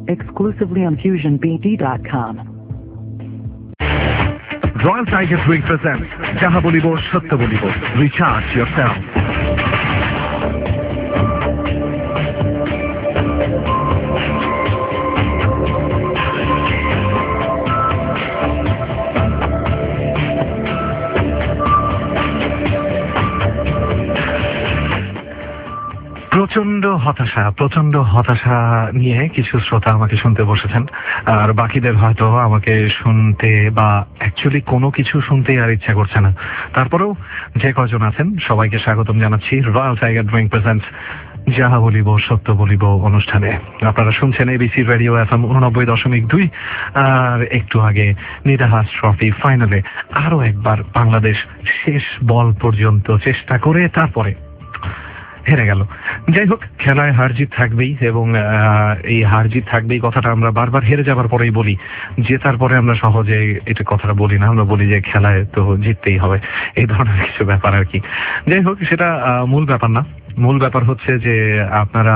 exclusively on FusionBD.com. Royal Tiger Drink presents Jaha Bolibo Satya Bolibo. Recharge yourself. প্রচন্ড হতাশা নিয়ে কিছু শ্রোতা আমাকে শুনতে বসেছেন, আর বাকিদের হয়তো আমাকে শুনতে বা অ্যাকচুয়ালি কোনো কিছু শুনতেই আর ইচ্ছা করছে না। তারপরেও যে কয়জন আছেন সবাইকে স্বাগতম জানাচ্ছি রয়্যাল টাইগার ড্রিঙ্ক প্রেজেন্টস যাহা বলিব সত্য বলিব অনুষ্ঠানে। আপনারা শুনছেন এবিসি রেডিও FM 89.2, আর একটু আগে নিদাহাস ট্রফি ফাইনালে আরো একবার বাংলাদেশ শেষ বল পর্যন্ত চেষ্টা করে তারপরে হেরে গেল। যাই হোক, খেলায় হারজিত থাকবেই, এবং এই হারজিত থাকবেই কথাটা আমরা বারবার হেরে যাবার পরেই বলি। জেতার পরে আমরা সহজে এটা কথাটা বলি না, আমরা বলি যে খেলায় তো জিততেই হবে, এই ধরনের কিছু ব্যাপার আর কি। যাই হোক, সেটা মূল ব্যাপার না। মূল ব্যাপার হচ্ছে যে আপনারা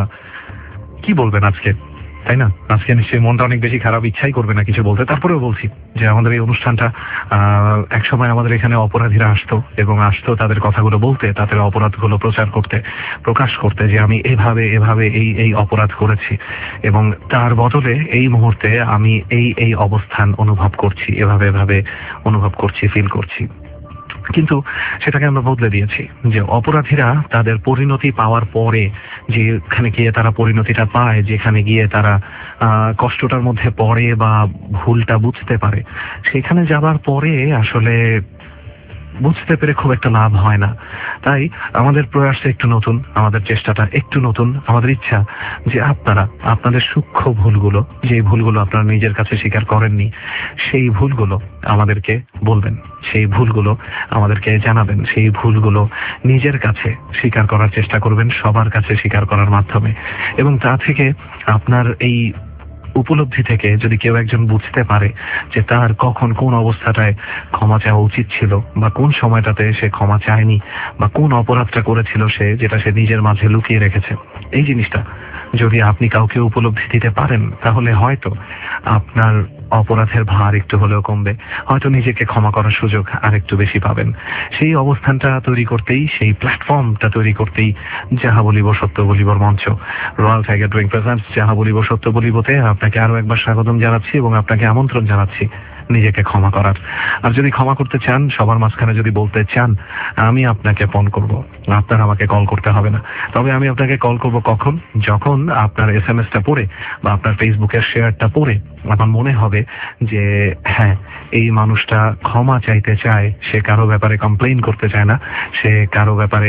কি বলবেন আজকে, তাই না? আজকে নিশ্চয়ই মনটা অনেক বেশি খারাপ, ইচ্ছাই করবে না কিছু বলতে। তারপরেও বলছি যে আমাদের এই অনুষ্ঠানটা একসময় আমাদের এখানে অপরাধীরা আসতো, এবং আসতো তাদের কথাগুলো বলতে, তাদের অপরাধগুলো প্রচার করতে, প্রকাশ করতে, যে আমি এভাবে এই অপরাধ করেছি, এবং তার বদলে এই মুহূর্তে আমি এই অবস্থান অনুভব করছি, এভাবে অনুভব করছি, ফিল করছি। কিন্তু সেটাকে আমরা বদলে দিয়েছি, যে অপরাধীরা তাদের পরিণতি পাওয়ার পরে যেখানে গিয়ে তারা পরিণতিটা পায়, যেখানে গিয়ে তারা কষ্টটার মধ্যে পড়ে বা ভুলটা বুঝতে পারে, সেখানে যাবার পরে আসলে বুঝতে পেরে খুব একটা লাভ হয় না। তাই আমাদের প্রয়াসটা একটু নতুন, আমাদের চেষ্টাটা একটু নতুন। আমাদের ইচ্ছা যে আপনাদের সূক্ষ্ম ভুলগুলো, যে ভুলগুলো আপনারা নিজের কাছে স্বীকার করেননি, সেই ভুলগুলো আমাদেরকে বলবেন, সেই ভুলগুলো আমাদেরকে জানাবেন, সেই ভুলগুলো নিজের কাছে স্বীকার করার চেষ্টা করবেন, সবার কাছে স্বীকার করার মাধ্যমে। এবং তা থেকে আপনার এই উপলব্ধি থেকে যদি কেউ একজন বুঝতে পারে যে তার কখন কোন অবস্থাটায় ক্ষমা চাওয়া উচিত ছিল, বা কোন সময়টাতে সে ক্ষমা চায়নি, বা কোন অপরাধটা করেছিল সে, যেটা সে নিজের মাঝে লুকিয়ে রেখেছে, এই জিনিসটা যদি আপনি কাউকে উপলব্ধি দিতে পারেন, তাহলে হয়তো আপনার অপরাধের ভার একটু হলেও কমবে, হয়তো নিজেকে ক্ষমা করার সুযোগ আর একটু বেশি পাবেন। সেই অবস্থানটা তৈরি করতেই, সেই প্ল্যাটফর্মটা তৈরি করতেই যাহা বলিব সত্য বলিবর মঞ্চ রয়্যাল টাইগার ড্রিঙ্ক প্রেজেন্টস যাহা বলিব সত্য বলিবতে আপনাকে আরো একবার স্বাগতম জানাচ্ছি, এবং আপনাকে আমন্ত্রণ জানাচ্ছি নিজেকে ক্ষমা করার। আর যদি ক্ষমা করতে চান, সবার মাঝখানে যদি বলতে চান, আমি আপনাকে ফোন করব, আপনার আমাকে কল করতে হবে না। তবে আমি আপনাকে কল করব কখন? যখন আপনার SMS-টা পড়ে বা আপনার ফেসবুকের শেয়ারটা পড়ে আমার মনে হবে যে হ্যাঁ, এই মানুষটা ক্ষমা চাইতে চায়, সে কারো ব্যাপারে কমপ্লেইন করতে চায় না, সে কারো ব্যাপারে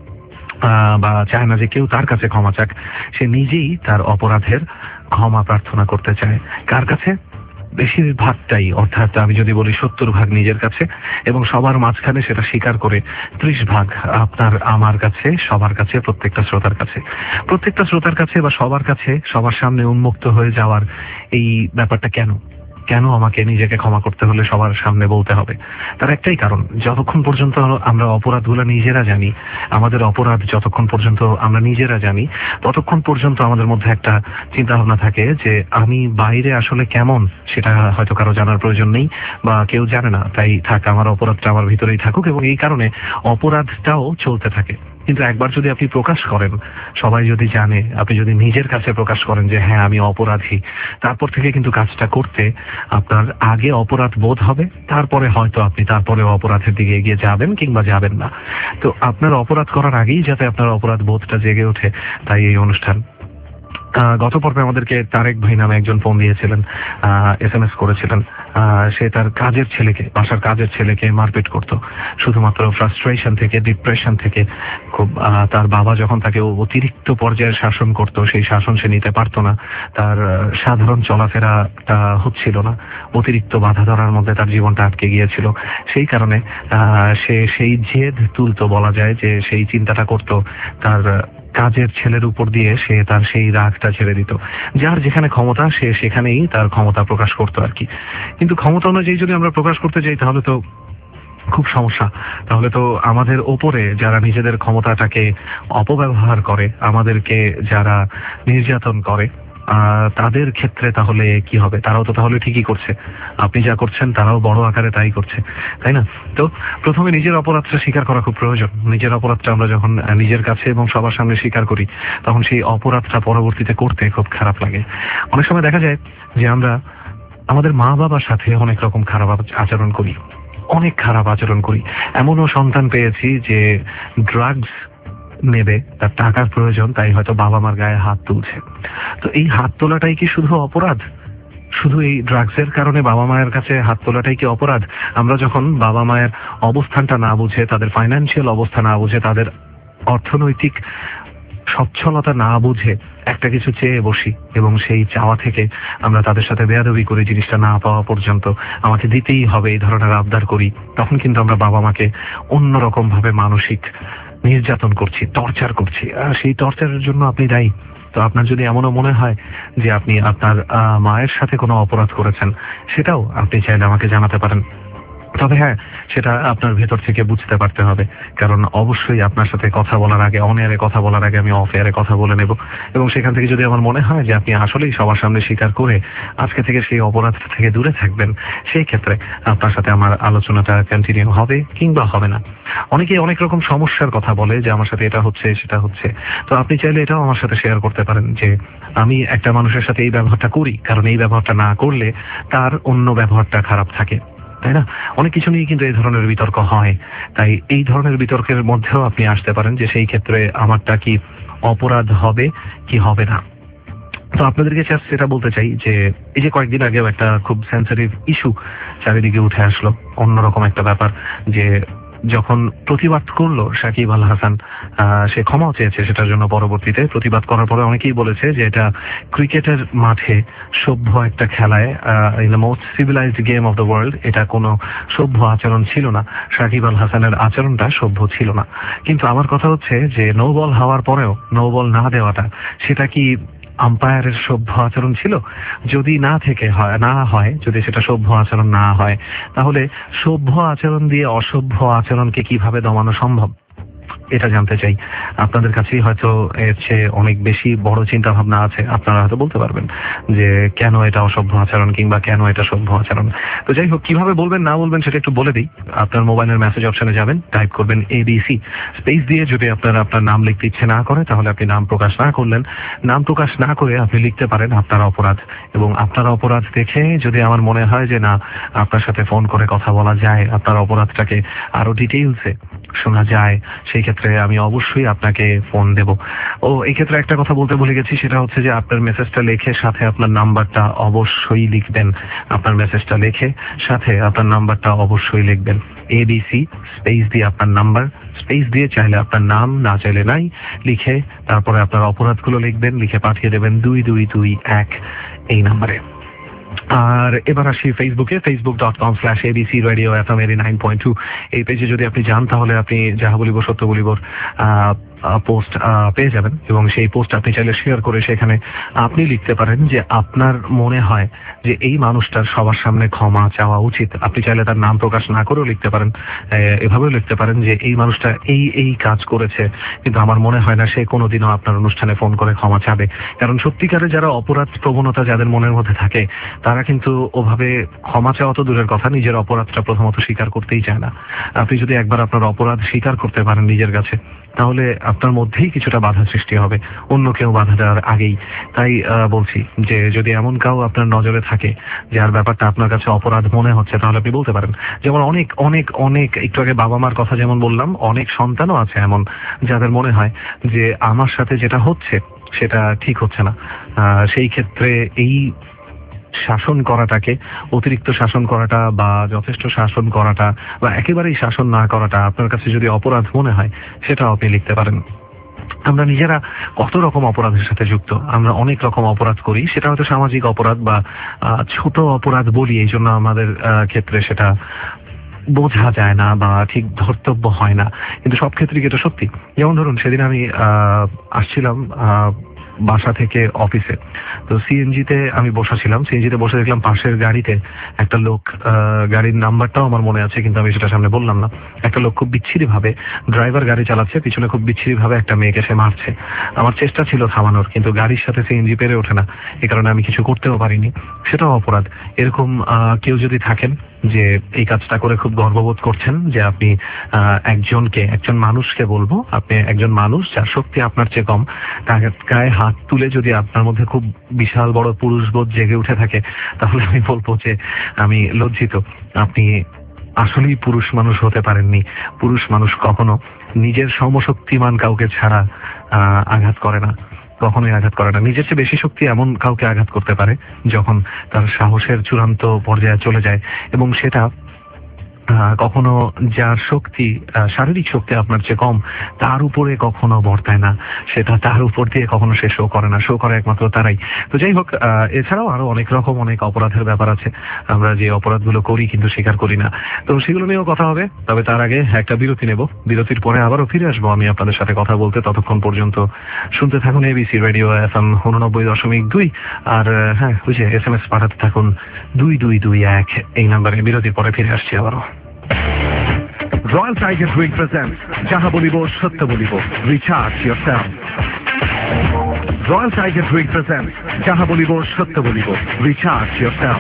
বা চায় না যে কেউ তার কাছে ক্ষমা চাক, সে নিজেই তার অপরাধের ক্ষমা প্রার্থনা করতে চায়। কার কাছে? বেশিরভাগটাই, অর্থাৎ আমি যদি বলি 70% নিজের কাছে, এবং সবার মাঝখানে সেটা স্বীকার করে 30% আপনার, আমার কাছে, সবার কাছে, প্রত্যেকটা শ্রোতার কাছে বা সবার কাছে, সবার সামনে উন্মুক্ত হয়ে যাওয়ার এই ব্যাপারটা কেন আমাকে নিজেকে ক্ষমা করতে হলে সবার সামনে বলতে হবে? তার একটাই কারণ, যতক্ষণ পর্যন্ত আমরা অপরাধগুলো নিজেরা জানি, আমাদের অপরাধ যতক্ষণ পর্যন্ত আমরা নিজেরা জানি, ততক্ষণ পর্যন্ত আমাদের মধ্যে একটা চিন্তা ভাবনা থাকে যে আমি বাইরে আসলে কেমন সেটা হয়তো কারো জানার প্রয়োজন নেই, বা কেউ জানে না, তাই থাক, আমার অপরাধটা আমার ভিতরেই থাকুক, এবং এই কারণে অপরাধটাও চলতে থাকে। কিন্তু একবার যদি আপনি প্রকাশ করেন, সবাই যদি জানে, আপনি যদি নিজের কাছে প্রকাশ করেন যে হ্যাঁ আমি অপরাধী, তারপর থেকে কিন্তু কাজটা করতে আপনার আগে অপরাধ বোধ হবে, তারপরে হয়তো আপনি তারপরেও অপরাধের দিকে এগিয়ে যাবেন কিংবা যাবেন না। তো আপনার অপরাধ করার আগেই যাতে আপনার অপরাধ বোধটা জেগে ওঠে, তাই এই অনুষ্ঠান। গত পর্বে আমাদেরকে তারেক ভাই নামে একজন ফোন দিয়েছিলেন, SMS করেছিলেন। সে তার বাসার কাজের ছেলেকে মারপিট করত, শুধুমাত্র ফ্রাস্ট্রেশন থেকে, ডিপ্রেশন থেকে। খুব তার বাবা যখন তাকে অতিরিক্ত পর্যায়ের শাসন করত, সেই শাসন সে নিতে পারতো না, তার সাধারণ চলাফেরাটা হচ্ছিল না, অতিরিক্ত বাধা ধরার মধ্যে তার জীবনটা আটকে গিয়েছিল। সেই কারণে সে সেই জেদ তুলতো, বলা যায় যে সেই চিন্তাটা করত, তার কাজের ছেলের উপর দিয়ে সে তার সেই রাগটা ছেড়ে দিত। যার যেখানে ক্ষমতা, সে সেখানেই তার ক্ষমতা প্রকাশ করতো আর কি। কিন্তু ক্ষমতা অনুযায়ী যদি আমরা প্রকাশ করতে যাই, তাহলে তো খুব সমস্যা। তাহলে তো আমাদের ওপরে যারা নিজেদের ক্ষমতাটাকে অপব্যবহার করে, আমাদেরকে যারা নির্যাতন করে, তাদের ক্ষেত্রে তাহলে কি হবে? তারাও তো তাহলে ঠিকই করছে, আপনি যা করছেন তারাও বড় আকারে তাই করছে, তাই না? তো প্রথমে নিজের অপরাধটা স্বীকার করা খুব প্রয়োজন। নিজের অপরাধটা আমরা যখন নিজের কাছে এবং সবার সামনে স্বীকার করি, তখন সেই অপরাধটা পরবর্তীতে করতে খুব খারাপ লাগে। অনেক সময় দেখা যায় যে আমরা আমাদের মা বাবার সাথে অনেক রকম খারাপ আচরণ করি, অনেক খারাপ আচরণ করি। এমনও সন্তান পেয়েছি যে ড্রাগস নেবে, তার টাকার প্রয়োজন, তাই হয়তো বাবা মার গায়ে হাত তুলছে। তো এই হাত তোলাটাই কি শুধু অপরাধ? শুধু এই ড্রাগসের কারণে বাবা মায়ের কাছে হাত তোলাটাই কি অপরাধ? আমরা যখন বাবা মায়ের অবস্থানটা না বুঝে, তাদের ফাইন্যান্সিয়াল অবস্থা না বুঝে, তাদের অর্থনৈতিক সচ্ছলতা না বুঝে একটা কিছু চেয়ে বসি এবং সেই চাওয়া থেকে আমরা তাদের সাথে বেয়াদবি করে জিনিসটা না পাওয়া পর্যন্ত আমাকে দিতেই হবে এই ধরনের আবদার করি, তখন কিন্তু আমরা বাবা মাকে অন্যরকম ভাবে মানসিক নির্যাতন করছি, টর্চার করছি। সেই টর্চারের জন্য আপনি দায়ী। তো আপনার যদি এমনও মনে হয় যে আপনি আপনার মায়ের সাথে কোনো অপরাধ করেছেন, সেটাও আপনি চাইলে আমাকে জানাতে পারেন। তবে হ্যাঁ, সেটা আপনার ভেতর থেকে বুঝতে পারতে হবে, কারণ অবশ্যই আপনার সাথে কথা বলার আগে, অন এয়ারে কথা বলার আগে আমি অফ এয়ারে কথা বলে নেব, এবং সেখান থেকে যদি আমার মনে হয় যে আপনি আসলেই সবার সামনে স্বীকার করে আজকে থেকে সেই অপরাধ থেকে দূরে থাকবেন, সেই ক্ষেত্রে আপনার সাথে আমার আলোচনাটা কন্টিনিউ হবে কিংবা হবে না। অনেকেই অনেক রকম সমস্যার কথা বলে যে আমার সাথে এটা হচ্ছে সেটা হচ্ছে। তো আপনি চাইলে এটাও আমার সাথে শেয়ার করতে পারেন যে আমি একটা মানুষের সাথে এই ব্যবহারটা করি, কারণ এই ব্যবহারটা না করলে তার অন্য ব্যবহারটা খারাপ থাকে, তাই না? অনেক কিছু নিয়ে কিন্তু এই ধরনের বিতর্ক হয়। তাই এই ধরনের বিতর্কের মধ্যেও আপনি আসতে পারেন যে সেই ক্ষেত্রে আমারটা কি অপরাধ হবে কি হবে না। তো আপনাদেরকে জাস্ট সেটা বলতে চাই যে এই যে কয়েকদিন আগেও একটা খুব সেন্সিটিভ ইস্যু চারিদিকে উঠে আসলো, অন্যরকম একটা ব্যাপার, যে যখন প্রতিবাদ করলো সাকিব আল হাসান, সে ক্ষমাও চেয়েছে সেটার জন্য। পরবর্তীতে প্রতিবাদ করার পরে অনেকেই বলেছে যে এটা ক্রিকেটের মাঠে সভ্য একটা খেলায়, in the most civilised game of the world, এটা কোনো সভ্য আচরণ ছিল না, সাকিব আল হাসানের আচরণটা সভ্য ছিল না। কিন্তু আমার কথা হচ্ছে যে নো বল হওয়ার পরেও নো বল না দেওয়াটা, সেটা কি আম্পায়ারের সভ্য আচরণ ছিল? যদি না হয়, যদি সেটা সভ্য আচরণ না হয়, তাহলে সভ্য আচরণ দিয়ে অসভ্য আচরণকে কিভাবে দমানো সম্ভব? এটা জানতে চাই। আপনাদের কাছেই হয়তো এর চেয়ে অনেক বেশি বড় চিন্তা ভাবনা আছে, আপনারা হয়তো বলতে পারবেন যে কেন এটা অসভ্য আচরণ কিংবা কেন এটা সভ্য আচরণ। তো যাই হোক, কিভাবে বলবেন না বলবেন সেটা একটু বলে দিই। আপনার মোবাইলের মেসেজ অপশনে যাবেন, টাইপ করবেন ABC স্পেস দিয়ে। যদি আপনার নাম লিখতে ইচ্ছে না করে, তাহলে আপনি নাম প্রকাশ না করলেন। নাম প্রকাশ না করে আপনি লিখতে পারেন আপনার অপরাধ, এবং আপনার অপরাধ দেখে যদি আমার মনে হয় যে না, আপনার সাথে ফোন করে কথা বলা যায়, আপনার অপরাধটাকে আরো ডিটেইলসে শোনা যায়, সেই ক্ষেত্রে আমি অবশ্যই আপনাকে ফোন দেব। এই ক্ষেত্রে একটা কথা বলতে ভুলে গেছি, সেটা হচ্ছে যে আপনার মেসেজটা লিখে সাথে আপনার নাম্বারটা অবশ্যই লিখবেন। আপনার মেসেজটা লিখে সাথে আপনার নাম্বারটা অবশ্যই লিখবেন। ABC স্পেস দিয়ে আপনার নাম্বার, স্পেস দিয়ে চাইলে আপনার নাম, না চাইলে নাই, লিখে তারপরে আপনার অপরাধগুলো লিখবেন, লিখে পাঠিয়ে দেবেন 2221 এই নাম্বারে। আর এবার আসি ফেসবুকে, facebook.com/ABC Radio FM 89.2 এই পেজে যদি আপনি যান, তাহলে আপনি যাহা বলিব সত্য বলিবর পোস্ট পেয়ে যাবেন, এবং সেই পোস্ট আপনি চাইলে শেয়ার করে সেখানে আপনি লিখতে পারেন যে আপনার মনে হয় যে এই মানুষটার সবার সামনে ক্ষমা চাওয়া উচিত। আপনি চাইলে তার নাম প্রকাশ না করেও লিখতে পারেন, এভাবেও লিখতে পারেন যে এই মানুষটা এই কাজ করেছে, কিন্তু আমার মনে হয় না সে কোনোদিনও আপনার অনুষ্ঠানে ফোন করে ক্ষমা চাবে। কারণ সত্যিকারে যারা অপরাধ প্রবণতা যাদের মনের মধ্যে থাকে, তারা কিন্তু ওভাবে ক্ষমা চাওয়া তো দূরের কথা, নিজের অপরাধটা প্রথমত স্বীকার করতেই চায় না। আপনি যদি একবার আপনার অপরাধ স্বীকার করতে পারেন নিজের কাছে, তাহলে আপনার মধ্যেই কিছুটা বাধা সৃষ্টি হবে, অন্য কেউ বাধা দেওয়ার আগেই। তাই বলছি যে যদি এমন কাউ আপনার নজরে থাকে যার ব্যাপারটা আপনার কাছে অপরাধ মনে হচ্ছে, তাহলে আপনি বলতে পারেন। যেমন অনেক অনেক অনেক একটু আগে বাবা মার কথা যেমন বললাম, অনেক সন্তানও আছে এমন যাদের মনে হয় যে আমার সাথে যেটা হচ্ছে সেটা ঠিক হচ্ছে না। সেই ক্ষেত্রে এই শাসন করাটাকে, অতিরিক্ত শাসন করাটা বা যথেষ্ট শাসন করাটা বা একেবারেই শাসন না করাটা আপনার কাছে যদি অপরাধ মনে হয়, সেটাও আপনি লিখতে পারেন। আমরা নিজেরা কত রকম অপরাধের সাথে যুক্ত, আমরা অনেক রকম অপরাধ করি। সেটা হয়তো সামাজিক অপরাধ বা ছোট অপরাধ বলি, এই জন্য আমাদের ক্ষেত্রে সেটা বোঝা যায় না বা ঠিক ধর্তব্য হয় না, কিন্তু সব ক্ষেত্রে এটা সত্যি। যেমন ধরুন, সেদিন আমি আসছিলাম বাসা থেকে অফিসে। তো সিএনজিতে আমি বসেছিলাম, সিএনজিতে বসে দেখলাম পাশের গাড়িতে একটা লোক, গাড়ির নাম্বারটাও আমার মনে আছে কিন্তু আমি সেটা সামনে বললাম না, একটা লোক খুব বিচ্ছিরি ভাবে, ড্রাইভার গাড়ি চালাচ্ছে, পিছনে খুব বিচ্ছিরি ভাবে একটা মেয়েকে সে মারছে। আমার চেষ্টা ছিল থামানোর, কিন্তু গাড়ির সাথে সিএনজি পেরে ওঠে না, এই কারণে আমি কিছু করতেও পারিনি। সেটাও অপরাধ। এরকম কেউ যদি থাকেন যে এই কাজটা করে খুব গর্ববোধ করছেন যে আপনি একজন মানুষকে বলবো, আপনি একজন মানুষ যার শক্তি আপনার চেয়ে কম, তার গায়ে হাত তুলে যদি আপনার মধ্যে খুব বিশাল বড় পুরুষবোধ জেগে উঠে থাকে, তাহলে আমি বলবো যে আমি লজ্জিত। আপনি আসলেই পুরুষ মানুষ হতে পারেননি। পুরুষ মানুষ কখনো নিজের সমশক্তিমান কাউকে ছাড়া আঘাত করে না, কখনোই আঘাত করে না। নিজের চেয়ে বেশি শক্তি এমন কাউকে আঘাত করতে পারে যখন তার সাহসের চূড়ান্ত পর্যায়ে চলে যায়, এবং সেটা কখনো যার শক্তি, শারীরিক শক্তি আপনার চেয়ে কম, তার উপরে কখনো বর্তায় না, সেটা তার উপর দিয়ে কখনো সে শো করে না, শো করে একমাত্র তারাই। তো যাই হোক, এছাড়াও আরো অনেক রকম অনেক অপরাধের ব্যাপার আছে, আমরা যে অপরাধগুলো করি কিন্তু স্বীকার করি না। তো সেগুলো নিয়েও কথা হবে, তবে তার আগে একটা বিরতি নেব। বিরতির পরে আবারও ফিরে আসবো আমি আপনাদের সাথে কথা বলতে। ততক্ষণ পর্যন্ত শুনতে থাকুন এবিসি রেডিও FM 89.2। আর হ্যাঁ, ওই যে SMS পাঠাতে থাকুন 2221 এই নাম্বারে। বিরতির পরে ফিরে আসছি আবারও। রয়্যাল টাইগার ড্রিঙ্ক প্রেজেন্টস যাহা বলিব সত্য বলিব, recharge yourself. Royal Tiger drink presents যাহা বলিব সত্য বলিব, রিচার্জ ইয়োরসেলফ।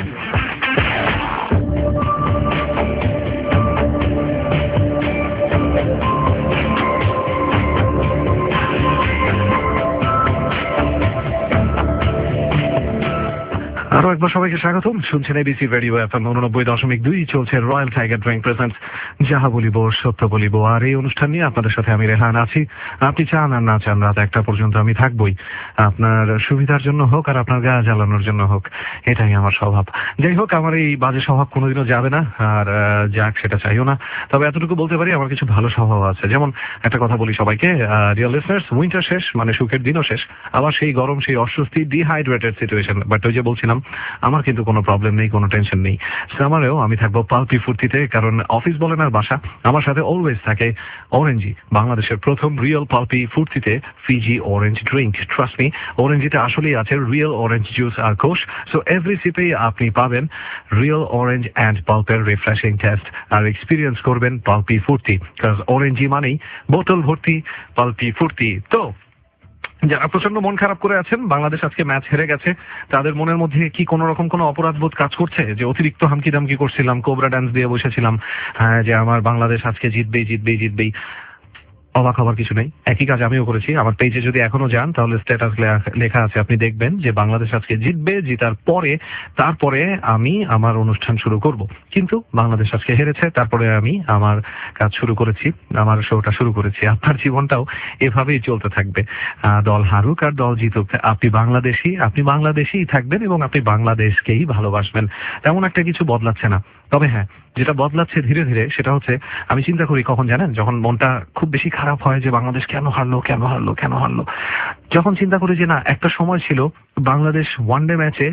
আরো একবার সবাইকে স্বাগতম। শুনছেন এবিসি রেডিও FM 89.2। চলছে রয়্যাল টাইগার ড্রিঙ্ক প্রেজেন্টস যাহা বলিব সত্য বলিব। আর এই অনুষ্ঠান নিয়ে আপনাদের সাথে আমি রেহান আছি। আপনি চান আর না চান, রাত 1টা পর্যন্ত আমি থাকবই। আপনার সুবিধার জন্য হোক আর আপনার গা জ্বালানোর জন্য হোক, এটাই আমার স্বভাব। যাই হোক, আমার এই বাজে স্বভাব কোনোদিনও যাবে না, আর যাক সেটা চাইও না। তবে এতটুকু বলতে পারি, আমার কিছু ভালো স্বভাব আছে। যেমন একটা কথা বলি সবাইকে, ডিয়ার লিসনার্স, উইন্টার শেষ মানে সুখের দিনও শেষ। আবার সেই গরম, সেই অস্বস্তি, ডিহাইড্রেটেড সিচুয়েশন। বাট ওই যে বলছিলাম, আমার কিন্তু কোনো প্রবলেম নেই, কোনো টেনশন নেই। সামারেও আমি থাকবো পালপি ফুর্তিতে, কারণ অফিস বলেন আর বাসা, আমার সাথে অলওয়েজ থাকে অরেঞ্জি, বাংলাদেশের প্রথম রিয়েল পালপি ফুর্তিতে fizzy orange drink. Trust me, অরেঞ্জিতে আসলেই আছে রিয়েল অরেঞ্জ জুস আর কোষ। সো এভরি সিপেই আপনি পাবেন রিয়েল অরেঞ্জ অ্যান্ড পালপের রিফ্রেশিং টেস্ট, আর এক্সপিরিয়েন্স করবেন পালপি ফুর্তি, কারণ অরেঞ্জি মানেই বোতল ভর্তি পালপি ফুর্তি। তো যারা প্রচন্ড মন খারাপ করে আছেন, বাংলাদেশ আজকে ম্যাচ হেরে গেছে, তাদের মনের মধ্যে কি কোন রকম কোনো অপরাধ বোধ কাজ করছে যে অতিরিক্ত হামকি দামকি করছিলাম, কোবরা ডান্স দিয়ে বসেছিলাম, হ্যাঁ, যে আমার বাংলাদেশ আজকে জিতবেই জিতবেই জিতবেই? অবাক হবার কিছু নেই, একই কাজ আমিও করেছি। আমার পেজে যদি এখনো যান তাহলে স্ট্যাটাস লেখা আছে, আপনি দেখবেন যে বাংলাদেশ আজকে জিতবে, জিতার পরে তারপরে আমি আমার অনুষ্ঠান শুরু করব। কিন্তু বাংলাদেশ আজকে হেরেছে, তারপরে আমি আমার কাজ শুরু করেছি, আমার শোটা শুরু করেছি। আপনার জীবনটাও এভাবেই চলতে থাকবে, দল হারুক আর দল জিতুক, আপনি বাংলাদেশী থাকবেন এবং আপনি বাংলাদেশকেই ভালোবাসবেন। তেমন একটা কিছু বদলাচ্ছে না। তবে হ্যাঁ, যেটা বদলাচ্ছে ধীরে ধীরে সেটা হচ্ছে, আমি চিন্তা করি কখন জানেন, যখন মনটা খুব বেশি খারাপ হয় যে বাংলাদেশ কেন হারলো। যখন চিন্তা করি যে না, একটা সময় ছিল বাংলাদেশ ওয়ানডে ম্যাচে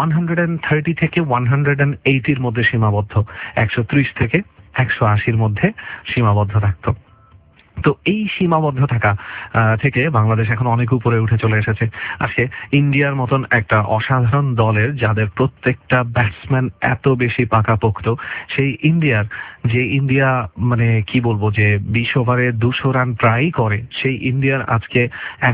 130 থেকে 180-র মধ্যে সীমাবদ্ধ, 130 থেকে 180-র মধ্যে সীমাবদ্ধ থাকতো। তো এই সীমাবদ্ধ থাকা থেকে বাংলাদেশ এখন অনেক উপরে উঠে চলে এসেছে। আজকে ইন্ডিয়ার মতন একটা অসাধারণ দলের, যাদের প্রত্যেকটা ব্যাটসম্যান এত বেশি পাকাপোক্ত, সেই ইন্ডিয়া মানে কি বলবো, যে 20 ওভারে 200 রান প্রায়ই করে, সেই ইন্ডিয়ার আজকে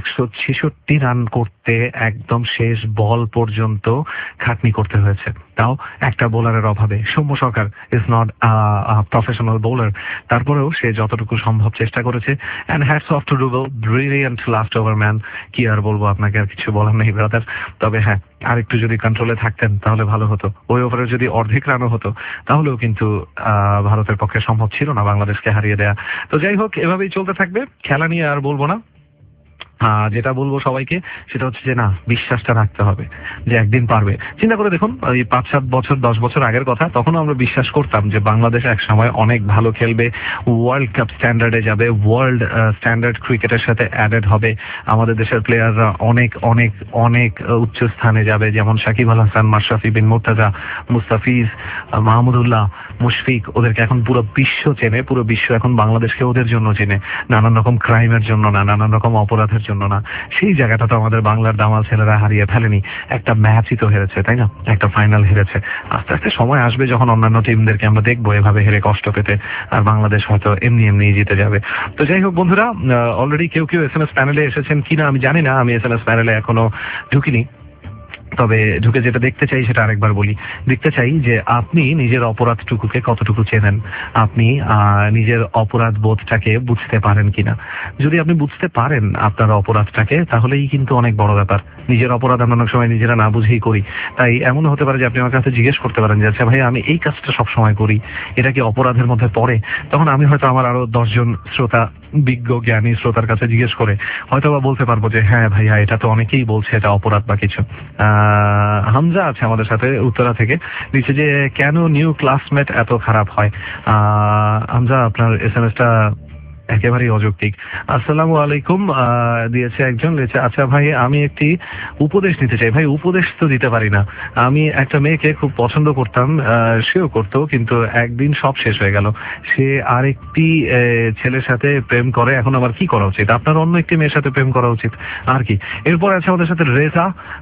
166 রান করতে একদম শেষ বল পর্যন্ত খাটনি করতে হয়েছে, তাও একটা বোলারের অভাবে। Soumya Sarkar is not professional bowler, তারপরেও সে যতটুকু সম্ভব চেষ্টা করেছে। And hats off to Rubel, brilliant last over man. কি আর বলবো আপনাকে, আর কিছু বলার নেই ব্রাদার। তবে হ্যাঁ, আর একটু যদি কন্ট্রোলে থাকতেন তাহলে ভালো হতো। ওই ওভারে যদি অর্ধেক রানও হতো তাহলেও কিন্তু ভারতের পক্ষে সম্ভব ছিল না বাংলাদেশকে হারিয়ে দেয়া। তো যাই হোক, এভাবেই চলতে থাকবে। খেলা নিয়ে আর বলবো না, যেটা বলবো সবাইকে সেটা হচ্ছে যে না, বিশ্বাসটা রাখতে হবে যে একদিন পারবে। চিন্তা করে দেখুন, এই 5-7 বছর 10 বছর আগের কথা, তখনও আমরা বিশ্বাস করতাম যে বাংলাদেশ এক সময় অনেক ভালো খেলবে, ওয়ার্ল্ড কাপ স্ট্যান্ডার্ডে যাবে, ওয়ার্ল্ড স্ট্যান্ডার্ড ক্রিকেটের সাথে অ্যাডেড হবে, আমাদের দেশের প্লেয়াররা অনেক অনেক অনেক উচ্চ স্থানে যাবে, যেমন সাকিব আল হাসান, মাশরাফি বিন মুর্তজা, মুস্তাফিজ, মাহমুদুল্লাহ, মুশফিক। ওদেরকে এখন পুরো বিশ্ব চেনে, পুরো বিশ্ব এখন বাংলাদেশকে ওদের জন্য চেনে, নানান রকম ক্রাইমের জন্য না, নানান রকম অপরাধের জন্য না। সেই জায়গাটা তো আমাদের বাংলার দামাল ছেলেরা হারিয়ে ফেলেনি, একটা ম্যাচই তো হেরেছে, তাই না, একটা ফাইনাল হেরেছে। আস্তে আস্তে সময় আসবে যখন অন্যান্য টিমদেরকে আমরা দেখবো এভাবে হেরে কষ্ট পেতে, আর বাংলাদেশ হয়তো এমনি এমনি জিতে যাবে। তো যাই হোক বন্ধুরা, অলরেডি কেউ কেউ SMS প্যানেলে এসেছেন কিনা আমি জানি না, আমি SMS প্যানেলে এখনো ঢুকিনি। তবে ঢুকে যেটা দেখতে চাই সেটা আরেকবার বলি, দেখতে চাই যে আপনি নিজের অপরাধটুকুকে কতটুকু চেনেন, আপনি নিজের অপরাধ বোধটাকে বুঝতে পারেন কিনা। যদি আপনি বুঝতে পারেন আপনার অপরাধটাকে, তাহলেই কিন্তু অনেক বড় ব্যাপার। নিজের অপরাধ আমরা অনেক সময় নিজেরা না বুঝেই করি। তাই এমন হতে পারে যে আপনি আমার কাছে জিজ্ঞেস করতে পারেন যে আচ্ছা ভাই, আমি এই কাজটা সব সময় করি, এটা কি অপরাধের মধ্যে পড়ে? তখন আমি হয়তো আমার আরো 10 জন শ্রোতা, বিজ্ঞ জ্ঞানী শ্রোতার কাছে জিজ্ঞেস করে হয়তো বা বলতে পারবো যে হ্যাঁ ভাইয়া, এটা তো অনেকেই বলছে এটা অপরাধ বা কিছু। হামজা আছে আমাদের সাথে উত্তরা থেকে, লিখছে যে কেন নিউ ক্লাসমেট এত খারাপ হয়। হামজা, আপনার SMS-টা একেবারেই অযৌক্তিক। আসসালামু আলাইকুম দিয়েছে একজন, লিখছে আচ্ছা ভাই, আমি একটি উপদেশ নিতে চাই। ভাই, উপদেশ তো দিতে পারি না। আমি একটা মেয়েকে খুব পছন্দ করতাম, সেও করতো, কিন্তু একদিন সব শেষ হয়ে গেল। সে আরেকটি ছেলের সাথে প্রেম করে। এখন আমার কি করা উচিত? আপনার অন্য একটি মেয়ের সাথে প্রেম করা উচিত, আর কি। এরপর আছে আমাদের সাথে রেজা,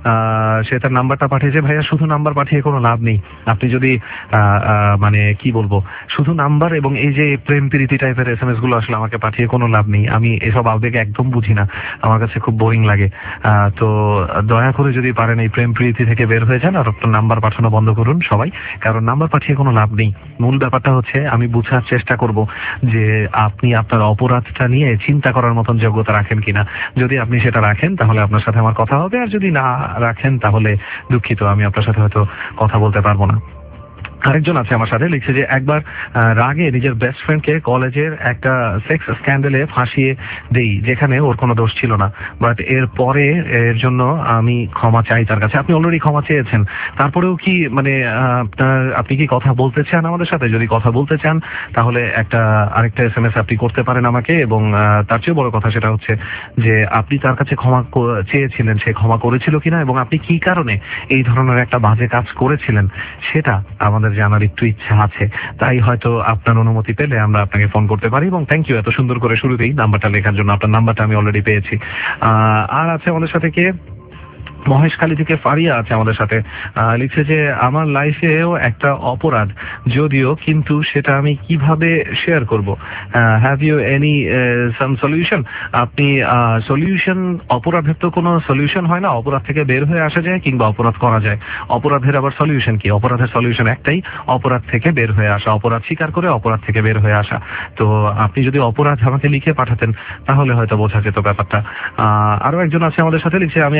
সে তার নাম্বারটা পাঠিয়েছে। ভাইয়া, শুধু নাম্বার পাঠিয়ে কোনো লাভ নেই। আপনি যদি মানে কি বলবো, শুধু নাম্বার এবং এই যে প্রেম প্রীতি টাইপের SMS গুলো আসলে আমাকে পাঠিয়ে কোনো লাভ নেই। আমি এসব আবেগে একদম বুঝি না, আমার কাছে খুব বোরিং লাগে। তো দয়া করে যদি পারেন এই প্রেম প্রীতি থেকে বের হয়ে যান আর আপনার নাম্বার পাঠানো বন্ধ করুন সবাই, কারণ নাম্বার পাঠিয়ে কোনো লাভ নেই। মূল ব্যাপারটা হচ্ছে আমি বুঝার চেষ্টা করব যে আপনি আপনার অপরাধটা নিয়ে চিন্তা করার মতন যোগ্যতা রাখেন কিনা। যদি আপনি সেটা রাখেন তাহলে আপনার সাথে আমার কথা হবে, আর যদি না রাখেন তাহলে দুঃখিত, আমি আপনার সাথে হয়তো কথা বলতে পারবো না। আরেকজন আছে আমার সাথে, লিখছে যে একবার রাগে নিজের বেস্ট ফ্রেন্ডকে কলেজের একটা সেক্স স্ক্যান্ডেলে ফাঁসিয়ে দেই, যেখানে ওর কোনো দোষ ছিল না। বাট এর পরে এর জন্য আমি ক্ষমা চাই তার কাছে। আপনি অলরেডি ক্ষমা চেয়েছেন, তারপরেও কি মানে আপনি কি কথা বলতে চান আমাদের সাথে? যদি কথা বলতে চান তাহলে আরেকটা SMS আপনি করতে পারেন আমাকে। এবং তার চেয়ে বড় কথা সেটা হচ্ছে যে আপনি তার কাছে ক্ষমা চেয়েছিলেন, সে ক্ষমা করেছিল কিনা, এবং আপনি কি কারণে এই ধরনের একটা বাজে কাজ করেছিলেন সেটা আমাদের জানার একটু ইচ্ছা আছে। তাই হয়তো আপনার অনুমতি পেলে আমরা আপনাকে ফোন করতে পারি। এবং থ্যাংক ইউ এত সুন্দর করে শুরুতেই নাম্বারটা লেখার জন্য। আপনার নাম্বারটা আমি অলরেডি পেয়েছি। আর আছে আমাদের সাথে কে? মহেশখালী থেকে ফারিয়া আছে আমাদের সাথে, লিখছে যে আমার লাইফেও একটা অপরাধ যদিও, কিন্তু সেটা আমি কিভাবে শেয়ার করব? Have you any some solution? আপনি সলিউশন, অপরাধের তো কোনো সলিউশন হয় না, অপরাধ থেকে বের হয়ে আসা যায় কিংবা অপরাধ করা যায়। অপরাধের আবার সলিউশন কি? অপরাধের সলিউশন একটাই, অপরাধ থেকে বের হয়ে আসা, অপরাধ স্বীকার করে অপরাধ থেকে বের হয়ে আসা। তো আপনি যদি অপরাধ আমাকে লিখে পাঠাতেন তাহলে হয়তো বোঝা যেত ব্যাপারটা। আরো একজন আছে আমাদের সাথে, লিখছে আমি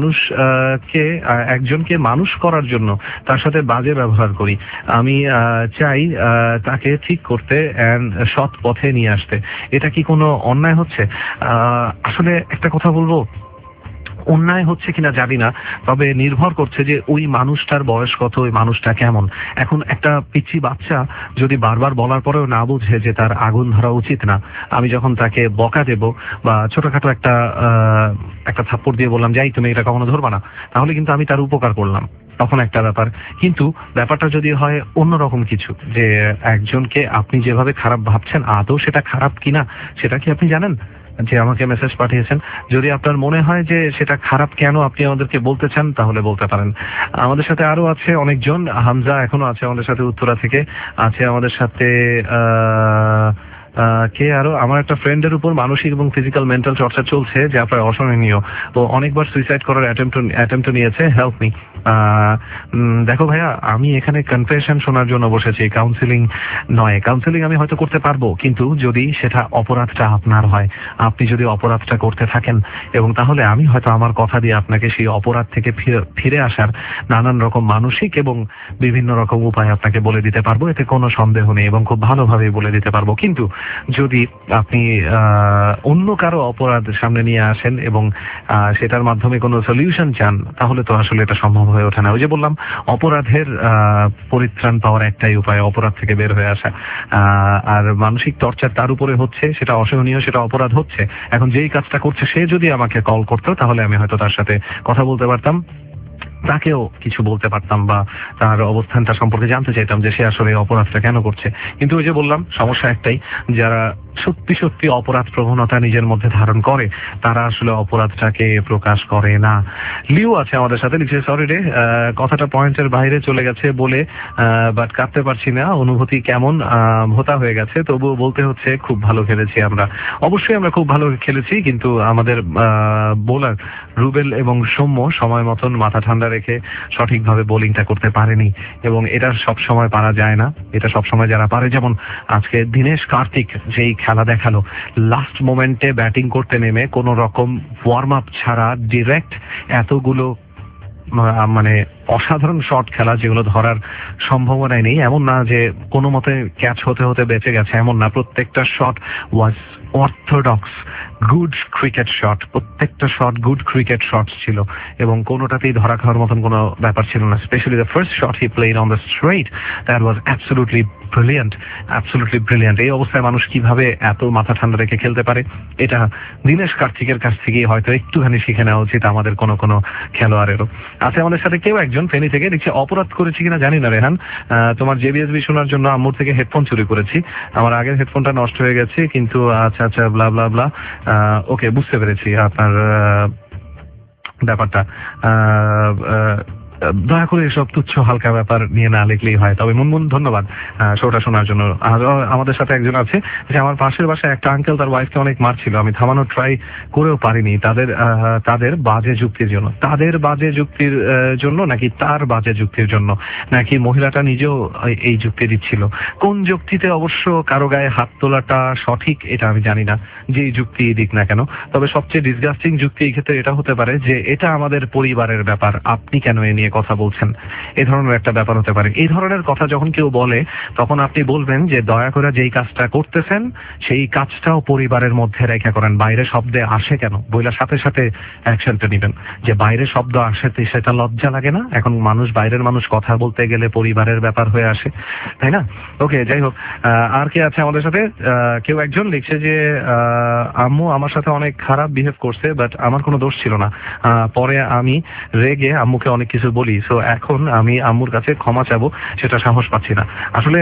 একজনকে মানুষ করার জন্য তার সাথে বাজে ব্যবহার করি। আমি চাই তাকে ঠিক করতে এন্ড সৎ পথে নিয়ে আসতে। এটা কি কোনো অন্যায় হচ্ছে? আসলে একটা কথা বলবো, অন্যায় হচ্ছে কিনা জানি না, তবে নির্ভর করছে যে ওই মানুষটার বয়স কত, ওই মানুষটা কেমন। এখন একটা পিচ্চি বাচ্চা যদি বারবার বলার পরেও না বুঝে যে তার আগুন ধরা উচিত না, আমি যখন তাকে বকা দেব বা ছোটখাটো একটা থাপ্পড় দিয়ে বললাম যাই তুমি এটা কখনো ধরবা না, তাহলে কিন্তু আমি তার উপকার করলাম, তখন একটা ব্যাপার। কিন্তু ব্যাপারটা যদি হয় অন্যরকম কিছু, যে একজনকে আপনি যেভাবে খারাপ ভাবছেন আদৌ সেটা খারাপ কিনা সেটা কি আপনি জানেন? যে আমাকে মেসেজ পাঠিয়েছেন, যদি আপনার মনে হয় যে সেটা খারাপ, কেন আপনি আমাদেরকে বলতে চান তাহলে বলতে পারেন। আমাদের সাথে আরো আছে অনেকজন। হামজা এখনো আছে আমাদের সাথে উত্তরা থেকে, আছে আমাদের সাথে কে আরো? আমার একটা ফ্রেন্ডের উপর মানসিক এবং ফিজিক্যাল মেন্টাল চর্চা চলছে যা প্রায় অসহনীয়। তো অনেকবার সুইসাইড করার অ্যাটেম্প্ট নিয়েছে, হেল্প মি। দেখো ভাইয়া, আমি এখানে কনফেশন শোনার জন্য বসেছি, কাউন্সিলিং নয়। কাউন্সিলিং আমি হয়তো করতে পারবো, কিন্তু যদি সেটা অপরাধটা আপনার হয়, আপনি যদি অপরাধটা করতে থাকেন, এবং তাহলে আমি হয়তো আমার কথা দিয়ে আপনাকে সেই অপরাধ থেকে ফিরে আসার নানান রকম মানসিক এবং বিভিন্ন রকম উপায় আপনাকে বলে দিতে পারবো, এতে কোনো সন্দেহ নেই, এবং খুব ভালোভাবে বলে দিতে পারবো। কিন্তু যদি আপনি অন্য কারো অপরাধ সামনে নিয়ে আসেন এবং সেটার মাধ্যমে কোনো সলিউশন চান, তাহলে তো আসলে এটা সম্ভব হয়ে ওঠে না। ওই যে বললাম, অপরাধের পরিত্রাণ পাওয়ার একটাই উপায়, অপরাধ থেকে বের হয়ে আসা। আর মানসিক টর্চার তার উপরে হচ্ছে, সেটা অসহনীয়, সেটা অপরাধ হচ্ছে। এখন যেই কাজটা করছে সে যদি আমাকে কল করতো তাহলে আমি হয়তো তার সাথে কথা বলতে পারতাম। তাকেও কিছু বলতে পারতাম বা তার অবস্থানটা সম্পর্কে জানতে চাইতাম যে সে আসলে অপরাধটা কেন করছে। কিন্তু ওই যে বললাম, সমস্যা একটাই, যারা সত্যি সত্যি অপরাধ প্রবণতা নিজের মধ্যে ধারণ করে তারা আসলে অপরাধটাকে প্রকাশ করে না। লিও আছে আমাদের সাথে, লিখছে সরি রে, কথাটা পয়েন্টের বাইরে চলে গেছে বলে বাট কাটতে পারছি না, অনুভূতি কেমন ভোতা হয়ে গেছে, তবুও বলতে হচ্ছে খুব ভালো খেলেছি আমরা। অবশ্যই আমরা খুব ভালো খেলেছি, কিন্তু আমাদের বোলার রুবেল এবং সৌম্য সময় মতন মাথা ঠান্ডা রেখে সঠিকভাবে বোলিংটা করতে পারেনি, এবং এটা সব সময় পারা যায় না। এটা সব সময় যারা পারে, যেমন আজকে দীনেশ কার্তিক যেই খেলা দেখালো, লাস্ট মোমেন্টে ব্যাটিং করতে নেমে কোন রকম ওয়ার্ম আপ ছাড়া ডিরেক্ট এতগুলো মানে অসাধারণ শট খেলা, যেগুলো ধরার সম্ভাবনাই নেই। এমন না যে কোনো মতে ক্যাচ হতে হতে বেঁচে গেছে, এমন না, প্রত্যেকটা shot was orthodox good cricket shot, প্রত্যেকটা শট গুড ক্রিকেট শটস ছিল, এবং কোনোটাতেই ধরা খাওয়ার মতন কোনো ব্যাপার ছিল না। Specially the first shot he played on the straight, that was absolutely brilliant, absolutely brilliant. এই অবস্থায় মানুষ কিভাবে এত মাথা ঠান্ডা রেখে খেলতে পারে, এটা দীনেশ কার্তিকের কাছ থেকেই হয়তো একটুখানি শিখে নেওয়া উচিত আমাদের কোনো কোনো খেলোয়াড়েরও। আছে আমাদের সাথে কেউ একজন ফেনী থেকে, দেখছি অপরাধ করেছি কিনা জানি না রেহান, তোমার জেবিএসবি শোনার জন্য আম্মুর থেকে হেডফোন চুরি করেছি, আমার আগের হেডফোনটা নষ্ট হয়ে গেছে, কিন্তু আচ্ছা আচ্ছা ব্লা ব্লা ব্লা, ওকে বুঝতে পেরেছি আপনার ব্যাপারটা। দয়া করে এসব তুচ্ছ হালকা ব্যাপার নিয়ে না লিখলেই হয়। তবে মুনমুন, ধন্যবাদ শোটা শোনার জন্য। আমাদের সাথে একজন আছে যে আমার পাশের বাসায় একটা আঙ্কেল তার ওয়াইফকে অনেক মারছিল, আমি থামানোর ট্রাই করেও পারিনি, তাদের বাজে যুক্তির জন্য। তাদের বাজে যুক্তির জন্য নাকি তার বাজে যুক্তির জন্য, নাকি মহিলাটা নিজেও এই যুক্তি দিচ্ছিল? কোন যুক্তিতে অবশ্য কারো গায়ে হাত তোলাটা সঠিক এটা আমি জানি না, যে যুক্তি দিক না কেন। তবে সবচেয়ে ডিসগাস্টিং যুক্তি এই ক্ষেত্রে এটা হতে পারে যে এটা আমাদের পরিবারের ব্যাপার, আপনি কেন এ নিয়ে কথা বলছেন, এই ধরনের একটা ব্যাপার হতে পারে। এই ধরনের কথা যখন কেউ বলে তখন আপনি বলবেন যে দয়া করে যেই কাজটা করতেছেন সেই কাজটাও পরিবারের মধ্যে রেখে করেন, বাইরে শব্দে আসে কেন বইলা সাথে সাথে অ্যাকশনটা নিবেন। যে বাইরে শব্দ আসে সেটা লজ্জা লাগে না? এখন মানুষ, বাইরের মানুষ কথা বলতে গেলে পরিবারের ব্যাপার হয়ে আসে, তাই না? ওকে, যাই হোক, আর কে আছে আমাদের সাথে? কেউ একজন লিখছে যে আম্মু আমার সাথে অনেক খারাপ বিহেভ করছে, বাট আমার কোনো দোষ ছিল না, পরে আমি রেগে আম্মুকে অনেক কিছু বলি, সো এখন আমি আম্মুর কাছে ক্ষমা চাবো, সেটা সাহস পাচ্ছি না। আসলে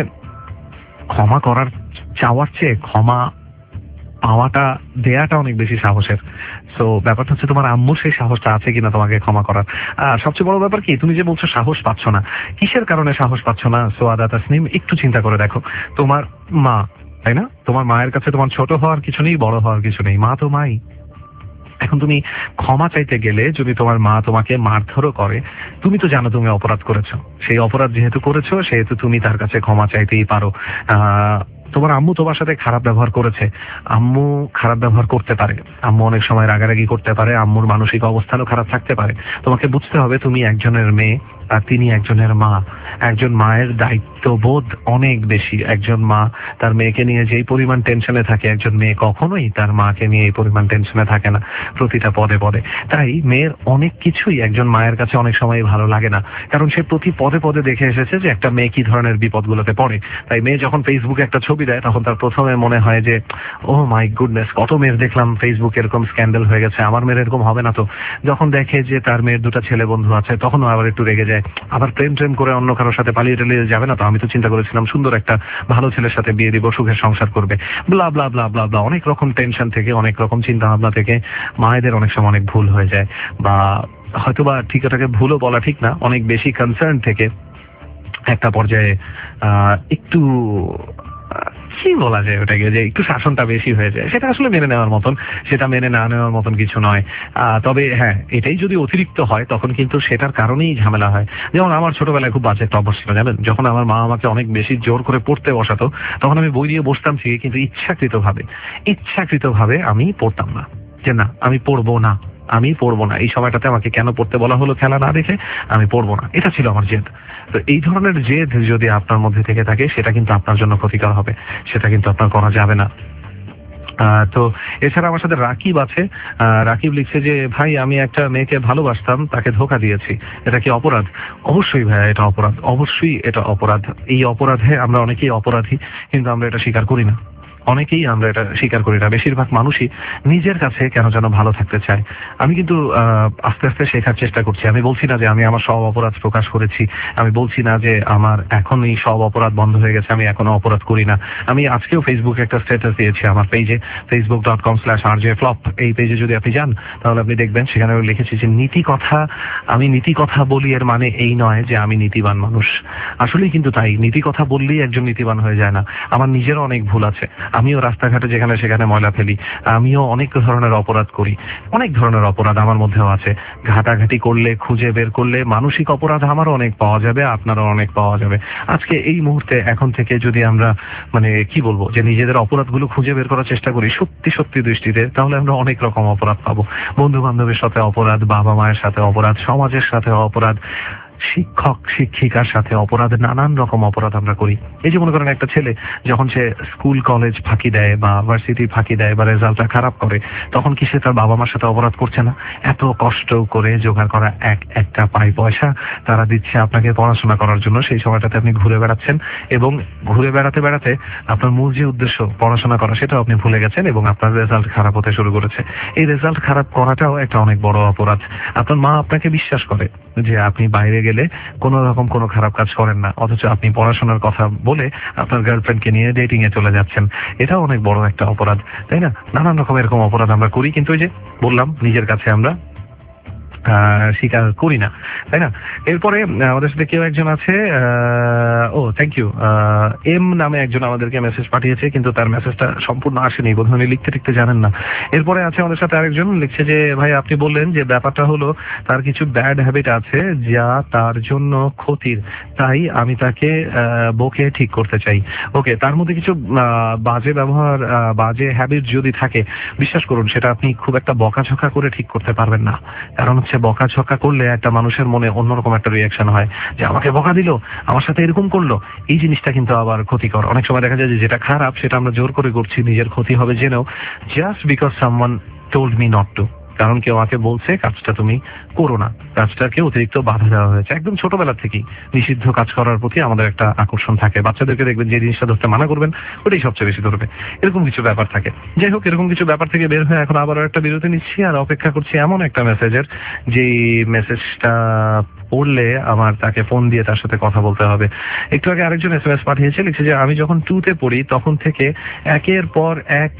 ক্ষমা করার চাওয়ার চেয়ে ক্ষমা পাওয়াটা, দেয়াটা অনেক বেশি সাহসের। সো ব্যাপারটা হচ্ছে তোমার আম্মুর সেই সাহসটা আছে কিনা তোমাকে ক্ষমা করার। আর সবচেয়ে বড় ব্যাপার কি, তুমি যে বলছো সাহস পাচ্ছ না, কিসের কারণে সাহস পাচ্ছ না? সোয়াদা তাসনিম, একটু চিন্তা করে দেখো, তোমার মা, তাই না? তোমার মায়ের কাছে তোমার ছোট হওয়ার কিছু নেই, বড় হওয়ার কিছু নেই, মা তো মাই। এখন তুমি ক্ষমা চাইতে গেলে যদি তোমার মা তোমাকে মারধরও করে, তুমি তো জানো তুমি অপরাধ করেছো, সেই অপরাধ যেহেতু করেছো সেহেতু তুমি তার কাছে ক্ষমা চাইতেই পারো। তোমার আম্মু তোমার সাথে খারাপ ব্যবহার করেছে, আম্মু খারাপ ব্যবহার করতে পারে, আম্মু অনেক সময় রাগারাগি করতে পারে, আম্মুর মানসিক অবস্থানও খারাপ থাকতে পারে। তোমাকে বুঝতে হবে তুমি একজনের মেয়ে আর তিনি একজনের মা। একজন মায়ের দায়িত্ববোধ অনেক বেশি। একজন মা তার মেয়েকে নিয়ে যেই পরিমাণ টেনশনে থাকে, একজন মেয়ে কখনোই তার মাকে নিয়ে এই পরিমাণ টেনশনে থাকে না প্রতিটা পদে পদে। তাই মেয়ের অনেক কিছুই একজন মায়ের কাছে অনেক সময় ভালো লাগে না, কারণ সে প্রতি পদে পদে দেখে এসেছে যে একটা মেয়ে কি ধরনের বিপদগুলোতে পড়ে। তাই মেয়ে যখন ফেসবুকে একটা ছবি দেয় তখন তার প্রথমে মনে হয় যে ও মাই গুডনেস, কত মেয়ের দেখলাম ফেসবুকে এরকম স্ক্যান্ডেল হয়ে গেছে, আমার মেয়ের এরকম হবে না তো। যখন দেখে যে তার মেয়ের দুটো ছেলে বন্ধু আছে তখনও আবার একটু রেগে যায়, আবার প্রেম করে অন্য কারোর সাথে পালিয়ে টালিয়ে যাবে না তো? আমি তো চিন্তা করেছিলাম সুন্দর একটা ভালো ছেলের সাথে বিয়ে দিব, সুখের সংসার করবে, ব্লা ব্লা ব্লা ব্লা ব্লা। অনেক রকম টেনশন থেকে, অনেক রকম চিন্তা ভাবনা থেকে মায়েদের অনেক সময় অনেক ভুল হয়ে যায়, বা হয়তোবা ঠিক এটাকে ভুলও বলা ঠিক না, অনেক বেশি কনসার্ন থেকে একটা পর্যায়ে একটু কি বলা যায় ওটাকে, যে একটু শাসনটা বেশি হয়ে যায়। সেটা আসলে মেনে নেওয়ার মতন, সেটা মেনে না নেওয়ার মতন কিছু নয়। তবে হ্যাঁ, এটাই যদি অতিরিক্ত হয় তখন কিন্তু সেটার কারণেই ঝামেলা হয়। যেমন আমার ছোটবেলায় খুব বাজে একটা অভ্যাস ছিল, জানেন? যখন আমার মা আমাকে অনেক বেশি জোর করে পড়তে বসাতো তখন আমি বই দিয়ে বসতাম ঠিকই, কিন্তু ইচ্ছাকৃতভাবে আমি পড়তাম না, যে না আমি পড়বো না, আমি পড়বো না, এই সময়টাতে আমাকে কেন পড়তে বলা হলো খেলা না দেখে, আমি পড়বো না। এটা ছিল আমার জেদ। তো এই ধরনের জেদ যদি আপনার মধ্যে থেকে থাকে সেটা কিন্তু আপনার জন্য ক্ষতিকর হবে, সেটা কিন্তু আপনার করা যাবে না। তো এছাড়া আমার সাথে রাকিব আছে। রাকিব লিখছে যে ভাই আমি একটা মেয়েকে ভালোবাসতাম, তাকে ধোঁকা দিয়েছি, এটা কি অপরাধ? অবশ্যই ভাইয়া এটা অপরাধ, অবশ্যই এটা অপরাধ। এই অপরাধে আমরা অনেকেই অপরাধী, কিন্তু আমরা এটা স্বীকার করি না। অনেকেই আমরা এটা স্বীকার করি না। বেশিরভাগ মানুষই নিজের কাছে কেন যেন ভালো থাকতে চায়। আমি কিন্তু আস্তে আস্তে শেখার চেষ্টা করছি। আমি বলছি না যে আমি আমার সব অপরাধ প্রকাশ করেছি, আমি বলছি না যে আমার এখনই সব অপরাধ বন্ধ হয়ে গেছে, আমি এখনো অপরাধ করি না। আমি আজকেও ফেসবুকে একটা স্ট্যাটাস দিয়েছি আমার পেজে, facebook.com/rjflop। এই পেজে যদি আপনি যান তাহলে আপনি দেখবেন সেখানে আমি লিখেছি যে আমি নীতি কথা বলি, এর মানে এই নয় যে আমি নীতিবান মানুষ। আসলেই কিন্তু তাই, নীতি কথা বললেই একজন নীতিবান হয়ে যায় না। আমার নিজেরও অনেক ভুল আছে, আমিও রাস্তাঘাটে যেখানে সেখানে ময়লা ফেলি, আমিও অনেক ধরনের অপরাধ করি, অনেক ধরনের অপরাধ আমার মধ্যেও আছে। ঘাটাঘাটি করলে, খুঁজে বের করলে মানসিক অপরাধ আমারও অনেক পাওয়া যাবে, আপনারও অনেক পাওয়া যাবে। আজকে এই মুহূর্তে এখন থেকে যদি আমরা মানে কি বলবো যে নিজেদের অপরাধগুলো খুঁজে বের করার চেষ্টা করি সত্যি সত্যি দৃষ্টিতে, তাহলে আমরা অনেক রকম অপরাধ পাবো। বন্ধু বান্ধবের সাথে অপরাধ, বাবা মায়ের সাথে অপরাধ, সমাজের সাথে অপরাধ, শিক্ষক শিক্ষিকার সাথে অপরাধ, নানান রকম অপরাধ আমরা করি। এই যে মনে করেন একটা ছেলে যখন সে স্কুল কলেজ ফাঁকি দেয় বা ভার্সিটি ফাঁকি দেয় বা রেজাল্টটা খারাপ করে, তখন কি সে তার বাবা মার সাথে অপরাধ করছে না? এত কষ্ট করে জোগাড় করা একটা পাই পয়সা তারা দিচ্ছে আপনাকে পড়াশোনা করার জন্য, সেই সময়টাতে আপনি ঘুরে বেড়াচ্ছেন এবং ঘুরে বেড়াতে বেড়াতে আপনার মূল যে উদ্দেশ্য পড়াশোনা করা সেটাও আপনি ভুলে গেছেন এবং আপনার রেজাল্ট খারাপ হতে শুরু করেছে। এই রেজাল্ট খারাপ করাটাও একটা অনেক বড় অপরাধ। আপনার মা আপনাকে বিশ্বাস করে যে আপনি বাইরে গেলে কোন রকম কোনো খারাপ কাজ করেন না, অথচ আপনি পড়াশোনার কথা বলে আপনার গার্লফ্রেন্ডকে নিয়ে ডেটিং এ চলে যাচ্ছেন। এটাও অনেক বড় একটা অপরাধ, তাই না? নানান রকম এরকম অপরাধ আমরা করি, কিন্তু ওই যে বললাম নিজের কাছে আমরা স্বীকার করি না, তাই না? এরপরে আমাদের সাথে কেউ একজন আছে, থ্যাংক ইউ, এম নামে একজন আমাদেরকে মেসেজ পাঠিয়েছে, কিন্তু তার মেসেজটা সম্পূর্ণ আসেনি, বোধহয় উনি লিখতে জানেন না। এরপরে আছে আমাদের সাথে আরেকজন লিখছে যে ভাই আপনি বললেন যে ব্যাপারটা হলো তার কিছু ব্যাড হ্যাবিট আছে যা তার জন্য ক্ষতির, তাই আমি তাকে বকে ঠিক করতে চাই। ওকে, তার মধ্যে কিছু বাজে ব্যবহার, বাজে হ্যাবিট যদি থাকে, বিশ্বাস করুন সেটা আপনি খুব একটা বকাঝকা করে ঠিক করতে পারবেন না। কারণ হচ্ছে বকাঝকা করলে একটা মানুষের মনে অন্যরকম একটা রিয়াকশন হয় যে আমাকে বকা দিল, আমার সাথে এরকম করলো। এই জিনিসটা কিন্তু আবার ক্ষতিকর। অনেক সময় দেখা যায় যে যেটা খারাপ সেটা আমরা জোর করে করছি, নিজের ক্ষতি হবে জেনেও, just because someone told me not to. কারণ কেউ আমাকে বলছে কাজটা তুমি করো না, কাজটাকে অতিরিক্ত বাধা দেওয়া হয়েছে। একদম ছোটবেলা থেকেই নিষিদ্ধ কাজ করার প্রতি আমাদের একটা আকর্ষণ থাকে। বাচ্চাদেরকে দেখবেন যে জিনিসটা ধরতে মানা করবেন ওটাই সবচেয়ে বেশি ধরবে, এরকম কিছু ব্যাপার থাকে। যাই হোক, এরকম কিছু ব্যাপার থেকে বের হয়ে এখন আবারও একটা বিরতি নিচ্ছি আর অপেক্ষা করছি এমন একটা মেসেজের, যে মেসেজটা পড়লে আমার তাকে ফোন দিয়ে তার সাথে কথা বলতে হবে। একটু আগে আরেকজন SMS পাঠিয়েছে, লিখছে যে আমি যখন 2তে পড়ি তখন থেকে একের পর এক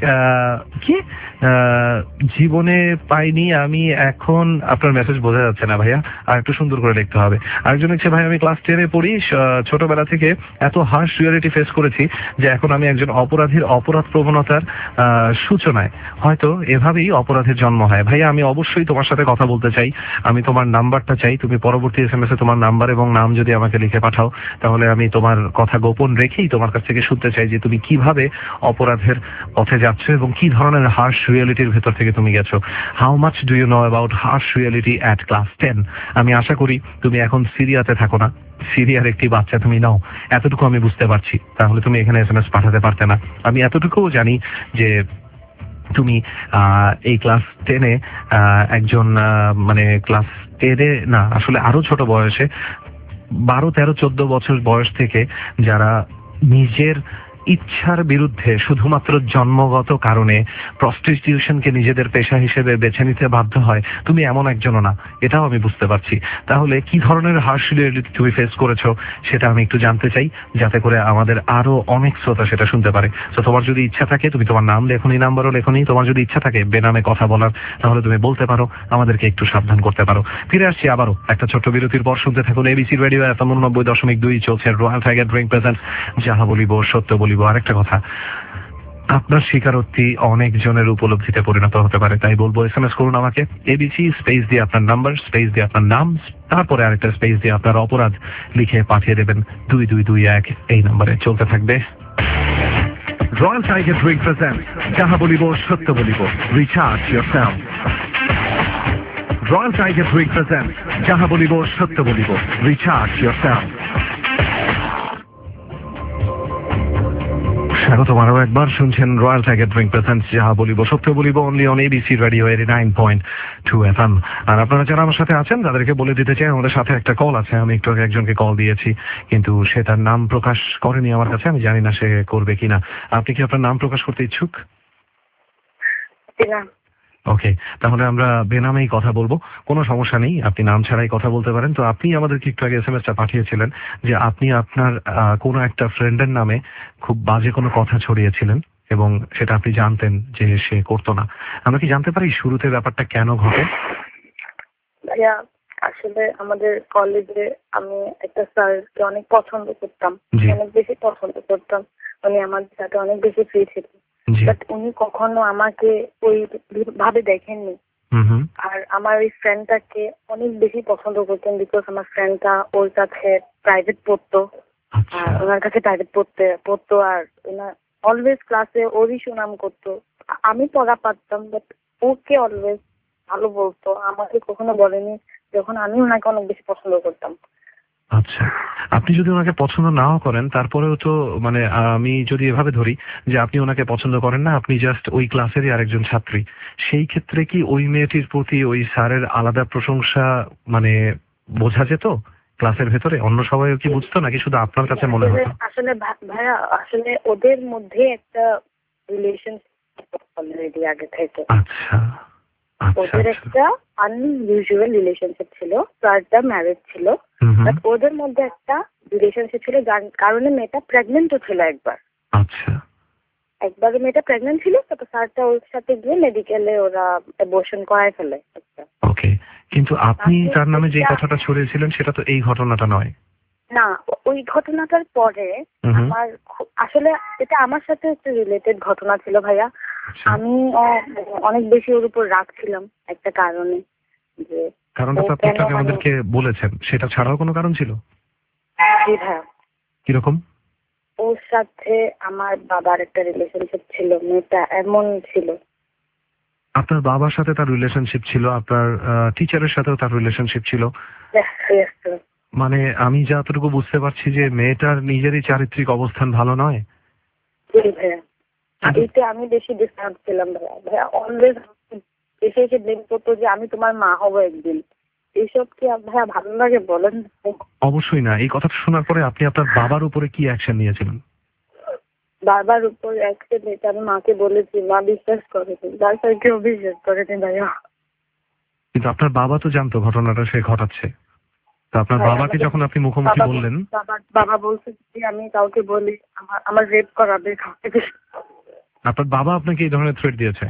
জীবনে পাইনি আমি এখন। আপনার মেসেজ বোঝা যাচ্ছে না ভাইয়া, আর একটু সুন্দর করে লিখতে হবে। আরেকজন লিখছে ভাই আমি ক্লাস 10-এ পড়ি, ছোটবেলা থেকে এত হার্শ রিয়ালিটি ফেস করেছি যে এখন আমি একজন অপরাধীর অপরাধ প্রবণতার সূচনায়। হয়তো এভাবেই অপরাধের জন্ম হয়। ভাইয়া আমি অবশ্যই তোমার সাথে কথা বলতে চাই, আমি তোমার নাম্বারটা চাই। তুমি পরবর্তী SMS-এ তোমার নাম্বার এবং নাম যদি আমাকে লিখে পাঠাও, তাহলে আমি তোমার কথা গোপন রেখেই তোমার কাছ থেকে শুনতে চাই যে তুমি কিভাবে অপরাধের পথে যাচ্ছ এবং কি ধরনের হার্শ রিয়ালিটির ভেতর থেকে তুমি গেছো। How much do you know about harsh reality at class 10? আমি আশা করি তুমি এখন সিরিয়াতে থাকো না, সিরিয়ার একটি বাচ্চা তুমি নাও, এতটুকু আমি বুঝতে পারছি। তাহলে তুমি এখানে SMS পাঠাতে পারতে না। আমি এতটুকুও জানি যে তুমি এই ক্লাস 10-এ একজন মানে ক্লাস 10-এ না, আসলে আরো ছোট বয়সে 12, 13, 14 বছর বয়স থেকে যারা নিজের ইচ্ছার বিরুদ্ধে শুধুমাত্র জন্মগত কারণে প্রস্টিটিউশনকে নিজেদের পেশা হিসেবে বেছে নিতে বাধ্য হয়, তুমি এমন একজনও না, এটাও আমি বুঝতে পারছি। তাহলে কি ধরনের হার্শ রিয়ালিটি তুমি ফেস করেছো সেটা আমি একটু জানতে চাই, যাতে করে আমাদের আরো অনেক শ্রোতা সেটা শুনতে পারে। তো তোমার যদি ইচ্ছা থাকে, তুমি তোমার নাম লেখনি, নাম্বারও লেখনি, তোমার যদি ইচ্ছা থাকে বেনামে কথা বলার, তাহলে তুমি বলতে পারো, আমাদেরকে একটু সাবধান করতে পারো। ফিরে আসছি আবারও একটা ছোট্ট বিরতির পর। শুনতে থাকুন ABC রেডিও FM 90.2 চলছে রয়্যাল টাইগার ড্রিঙ্ক প্রেজেন্ট যাহা বলিব সত্য বলিব। আরেকটা কথা, আপনার স্বীকারোক্তি অনেক জনের উপলব্ধিতে পরিণত হতে পারে, তাই বলবো SMS করুন আমাকে, ABC স্পেস দিয়ে আপনার নাম্বার, স্পেস দিয়ে আপনার নাম, তারপরে আরেকটা স্পেস দিয়ে আপনার অপরাধ লিখে পাঠিয়ে দেবেন 2221 এই নম্বরে। চলতে থাকবে রয়্যাল টাইগার ড্রিঙ্ক প্রেজেন্ট যাহা বলিব সত্য বলিব। Recharge yourself. Royal Tiger drink present যাহা বলিব সত্য বলিব। Recharge yourself. স্বাগত আরো একবার, শুনছেন রয়্যাল টাইগার ড্রিঙ্ক প্রেজেন্টস যাহা বলিব সত্য বলিব only on ABC radio 89.2 FM। আর আপনারা যারা আমার সাথে আছেন তাদেরকে বলে দিতে চাই আমাদের সাথে একটা কল আছে। আমি একটু আগে একজনকে কল দিয়েছি, কিন্তু সে তার নাম প্রকাশ করেনি আমার কাছে, আমি জানি না সে করবে কিনা। আপনি কি আপনার নাম প্রকাশ করতে ইচ্ছুক? ওকে, তাহলে আমরা বেনামেই কথা বলবো, কোনো সমস্যা নেই, আপনি নাম ছাড়াই কথা বলতে পারেন। তো আপনি আমাদেরকে একটু আগে এসএমএসটা পাঠিয়েছিলেন যে আপনি আপনার কোনো একটা ফ্রেন্ডের নামে খুব বাজে কোনো কথা ছড়িয়েছিলেন এবং সেটা আপনি জানতেন যে সে করতো না। আমরা কি জানতে পারি শুরুতে ব্যাপারটা কেন ঘটে? ভাইয়া, আসলে আমাদের কলেজে আমি একটা স্যারকে অনেক পছন্দ করতাম, অনেক বেশি পছন্দ করতাম। উনি আমাদের সাথে অনেক বেশি ফ্রি ছিলেন, বাট উনি কখনো আমাকে ওই ভাবে দেখেননি। আর আমার ওই ফ্রেন্ডটাকে অনেক বেশি পছন্দ করতেন, বিকজ আমার ফ্রেন্ডটা ওর কাছে প্রাইভেট পড়তো, আর ওনার কাছে প্রাইভেট পড়তো আর ওনার অলওয়েজ ক্লাসে ওরই সুনাম করতো। আমি পড়া পারতাম, বাট ওকে অলওয়েজ ভালো বলতো, আমাকে কখনো বলেনি, যখন আমি ওনাকে অনেক বেশি পছন্দ করতাম। আচ্ছা, আপনি যদি ওনাকে পছন্দ নাও করেন তারপরেও তো মানে আমি যদি এভাবে ধরি যে আপনি ওনাকে পছন্দ করেন না, আপনি জাস্ট ওই ক্লাসেরই আরেকজন ছাত্রী, সেই ক্ষেত্রে কি ওই মেয়েটির প্রতি ওই স্যারের আলাদা প্রশংসা মানে বোঝা যেত ক্লাসের ভেতরে? অন্য সবাই কি বুঝতো নাকি শুধু আপনার কাছে মনে হতো? আসলে ভাইয়া, আসলে ওদের মধ্যে একটা রিলেশন অলরেডি আগে থেকে। আচ্ছা, ওদের একটা আনইউজুয়াল রিলেশনশিপ ছিল, স্যারটা ম্যারেজ ছিল, বাট ওদের মধ্যে একটা রিলেশনশিপ ছিল, যার কারণে মেয়েটা প্রেগনেন্টও ছিল একবার। আচ্ছা, একবার মেয়েটা প্রেগনেন্ট ছিল, তারপর স্যারটা ওর সাথে গিয়ে মেডিকেলে ওরা অ্যাবর্শন করায় ফেলে। ওকে, কিন্তু আপনি তার নামে যে কথাটা ছড়িয়েছিলেন সেটা তো এই ঘটনাটা নয়। না, ওই ঘটনাটার পরে আমার আসলে এটা আমার সাথে একটা রিলেটেড ঘটনা ছিল ভাইয়া। আমি অনেক বেশি ওর উপর রাখছিলাম একটা কারণে, যে কারণটা তো আপনি একটু আমাদেরকে বলেছেন, সেটা ছাড়াও কোনো কারণ ছিল? জি ভাইয়া। কিরকম? ওর সাথে আমার বাবার একটা রিলেশনশিপ ছিল, মেয়েটা এমন ছিল। আপনার বাবার সাথে তার রিলেশনশিপ ছিল, আপনার টিচারের সাথেও তার রিলেশনশিপ ছিল? মানে আমি যতটুকু বুঝতে পারছি যে মেয়েটার নিজেরই চারিত্রিক অবস্থান ভালো নয়। এইটা আমি বেশি ডিস্টার্ব ছিলাম ভাইয়া। অলওয়েজ এসে এসে ব্লেম করতো যে আমি তোমার মা হবো একদিন। এইসব কি ভাইয়া ভালো লাগে বলেন? অবশ্যই না। এই কথাটা শোনার পরে আপনি আপনার বাবার উপরে কি অ্যাকশন নিয়েছিলেন? বাবার উপর অ্যাকশন নিতে আমি মাকে বলেছি, মা বিশ্বাস করেনি, তারপর কেউ বিশ্বাস করেনি ভাইয়া। কিন্তু আপনার বাবা তো জানতো ঘটনাটা সে ঘটাচ্ছে, তো আপনার বাবাকে যখন আপনি মুখোমুখি বললেন? বাবা বলছে যে আমি কাউকে বলি আমার রেপ করাবে। আপনার বাবা আপনাকে এই ধরনের থ্রেট দিয়েছে?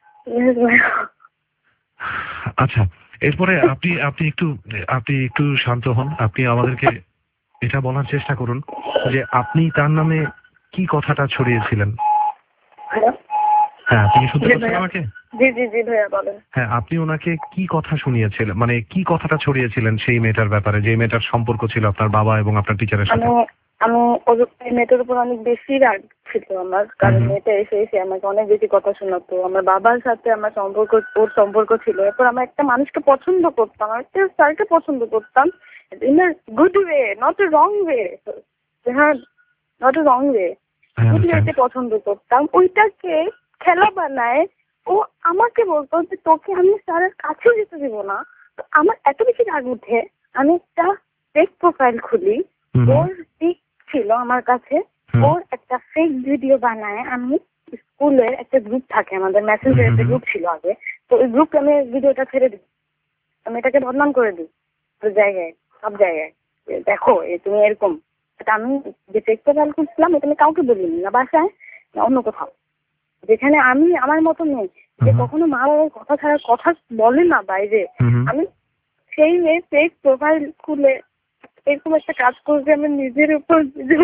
আচ্ছা, এরপরে আপনি একটু শান্ত হন। আপনি আমাদেরকে এটা বলার চেষ্টা করুন যে আপনি তার নামে কি কথাটা ছড়িয়েছিলেন। হ্যাঁ, আপনি শুনতে পাচ্ছেন আমাকে? জি জি জি ভাইয়া বলেন। হ্যাঁ, আপনি ওনাকে কি কথা শুনিয়েছিলেন, মানে কি কথাটা ছড়িয়েছিলেন সেই মেয়েটার ব্যাপারে, যে মেয়েটার সম্পর্ক ছিল আপনার বাবা এবং আপনার টিচারের সাথে? আমি ওই মেয়েটার উপর অনেক বেশি রাগ ছিল আমার, কারণ মেয়েটা এসে এসে আমাকে অনেক বেশি কথা শোনাতো। আমার বাবার সাথে আমার ওর সম্পর্ক ছিল। এরপর আমার একটা মানুষকে পছন্দ করতাম, আমার একটা স্যারকে পছন্দ করতাম, in a good way, not a wrong way. হ্যাঁ, not a wrong way, good ওয়েতে পছন্দ করতাম। ওইটাকে খেলা বানায় ও আমাকে বলতো যে তোকে আমি স্যারের কাছে যেতে দিব না। তো আমার এত বেশি রাগ উঠে আমি একটা ফেক প্রোফাইল খুলি, ওর পিক ছিল আমার কাছে, ওর একটা ফেক ভিডিও বানায় আমি স্কুলের একটা গ্রুপ থাকে, আমাদের মেসেঞ্জার একটা গ্রুপ ছিল আগে, তো ওই গ্রুপে আমি ভিডিওটা ছেড়ে দিই, আমি এটাকে বদনাম করে দিই জায়গায়, সব জায়গায়, দেখো তুমি এরকম। আমি যে ফেক প্রোফাইল খুঁজছিলাম এটা আমি কাউকে বলিনি, না বাসায় না অন্য কোথাও, যেখানে আমি আমার মতো নেই, যে কখনো মা বাবার কথা ছাড়া কথা বলে না বাইরে। আমি সেই মেয়ে ফেক প্রোফাইল খুলে এরকম একটা কাজ করবে আমি নিজের উপর।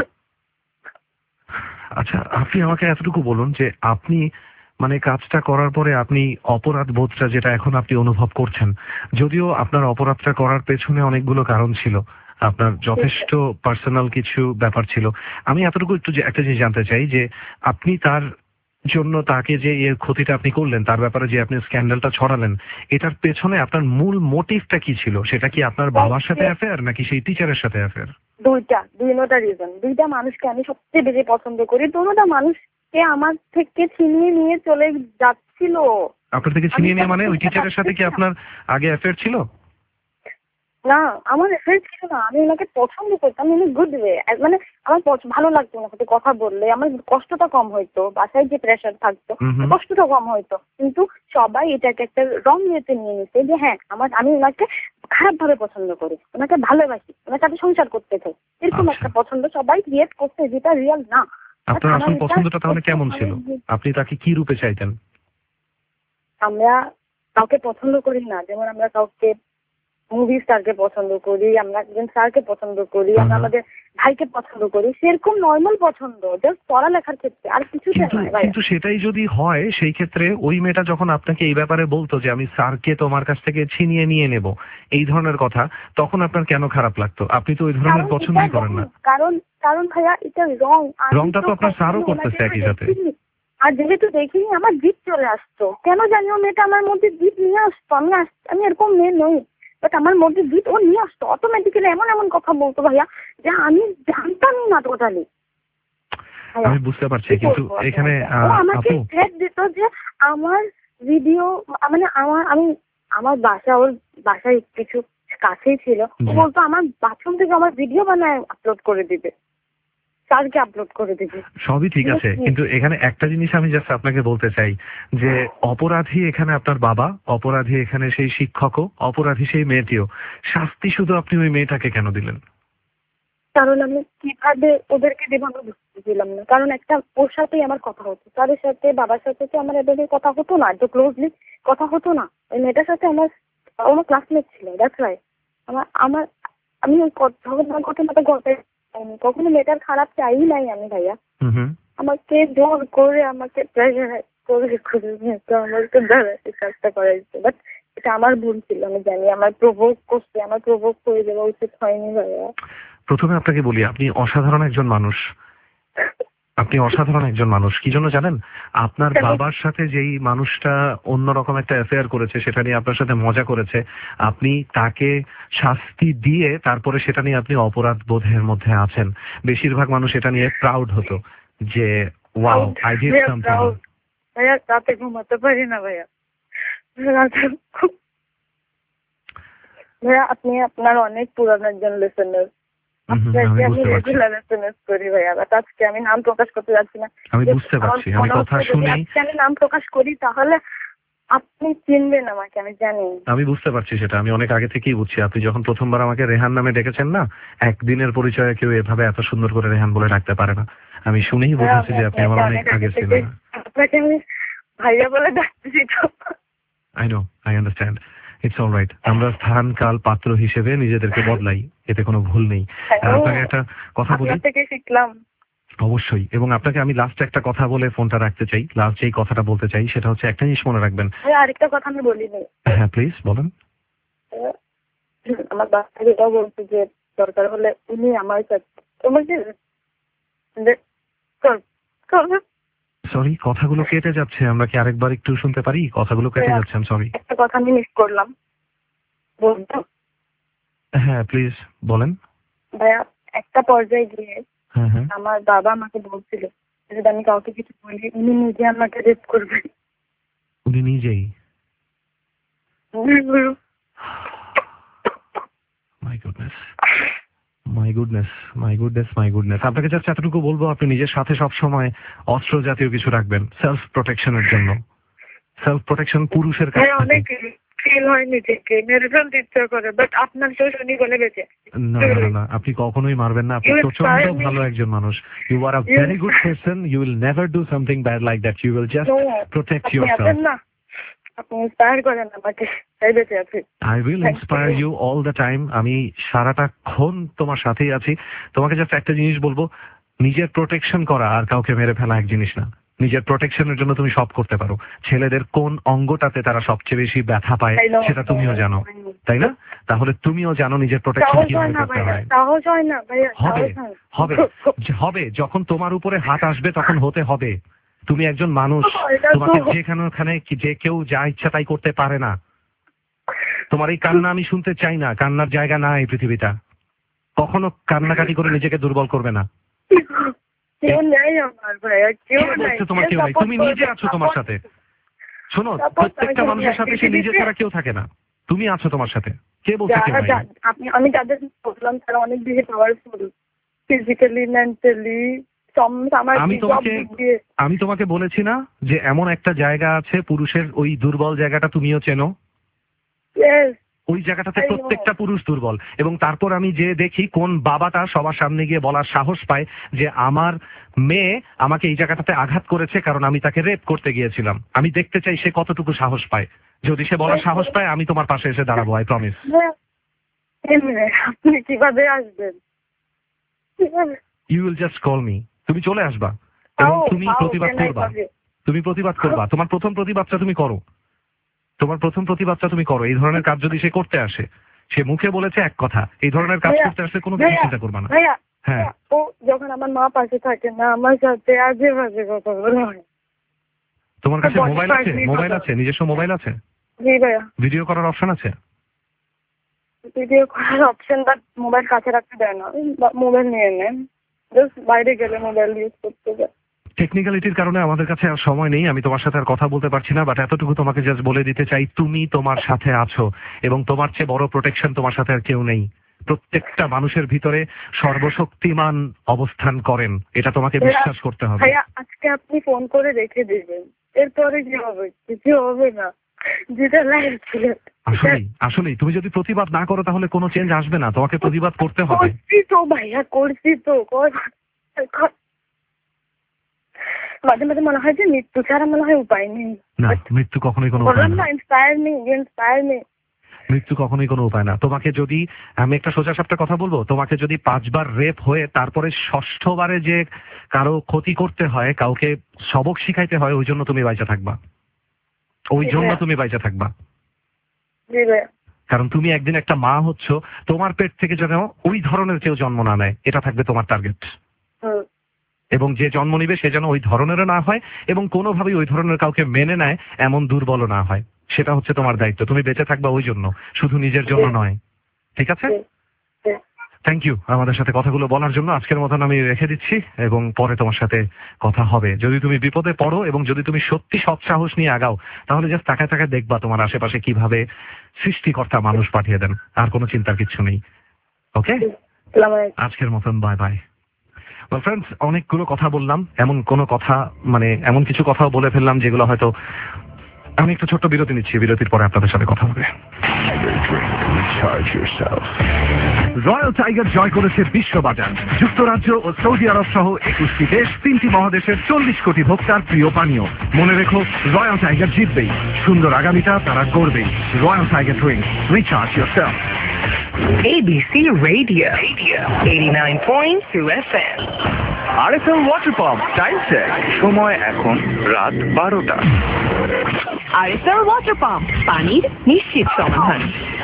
আচ্ছা, আপনি আমাকে এতটুকু বলুন যে আপনি মানে কাজটা করার পরে আপনি অপরাধ বোধটা যেটা এখন আপনি অনুভব করছেন, যদিও আপনার অপরাধটা করার পেছনে অনেকগুলো কারণ ছিল, আপনার যথেষ্ট পার্সোনাল কিছু ব্যাপার ছিল। আমি এতটুকু একটু একটা জিনিস জানতে চাই যে আপনি তার জন্য তাকে যে এর ক্ষতিটা আপনি করলেন, তার ব্যাপারে যে আপনি স্ক্যান্ডালটা ছড়ালেন, এটার পেছনে আপনার মূল মোটিভটা কি ছিল? সেটা কি আপনার বাবার সাথে অ্যাফেয়ার নাকি সেই টিচারের সাথে অ্যাফেয়ার? দুইটা রিজন। দুইটা মানুষকে আমি সবচেয়ে বেশি পছন্দ করি, দুটোটা মানুষকে আমার থেকে ছিনিয়ে নিয়ে চলে যাচ্ছিল। আপনার থেকে ছিনিয়ে নিয়ে মানে ওই টিচারের সাথে কি আপনার আগে অ্যাফেয়ার ছিল? না, আমার অ্যাফেয়ার ছিল না, আমি ওনাকে পছন্দ করতাম ইন গুড ওয়ে। মানে আমার ভালো লাগতো ওনার সাথে কথা বললে, আমার কষ্টটা কম হইতো, বাসায় যে প্রেশার থাকতো কষ্টটা কম হইতো। কিন্তু সবাই এটাকে একটা রং ওয়েতে নিয়ে নিছে যে হ্যাঁ আমি ওনাকে খারাপ ভাবে পছন্দ করি, ওনাকে ভালোবাসি, ওনার সাথে সংসার করতে চাই, এরকম একটা পছন্দ সবাই ক্রিয়েট করতে, যেটা রিয়েল না। আপনার আসল পছন্দটা তাহলে কেমন ছিল? আপনি তাকে কি রূপে চাইতেন? আমরা কাউকে পছন্দ করি না, যেমন আমরা কাউকে মুভি স্টারকে পছন্দ করি, আমরা একজন স্যারকে পছন্দ করি, আমরা আমাদের ভাইকে পছন্দ করি, সেরকম নর্মাল পছন্দ, জাস্ট পড়ালেখার ক্ষেত্রে, আর কিছু নয়। কিন্তু সেটাই যদি হয়, সেই ক্ষেত্রে ওই মেয়েটা যখন আপনাকে এই ব্যাপারে বলতো যে আমি স্যারকে তোমার কাছ থেকে ছিনিয়ে নিয়ে নেব, এই ধরনের কথা, তখন আপনার কেন খারাপ লাগতো? আপনি তো ওই ধরনের পছন্দই করেন না। কারণ ভাইয়া এটা রংটা তো আপনার স্যারও করতেছে একই সাথে। আর যেহেতু দেখিনি, আমার জিদ চলে আসতো, কেন জানি ও মেয়েটা আমার মধ্যে জিদ নিয়ে আসতো। আমি এরকম মেয়ে নই, বাট আমার মধ্যে জিদ ও নিয়ে আসতো অটোমেটিক্যালি। এমন কথা বলতো ভাইয়া যে আমি জানতামই না টোটালি। আমি বুঝতে পারছি, কিন্তু এখানে আমাকে থ্রেট দিত যে আমার ভিডিও, মানে আমার ওর বাসায় কিছু কাছেই ছিল, ও বলতো আমার বাথরুম থেকে আমার ভিডিও বানায় আপলোড করে দিবে, স্যারকে আপলোড করে দিবে। সবই ঠিক আছে, কিন্তু এখানে একটা জিনিস আমি জাস্ট আপনাকে বলতে চাই যে অপরাধী এখানে আপনার বাবা, অপরাধী এখানে সেই শিক্ষকও, অপরাধী সেই মেয়েটিও। শাস্তি শুধু আপনি ওই মেয়েটাকে কেন দিলেন? কারণ আমি কিভাবে ওদেরকে দেবো আমি বুঝতেছিলাম না। কারণ একটা ওর সাথেই আমার কথা হতো, তাদের সাথে বাবার সাথে তো আমার এদের কথা হতো না, তো ক্লোজলি কথা হতো না। ওই মেয়েটার সাথে আমার ক্লাসমেট ছিল, দ্যাটস রাইট। আমি ওই ঘটনাটা কখনো মেয়েটার খারাপ চাই নাই আমি ভাইয়া। আমাকে জোর করে, আমাকে প্রেশার করে আমাকে কাজটা করাইছে, বাট এটা আমার ভুল ছিল। আমি জানি আমার প্রভোগ করছে, আমার প্রভোগ করে দেওয়া উচিত হয়নি ভাইয়া। প্রথমে আপনাকে বলি, আপনি অসাধারণ একজন মানুষ। আপনি অসাধারণ একজন মানুষ। কি জন্য জানেন? আপনার বাবার সাথে যেই মানুষটা অন্যরকম একটা অ্যাফেয়ার করেছে, সেটা নিয়ে আপনার সাথে মজা করেছে, আপনি তাকে শাস্তি দিয়ে তারপরে সেটা নিয়ে আপনি অপরাধ বোধের মধ্যে আছেন। বেশিরভাগ মানুষ এটা নিয়ে প্রাউড হতো যে ওয়াও, আই ডিড সামথিং। ভাইয়া রাতে ঘুমাতে পারি না ভাইয়া। ভাইয়া আপনি আপনার অনেক পুরানো একজন লিসেনার, আমি রেগুলার এসএমএস করি ভাইয়া, বাট আজকে আমি নাম প্রকাশ করতে যাচ্ছি না। আমি বুঝতে পারছি, আমি কথা শুনি। আজকে আমি নাম প্রকাশ করি তাহলে আপনি চিনবেন আমাকে, আমি জানি। আমি বুঝতে পারছি, সেটা আমি অনেক আগে থেকেই বুঝছি। আপনি যখন প্রথমবার আমাকে রেহান নামে ডেকেছেন না, একদিনের পরিচয়ে কেউ এভাবে এত সুন্দর করে রেহান বলে ডাকতে পারে না। আমি শুনেই বুঝেছি যে আপনি আমার অনেক আগে ছিলেন। আপনাকে আমি ভাইয়া বলে ডাকতেছি তো। I know, I understand, it's all right. আমরা স্থান কাল পাত্র হিসেবে নিজেদেরকে বদলাই, এতে কোনো ভুল নেই। আপনাকে একটা কথা বলি, থেকে শিখলাম। অবশ্যই। এবং আপনাকে আমি লাস্ট একটা কথা বলে ফোনটা রাখতে চাই। লাস্ট যেই কথাটা বলতে চাই সেটা হচ্ছে, একটা জিনিস মনে রাখবেন। আরেকটা কথা আমি বলিনি। হ্যাঁ প্লিজ বলেন। আমার বাচ্চা এটাও বলছে যে দরকার হলে উনি আমার সাথে সরি, কথাগুলো কেটে যাচ্ছে। আমরা কি আরেকবার একটু শুনতে পারি? কথাগুলো কেটে যাচ্ছে, আমি সরি। একটা কথা আমি মিস করলাম, বলতো? হ্যাঁ প্লিজ বলেন। ভাইয়া একটা পর্যায়ে গিয়ে আমার বাবা আমাকে বলছিল যদি আমি কাউকে কিছু বলি উনি নিজে আমাকে রেপ করবেন। উনি নিজেই? My goodness, my goodness, my goodness, my goodness. আপনাকে জাস্ট এতটুকু বলবো, আপনি নিজের সাথে সবসময় অস্ত্র জাতীয় কিছু রাখবেন, সেলফ প্রোটেকশনের জন্য। সেলফ প্রোটেকশন পুরুষের কাছ থেকে। ফিল হয় নিজেকে মেরে ফেলতে ইচ্ছা করে, বাট আপনার তো শুনি বলে বেঁচে। না না না, আপনি কখনোই মারবেন না। আপনি প্রচন্ড ভালো একজন মানুষ। You are a very good person. You will never do something bad like that. You will just protect yourself. আপনি ইন্সপায়ার করেন আমাকে, তাই বেঁচে আছি। I will inspire you all the time. আমি সারাটাক্ষণ তোমার সাথেই আছি। তোমাকে জাস্ট একটা জিনিস বলবো, নিজের প্রোটেকশন করা আর কাউকে মেরে ফেলা এক জিনিস না। নিজের প্রোটেকশনের জন্য তুমি সব করতে পারো। ছেলেদের কোন অঙ্গটাতে তারা সবচেয়ে বেশি ব্যথা পায় সেটা তুমিও জানো, তাই না? তাহলে তুমিও জানো নিজের প্রোটেকশন কিভাবে করতে হয়। হবে হবে হবে, যখন তোমার উপরে হাত আসবে তখন হতে হবে। তুমি একজন মানুষ, এটা তো- তোমাকে যেখানে ওখানে যে কেউ যা ইচ্ছা তাই করতে পারে না। তোমার এই কান্না আমি শুনতে চাই না, কান্নার জায়গা না এই পৃথিবীটা। কখনো কান্নাকাটি করে নিজেকে দুর্বল করবে না। কেউ নেই আমার ভাইয়া, কেউ কে নাই। বলছে তোমার কেউ নাই? তুমি নিজে আছো তোমার সাথে। শোনো, প্রত্যেকটা মানুষের সাথে সে নিজে ছাড়া কেউ থাকে না। তুমি আছো তোমার সাথে, কে বলছে কেউ নাই? আমি যাদের বললাম তারা অনেক বেশি পাওয়ারফুল, ফিজিক্যালি, মেন্টালি, আমি তোমাকে বলেছি না যে এমন একটা জায়গা আছে পুরুষের, ওই দুর্বল জায়গাটা তুমিও চেনো। ওই জায়গাটাতে প্রত্যেকটা পুরুষ দুর্বল। এবং তারপর আমি যে দেখি কোন বাবাটা সবার সামনে গিয়ে বলার সাহস পায় যে আমার মেয়ে আমাকে এই জায়গাটাতে আঘাত করেছে কারণ আমি তাকে রেপ করতে গিয়েছিলাম। আমি দেখতে চাই সে কতটুকু সাহস পায়। যদি সে বলার সাহস পায় আমি তোমার পাশে এসে দাঁড়াবো, আই প্রমিস। আপনি কিভাবে আসবেন? You will just call me. তুমি চলে আসবা এবং তুমি প্রতিবাদ করবা। তুমি প্রতিবাদ করবা। তোমার প্রথম প্রতিবাদটা তুমি করো। তোমার প্রথম প্রতিবাদটা তুমি করো। এই ধরনের কাজ যদি সে করতে আসে, সে মুখে বলেছে এক কথা, এই ধরনের কাজ করতে আসলে কোনো কিছু চিন্তা করবা না। হ্যাঁ, ও যখন আমার মা পাশে থাকে না, আমার সাথে আজে বাজে কথা বলে। তোমার কাছে মোবাইল আছে? মোবাইল আছে? নিজস্ব মোবাইল আছে? জি ভাইয়া। ভিডিও করার অপশন আছে? ভিডিও করার অপশন, বাট মোবাইল কাছে রাখতে দেয় না। মোবাইল নিয়ে নেন, জাস্ট বাইরে গেলে মোবাইল ইউজ করতে যায়। টেকনিক্যালিটির কারণে আমাদের কাছে আর সময় নেই, আমি তোমার সাথে আর কথা বলতে পারছি না। বাট এতটুকু তোমাকে জাস্ট বলে দিতে চাই, তুমি তোমার সাথে আছো এবং তোমার চেয়ে বড় প্রোটেকশন তোমার সাথে আর কেউ নেই। প্রত্যেকটা মানুষের ভিতরে সর্বশক্তিমান অবস্থান করেন, এটা তোমাকে বিশ্বাস করতে হবে। ভাইয়া আজকে আপনি ফোন করে রেখে দিবেন, এরপরে কি হবে? কিছু হবে না, যেটা লাইফ ছিল। আসলেই তুমি যদি প্রতিবাদ না করো তাহলে কোনো চেঞ্জ আসবে না। তোমাকে প্রতিবাদ করতে হবে। করছি তো ভাইয়া, করছি তো। মাঝে মাঝে মনে হয় যে মৃত্যু ছাড়া মনে হয় উপায় নেই। না, মৃত্যু কখনোই কোনো উপায় না। Inspire me. মৃত্যু কখনোই কোনো উপায় না। তোমাকে যদি, আমি একটা সোজা সাপটা কথা বলবো, তোমাকে যদি 5 বার রেপ হয়ে তারপরে 6ষ্ঠবারে যে কারো ক্ষতি করতে হয়, কাউকে সবক শিখাইতে হয়, ওই জন্য তুমি বাইচা থাকবা। ওই জন্য তুমি বাইচা থাকবা। কারণ তুমি একদিন একটা মা হচ্ছ, তোমার পেট থেকে যেন ওই ধরনের কেউ জন্ম না নেয়, এটা থাকবে তোমার টার্গেট। এবং যে জন্ম নিবে সে যেন ওই ধরনেরও না হয় এবং কোনোভাবেই ওই ধরনের কাউকে মেনে নেয় এমন দুর্বলও না হয়। সেটা হচ্ছে তোমার দায়িত্ব। তুমি বেঁচে থাকবা ওই জন্য, শুধু নিজের জন্য নয়। ঠিক আছে? থ্যাংক ইউ আমাদের সাথে কথাগুলো বলার জন্য। আজকের মতন আমি রেখে দিচ্ছি এবং পরে তোমার সাথে কথা হবে। যদি তুমি বিপদে পড়ো এবং যদি তুমি সত্যি সৎসাহস নিয়ে আগাও, তাহলে জাস্ট তাকায় তাকায় দেখবা তোমার আশেপাশে কিভাবে সৃষ্টিকর্তা মানুষ পাঠিয়ে দেন। আর কোনো চিন্তার কিছু নেই। ওকে, আজকের মতন বাই বাই। ফ্রেন্ডস, অনেকগুলো কথা বললাম, এমন কোনো কথা, মানে এমন কিছু কথাও বলে ফেললাম যেগুলো হয়তো, আমি একটু ছোট্ট বিরতি নিচ্ছি, বিরতির পরে আপনাদের সাথে কথা হবে। রয়্যাল টাইগার জয় করেছে বিশ্ববাজার। যুক্তরাজ্য ও সৌদি আরব সহ 21টি দেশ, 3টি মহাদেশের 40 কোটি ভোক্তার প্রিয় পানীয়। মনে রেখো, রয়্যাল টাইগার জিতবেই, সুন্দর আগামীটা তারা করবেই। Royal Tiger drink, recharge yourself. ABC Radio 89.2 FM. RSL water pump time check, সময় এখন রাত 12টা। RSL ওয়াটার পাম্প, পানির নিশ্চিত সমাধান।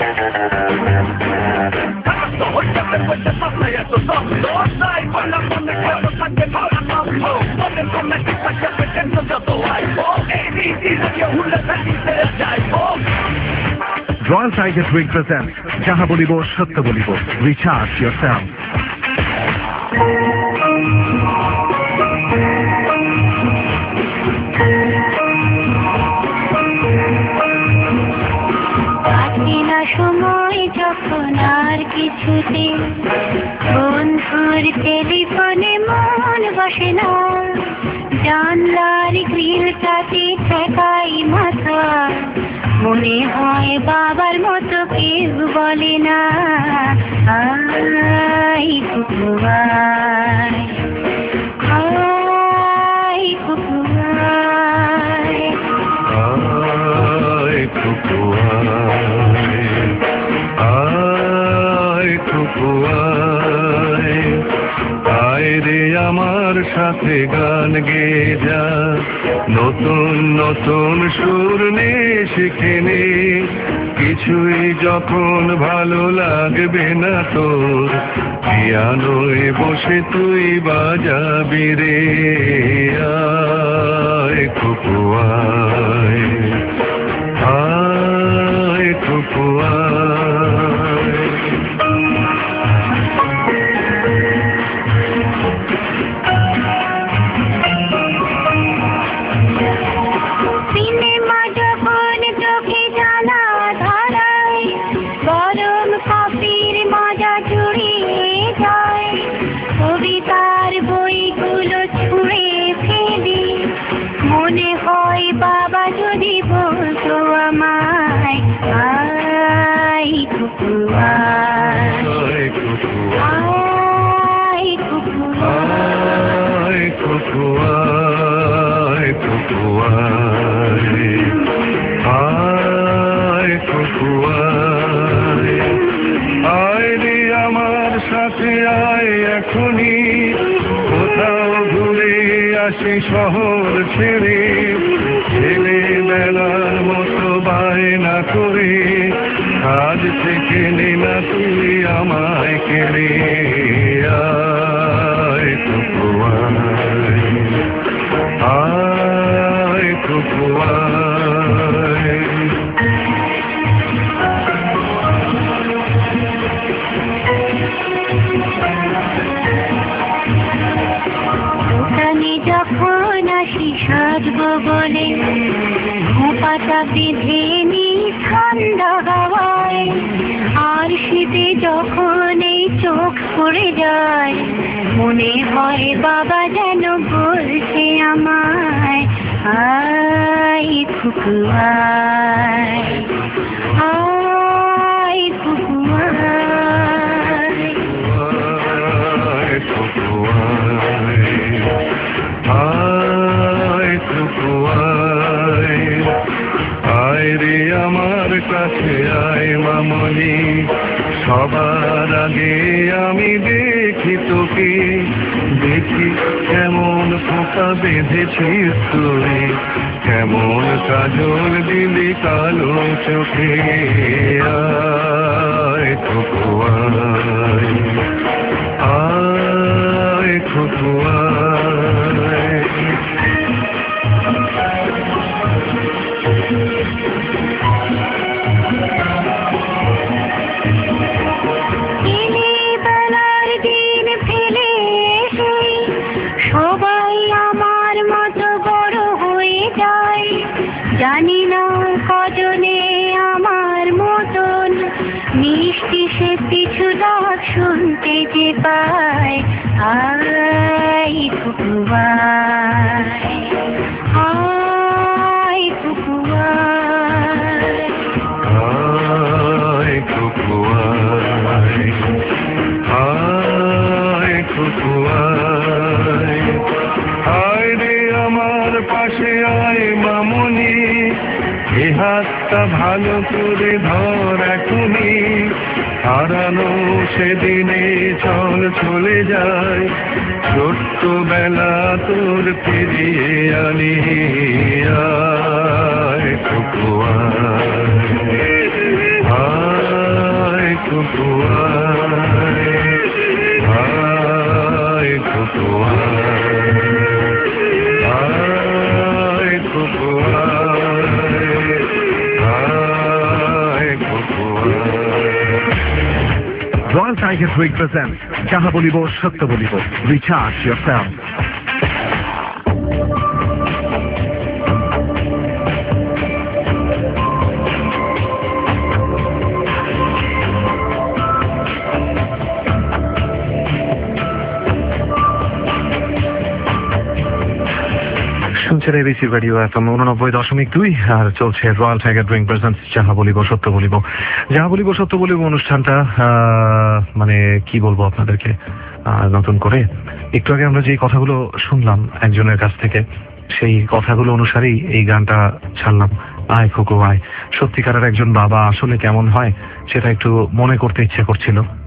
রয়্যাল টাইগার ড্রিঙ্ক প্রেজেন্ট, যাহা বলিব সত্য বলিব, রিচার্জ ইয়োরসেলফ। সময় যখন আর কিছুতে বন্ধুর টেলিফোনে মন বসে না, জানলার গ্রিলটাতে ঠেকাই মাথা, মনে হয় বাবার মতো কেউ বলে না, আই কুকু আয়, আই কুকু আয়, আয় কুকু আয়, আয় কুকু আয়, আয় রে আমার সাথে গান গেয়ে যা, নতুন নতুন সুর নে শিখে নে, কিছুই যখন ভালো লাগবে না তোর, পিয়ানোয় বসে তুই বাজাবি রে। আয় খুকু আয়, আয় খুকু আয়। সিনেমা যখন চোখে জানা ধরায়, গরম কফির মজা জুড়িয়ে যায়, কবিতার বইগুলো ছুঁড়ে ফেলি, মনে হয় বাবা যদি বলতো আমায়, আয় খুকু আয়, আয় খুকু আয় খুকু আয়, খুকু আয়, খুকু আয়, আয় খুকু আয়। আয় রে আমার সাথে আয় এখনই, কোথাও ঘুরে আসি শহর ছেড়ে, ছেলেবেলার মতো বায়না করে, কাজ থেকে নে না তুই আমায় কেড়ে। আয় খুকু আয়, আয় খুকু আয়। দোকানে যখন আসি সাজবো বলে, পাতা বেঁধে নি ঠান্ডা হাওয়ায়, আর শীতে যখন এই চোখ পড়ে যায়, মনে হয় বাবা যেন বলছে আমায়, আয় খুকু আয়, আয় খুকু আয়। আয় খুকু আয়, আয় খুকু আয়। আয় রে আমার কাছে আয় মামনি, সবার আগে আমি দেখি তোকে, দেখি কেমন ফোঁটা বেঁধেছিস তুই, কেমন কাজল দিলি কালো চোখে। আয় খুকু আয়, আয় খুকু আয়। ছেলেবেলার দিন ফেলে এসে সবাই আমার মতো বড় হয়ে যায়, জানি না কজনে আমার মতন মিষ্টি সে কিছু ডাক শুনতে যে পায়, আয় খুকু আয়, আয় খুকু আয়। আয় খুকু আয়, আয় খুকু আয়। আয় রে আমার পাশে আয় মামনি, এ হাতটা ভালো করে ধর এখনই, হারানো সেদিনে চল চলে যায়, ছোট্টবেলা তোর ফিরিয়ে আনি। আয় খুকু আয়, আয় খুকু আয়, আয় খুকু আয়, আয় খুকু আয়, আয় খুকু আয়। রয়্যাল টাইগার উইক প্রেজেন্টস যাহা বলিব সত্য বলিব, রিচার্জ yourself। শুনছেন এবিসি রেডিও FM 89.2, আর চলছে রয়্যাল টাইগার ড্রিঙ্ক প্রেজেন্টস যাহা বলিব সত্য বলিব। যাহা বলিব সত্য বলিব অনুষ্ঠানটা মানে কি বলবো আপনাদেরকে, নতুন করে একটু আগে আমরা যে কথাগুলো শুনলাম একজনের কাছ থেকে, সেই কথাগুলো অনুসারেই এই গানটা ছাড়লাম। আয় খুকু আয়। সত্যিকারের একজন বাবা আসলে কেমন হয় সেটা একটু মনে করতে ইচ্ছে করছিল।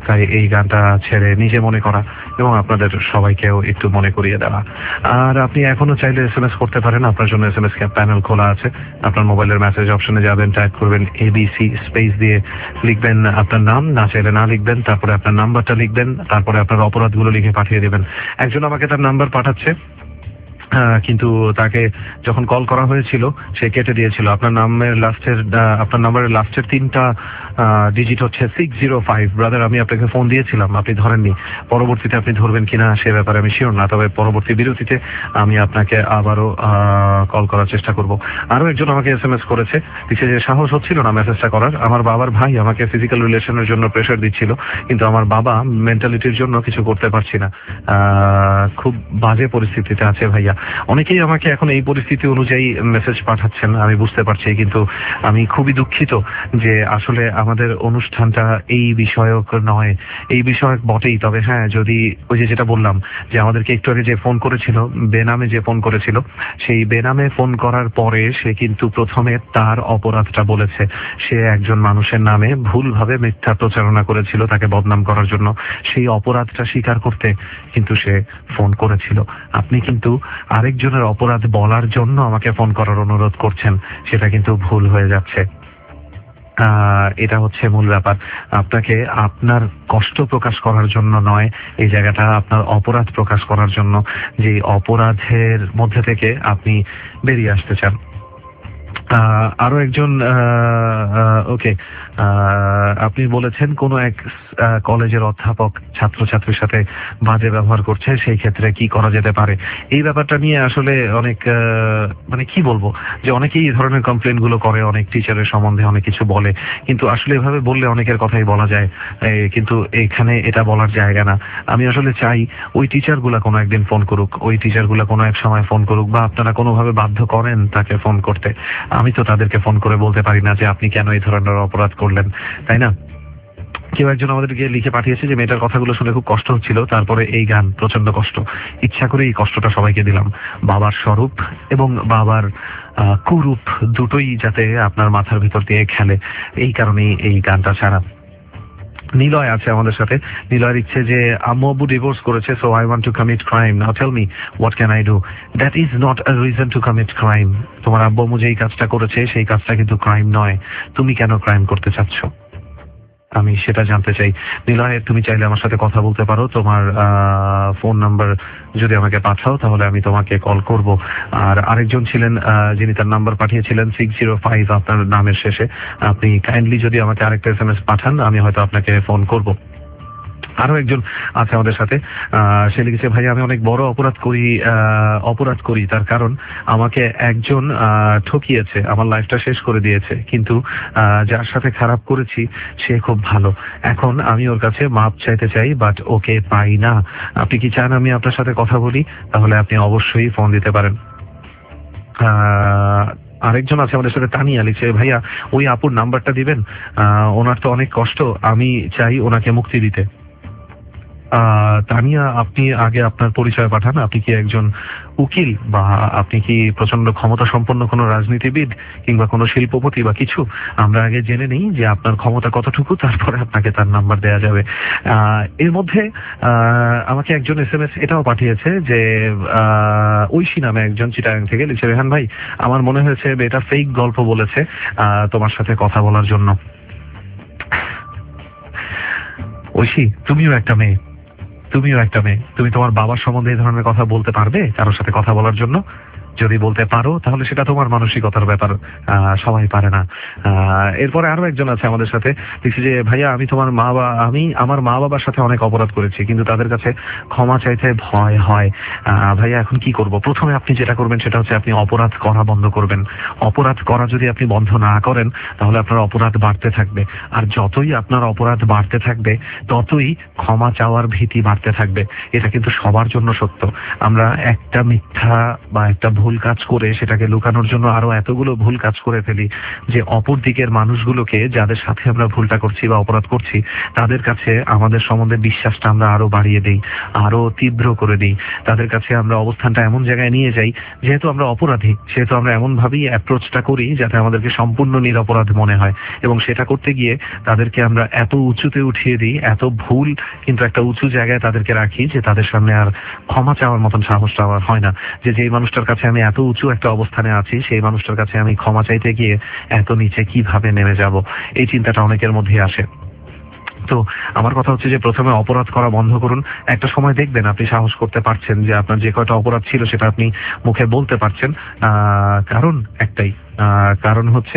তাই এই গানটা ছেড়ে নিজে মনে করা এবং আপনাদের সবাইকেও একটু মনে করিয়ে দেওয়া। আর আপনি এখনো চাইলে SMS করতে পারেন, আপনার জন্য SMS প্যানেল খোলা আছে। আপনার মোবাইলের মেসেজ অপশনে যাবেন, টাইপ করবেন ABC স্পেস দিয়ে লিখবেন আপনার নাম, না চাইলে না লিখবেন, তারপরে আপনার নাম্বারটা লিখবেন, তারপরে আপনার অপরাধগুলো লিখে পাঠিয়ে দেবেন। একজন আমাকে তার নাম্বার পাঠাচ্ছে, কিন্তু তাকে যখন কল করা হয়েছিল সে কেটে দিয়েছিল। আপনার নাম্বারের লাস্টের 3টা ডিজিট হচ্ছে 605। ব্রাদার, আমি আপনাকে ফোন দিয়েছিলাম, আপনি ধরেননি। পরবর্তীতে আপনি ধরবেন কিনা সে ব্যাপারে আমি শিওর না, তবে পরবর্তী বিরতিতে আমি আপনাকে আবারও কল করার চেষ্টা করব। আরো একজন আমাকে SMS করেছে, যে সাহস হচ্ছিল না মেসেজটা করার। আমার বাবার ভাই আমাকে ফিজিক্যাল রিলেশনের জন্য প্রেশার দিচ্ছিল, কিন্তু আমার বাবা মেন্টালিটির জন্য কিছু করতে পারছি না। খুব বাজে পরিস্থিতিতে আছে ভাইয়া। অনেকেই আমাকে এখন এই পরিস্থিতি অনুযায়ী মেসেজ পাঠাচ্ছেন, আমি বুঝতে পারছি, কিন্তু আমি খুবই দুঃখিত যে আসলে আমাদের অনুষ্ঠানটা এই বিষয়ক নয়। এই বিষয়ক বটেই, তবে হ্যাঁ, যদি ওই যেটা বললাম যে আমাদেরকে একটু আগে যে ফোন করেছিল, বেনামে যে ফোন করেছিল, সেই বেনামে ফোন করার পরে সে কিন্তু প্রথমে তার অপরাধটা বলেছে। সে একজন মানুষের নামে ভুলভাবে মিথ্যা প্রচারণা করেছিল তাকে বদনাম করার জন্য। সেই অপরাধটা স্বীকার করতে কিন্তু সে ফোন করেছিল। আপনি কিন্তু আরেকজনের অপরাধ বলার জন্য আমাকে ফোন করার অনুরোধ করছেন, সেটা কিন্তু ভুল হয়ে যাচ্ছে। এটা হচ্ছে মূল ব্যাপার। আপনাকে আপনার কষ্ট প্রকাশ করার জন্য নয়, এই জায়গাটা আপনার অপরাধ প্রকাশ করার জন্য, যে অপরাধের মধ্যে থেকে আপনি বেরিয়ে আসতে চান। আরো একজন ওকে, আপনি বলেছেন কোন এক কলেজের অধ্যাপক ছাত্রছাত্রীর সাথে বাজে ব্যবহার করছে, সেই ক্ষেত্রে কি করা যেতে পারে। এই ব্যাপারটা নিয়ে আসলে অনেক মানে কি বলবো, যে অনেকেই এই ধরনের কমপ্লেন গুলো করে, অনেক টিচারের সম্বন্ধে অনেক কিছু বলে, কিন্তু আসলে এভাবে বললে অনেকের কথাই বলা যায়, কিন্তু এখানে এটা বলার জায়গা না। আমি আসলে চাই ওই টিচার গুলা কোনো একদিন ফোন করুক, ওই টিচার গুলা কোনো এক সময় ফোন করুক, বা আপনারা কোনোভাবে বাধ্য করেন তাকে ফোন করতে। আমি তো তাদেরকে ফোন করে বলতে পারি না যে আপনি কেন এই ধরনের অপরাধ করলেন, তাই না? কেউ একজন আমাদেরকে লিখে পাঠিয়েছে যে মেয়েটার কথাগুলো শুনে খুব কষ্ট হচ্ছিল, তারপরে এই গান প্রচন্ড কষ্ট, ইচ্ছা করে এই কষ্টটা সবাইকে দিলাম। বাবার স্বরূপ এবং বাবার কুরূপ দুটোই যাতে আপনার মাথার ভিতর দিয়ে খেলে, এই কারণেই এই গানটা ছাড়া। নিলয় আছে আমাদের সাথে। নিলয়ের ইচ্ছে যে আম্মু আব্বু ডিভোর্স করেছে, so I want to commit crime. Now tell me what can I do. That is not a reason to commit crime. তোমার আব্বু আম্মু যেই কাজটা করেছে সেই কাজটা কিন্তু ক্রাইম নয়। তুমি কেন ক্রাইম করতে চাচ্ছ, আমি সেটা জানতে চাই। নিলয়, তুমি চাইলে আমার সাথে কথা বলতে পারো। তোমার ফোন নাম্বার যদি আমাকে পাঠাও তাহলে আমি তোমাকে কল করব। আর আরেকজন ছিলেন যিনি তার নাম্বার পাঠিয়েছিলেন 605 আপনার নামের শেষে। আপনি কাইন্ডলি যদি আমাকে আরেকটা SMS পাঠান, আমি হয়তো আপনাকে ফোন করব। আরো একজন আছে আমাদের সাথে, সে লিখেছে, ভাই আমি অনেক বড় অপরাধ করি, তার কারণ আমাকে একজন ঠকিয়েছে, আমার লাইফটা শেষ করে দিয়েছে, কিন্তু যার সাথে খারাপ করেছি সে খুব ভালো। এখন আমি ওর কাছে মাপ চাইতে চাই, বাট ওকে পাই না। আপনি কি চান আমি আপনার সাথে কথা বলি? তাহলে আপনি অবশ্যই ফোন দিতে পারেন। আরেকজন আছে আমাদের সাথে, তানিয়া লিখছে, ভাইয়া ওই আপুর নাম্বারটা দিবেন, ওনার তো অনেক কষ্ট, আমি চাই ওনাকে মুক্তি দিতে। তানিয়া, আপনি আগে আপনার পরিচয় পাঠান। আপনি কি একজন উকিল, বা আপনি কি প্রচন্ড ক্ষমতা সম্পন্ন কোনো রাজনীতিবিদ কিংবা কোনো শিল্পপতি বা কিছু? আমরা আগে জেনে নিই যে আপনার ক্ষমতা কতটুকু, তারপরে আপনাকে তার নাম্বার দেওয়া যাবে। এর মধ্যে আমাকে একজন SMS এটাও পাঠিয়েছে যে ঐশী নামে একজন চিটাগাং থেকে লিখছে, রেহান ভাই আমার মনে হয়েছে এটা ফেক গল্প বলেছে তোমার সাথে কথা বলার জন্য। ঐশী, তুমিও একটা মেয়ে, তুমি তোমার বাবার সম্বন্ধে এই ধরনের কথা বলতে পারবে কারোর সাথে কথা বলার জন্য? যদি বলতে পারো তাহলে সেটা তোমার মানসিকতার ব্যাপার, সবাই পারে না। এরপরে আরো একজন আছে আমাদের সাথে, লিখছে যে ভাইয়া আমি আমার মা বাবার সাথে অনেক অপরাধ করেছি, কিন্তু তাদের কাছে ক্ষমা চাইতে ভয় হয়। ভাইয়া এখন কি করব? প্রথমে আপনি যেটা করবেন সেটা হচ্ছে আপনি অপরাধ করা বন্ধ করবেন। অপরাধ করা যদি আপনি বন্ধ না করেন তাহলে আপনার অপরাধ বাড়তে থাকবে, আর যতই আপনার অপরাধ বাড়তে থাকবে ততই ক্ষমা চাওয়ার ভীতি বাড়তে থাকবে। এটা কিন্তু সবার জন্য সত্য। আমরা একটা মিথ্যা বা একটা ভুল কাজ করে সেটাকে লুকানোর জন্য আরো এতগুলো ভুল কাজ করে ফেলি যে অপর দিকের মানুষগুলোকে, যাদের সাথে আমরা ভুলটা করছি বা অপরাধ করছি, তাদের কাছে আমাদের সম্বন্ধে বিশ্বাসটা আমরা আরো বাড়িয়ে দিই, আরো তীব্র করে দিই। তাদের কাছে আমরা অবস্থানটা এমন জায়গায় নিয়ে যাই, যেহেতু আমরা অপরাধী সেহেতু আমরা এমন ভাবেই অ্যাপ্রোচটা করি যাতে আমাদেরকে সম্পূর্ণ নিরপরাধ মনে হয়, এবং সেটা করতে গিয়ে তাদেরকে আমরা এত উঁচুতে উঠিয়ে দিই, এত ভুল কিন্তু একটা উঁচু জায়গায় তাদেরকে রাখি যে তাদের সামনে আর ক্ষমা চাওয়ার মতন সাহসটা আমার হয় না। যেই মানুষটার কাছে আমি এত উঁচু একটা অবস্থানে আছি সেই মানুষটার কাছে আমি ক্ষমা চাইতে গিয়ে এত নিচে কিভাবে নেমে যাব, এই চিন্তাটা অনেকের মধ্যে আসে। তো আমার কথা হচ্ছে যে প্রথমে অপরাধ করা বন্ধ করুন। একটা সময় দেখবেন আপনি সাহস করতে পারছেন যে আপনার যে কয়টা অপরাধ ছিল সেটা আপনি মুখে বলতে পারছেন। কারণ একটাই, কারণ হচ্ছে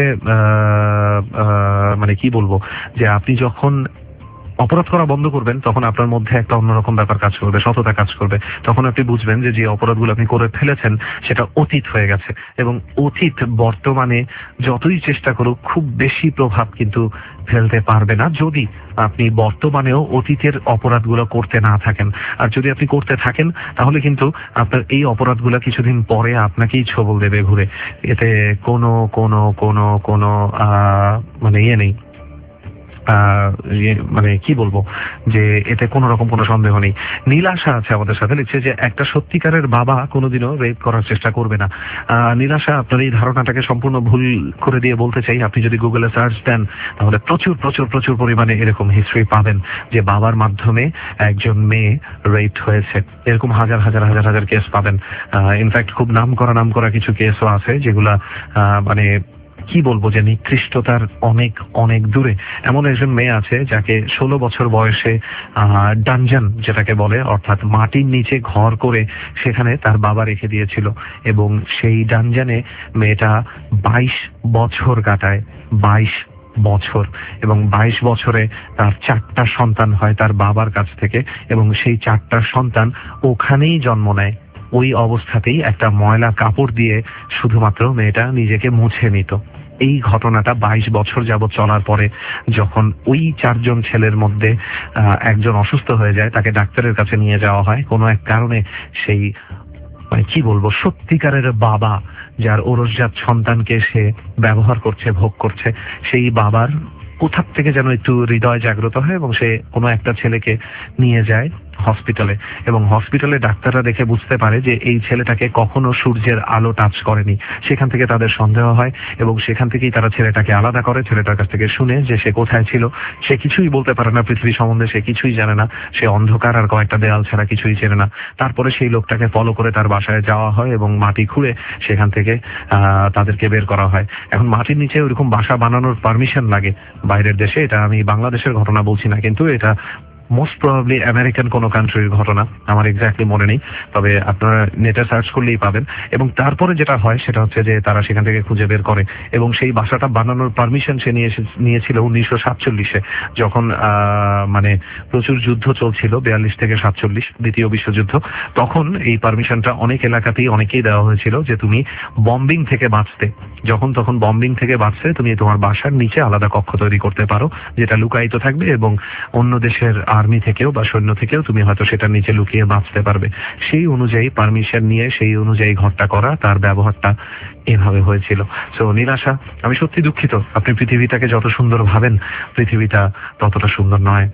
মানে কি বলবো, যে আপনি যখন অপরাধ করা বন্ধ করবেন তখন আপনার মধ্যে একটা অন্যরকম ব্যাপার কাজ করবে, সততা কাজ করবে। তখন আপনি বুঝবেন যে যে অপরাধগুলো আপনি করে ফেলেছেন সেটা অতীত হয়ে গেছে, এবং অতীত বর্তমানে যতই চেষ্টা করুক খুব বেশি প্রভাব কিন্তু ফেলতে পারবে না যদি আপনি বর্তমানেও অতীতের অপরাধগুলো করতে না থাকেন। আর যদি আপনি করতে থাকেন তাহলে কিন্তু আপনার এই অপরাধগুলো কিছুদিন পরে আপনাকেই ছবল দেবে ঘুরে। এতে কোনো কোনো কোনো কোনো মানে ইয়ে নেই, মানে কি বলবো, যে এতে কোন রকম কোনো সন্দেহ নেই। নীলাশা আছে আমাদের সাথে, লিখছে যে একটা সত্যিকারের বাবা কোনোদিনও রেপ করার চেষ্টা করবে না। নীলাশা, আপনার এই ধারণাটাকে সম্পূর্ণ ভুল করে দিয়ে বলতে চাই, আপনি যদি গুগলে সার্চ দেন তাহলে প্রচুর প্রচুর প্রচুর পরিমাণে এরকম হিস্ট্রি পাবেন যে বাবার মাধ্যমে একজন মেয়ে রেপ হয়েছে। এরকম হাজার হাজার হাজার হাজার কেস পাবেন। ইনফ্যাক্ট খুব নাম করা কিছু কেসও আছে যেগুলা মানে কি বলবো, যে নিকৃষ্টতার অনেক অনেক দূরে। এমন একজন মেয়ে আছে যাকে 16 বছর বয়সে ডানজন যেটাকে বলে, অর্থাৎ মাটির নিচে ঘর করে সেখানে তার বাবা রেখে দিয়েছিল, এবং সেই ডানজনে মেয়েটা 22 বছর কাটায়, 22 বছর, এবং 22 বছরে তার 4টা সন্তান হয় তার বাবার কাছ থেকে, এবং সেই 4টা সন্তান ওখানেই জন্ম নেয়। ওই অবস্থাতেই একটা ময়লা কাপড় দিয়ে শুধুমাত্র মেয়েটা নিজেকে মুছে নিত। এই ঘটনাটা 22 বছর যাবৎ চলার পরে যখন ওই 4 জন ছেলের মধ্যে একজন অসুস্থ হয়ে যায়, তাকে ডাক্তারের কাছে নিয়ে যাওয়া হয়। কোনো এক কারণে সেই মানে কি বলবো, সত্যিকারের বাবা যার ওরসজাত সন্তানকে সে ব্যবহার করছে, ভোগ করছে, সেই বাবার কোথার থেকে যেন একটু হৃদয় জাগ্রত হয় এবং সে কোনো একটা ছেলেকে নিয়ে যায় হসপিটালে, এবং হসপিটালে ডাক্তাররা দেখে বুঝতে পারে যে এই ছেলেটাকে কখনো সূর্যের আলো টাচ করেনি। সেখান থেকে তাদের সন্দেহ হয় এবং সেখান থেকেই তারা ছেলেটাকে আলাদা করে। ছেলেটার কাছ থেকে শুনে যে সে কোথায় ছিল, সে কিছুই বলতে পারে না, পৃথিবী সম্বন্ধে সে কিছুই জানে না, সে অন্ধকার আর কয়েকটা দেয়াল ছাড়া কিছুই চেনে না। তারপরে সেই লোকটাকে ফলো করে তার বাসায় যাওয়া হয় এবং মাটি খুঁড়ে সেখান থেকে তাদেরকে বের করা হয়। এখন মাটির নিচে ওইরকম বাসা বানানোর পারমিশন লাগে বাইরের দেশে, এটা আমি বাংলাদেশের ঘটনা বলছি না, কিন্তু এটা মোস্ট প্রবাবলি আমেরিকান কোনো কান্ট্রির ঘটনা, আমার এক্স্যাক্টলি মনে নেই, তবে আপনারা নেটে সার্চ করলেই পাবেন। এবং তারপরে যেটা হয় সেটা হচ্ছে যে তারা সেখান থেকে খুঁজে বের করে, এবং সেই বাসাটা বানানোর পারমিশন সে নিয়েছিল 1947-এ, যখন মানে প্রচুর যুদ্ধ চলছিল, 42 থেকে 47 দ্বিতীয় বিশ্বযুদ্ধ। তখন এই পারমিশনটা অনেক এলাকাতেই অনেকেই দেওয়া হয়েছিল যে তুমি বম্বিং থেকে বাঁচতে, যখন তখন বম্বিং থেকে বাঁচতে তুমি তোমার বাসার নিচে আলাদা কক্ষ তৈরি করতে পারো যেটা লুকায়িত থাকবে, এবং অন্য দেশের আর্মি থেকেও বা সৈন্য থেকেও তুমি হয়তো সেটা নিচে লুকিয়ে বাঁচতে পারবে। সেই অনুযায়ী পারমিশন নিয়ে সেই অনুযায়ী ঘরটা করা, তার ব্যবহারটা এভাবে হয়েছিল। সো নীলাশা, আমি সত্যি দুঃখিত, আপনি পৃথিবীটাকে যত সুন্দর ভাবেন পৃথিবীটা ততটা সুন্দর নয়।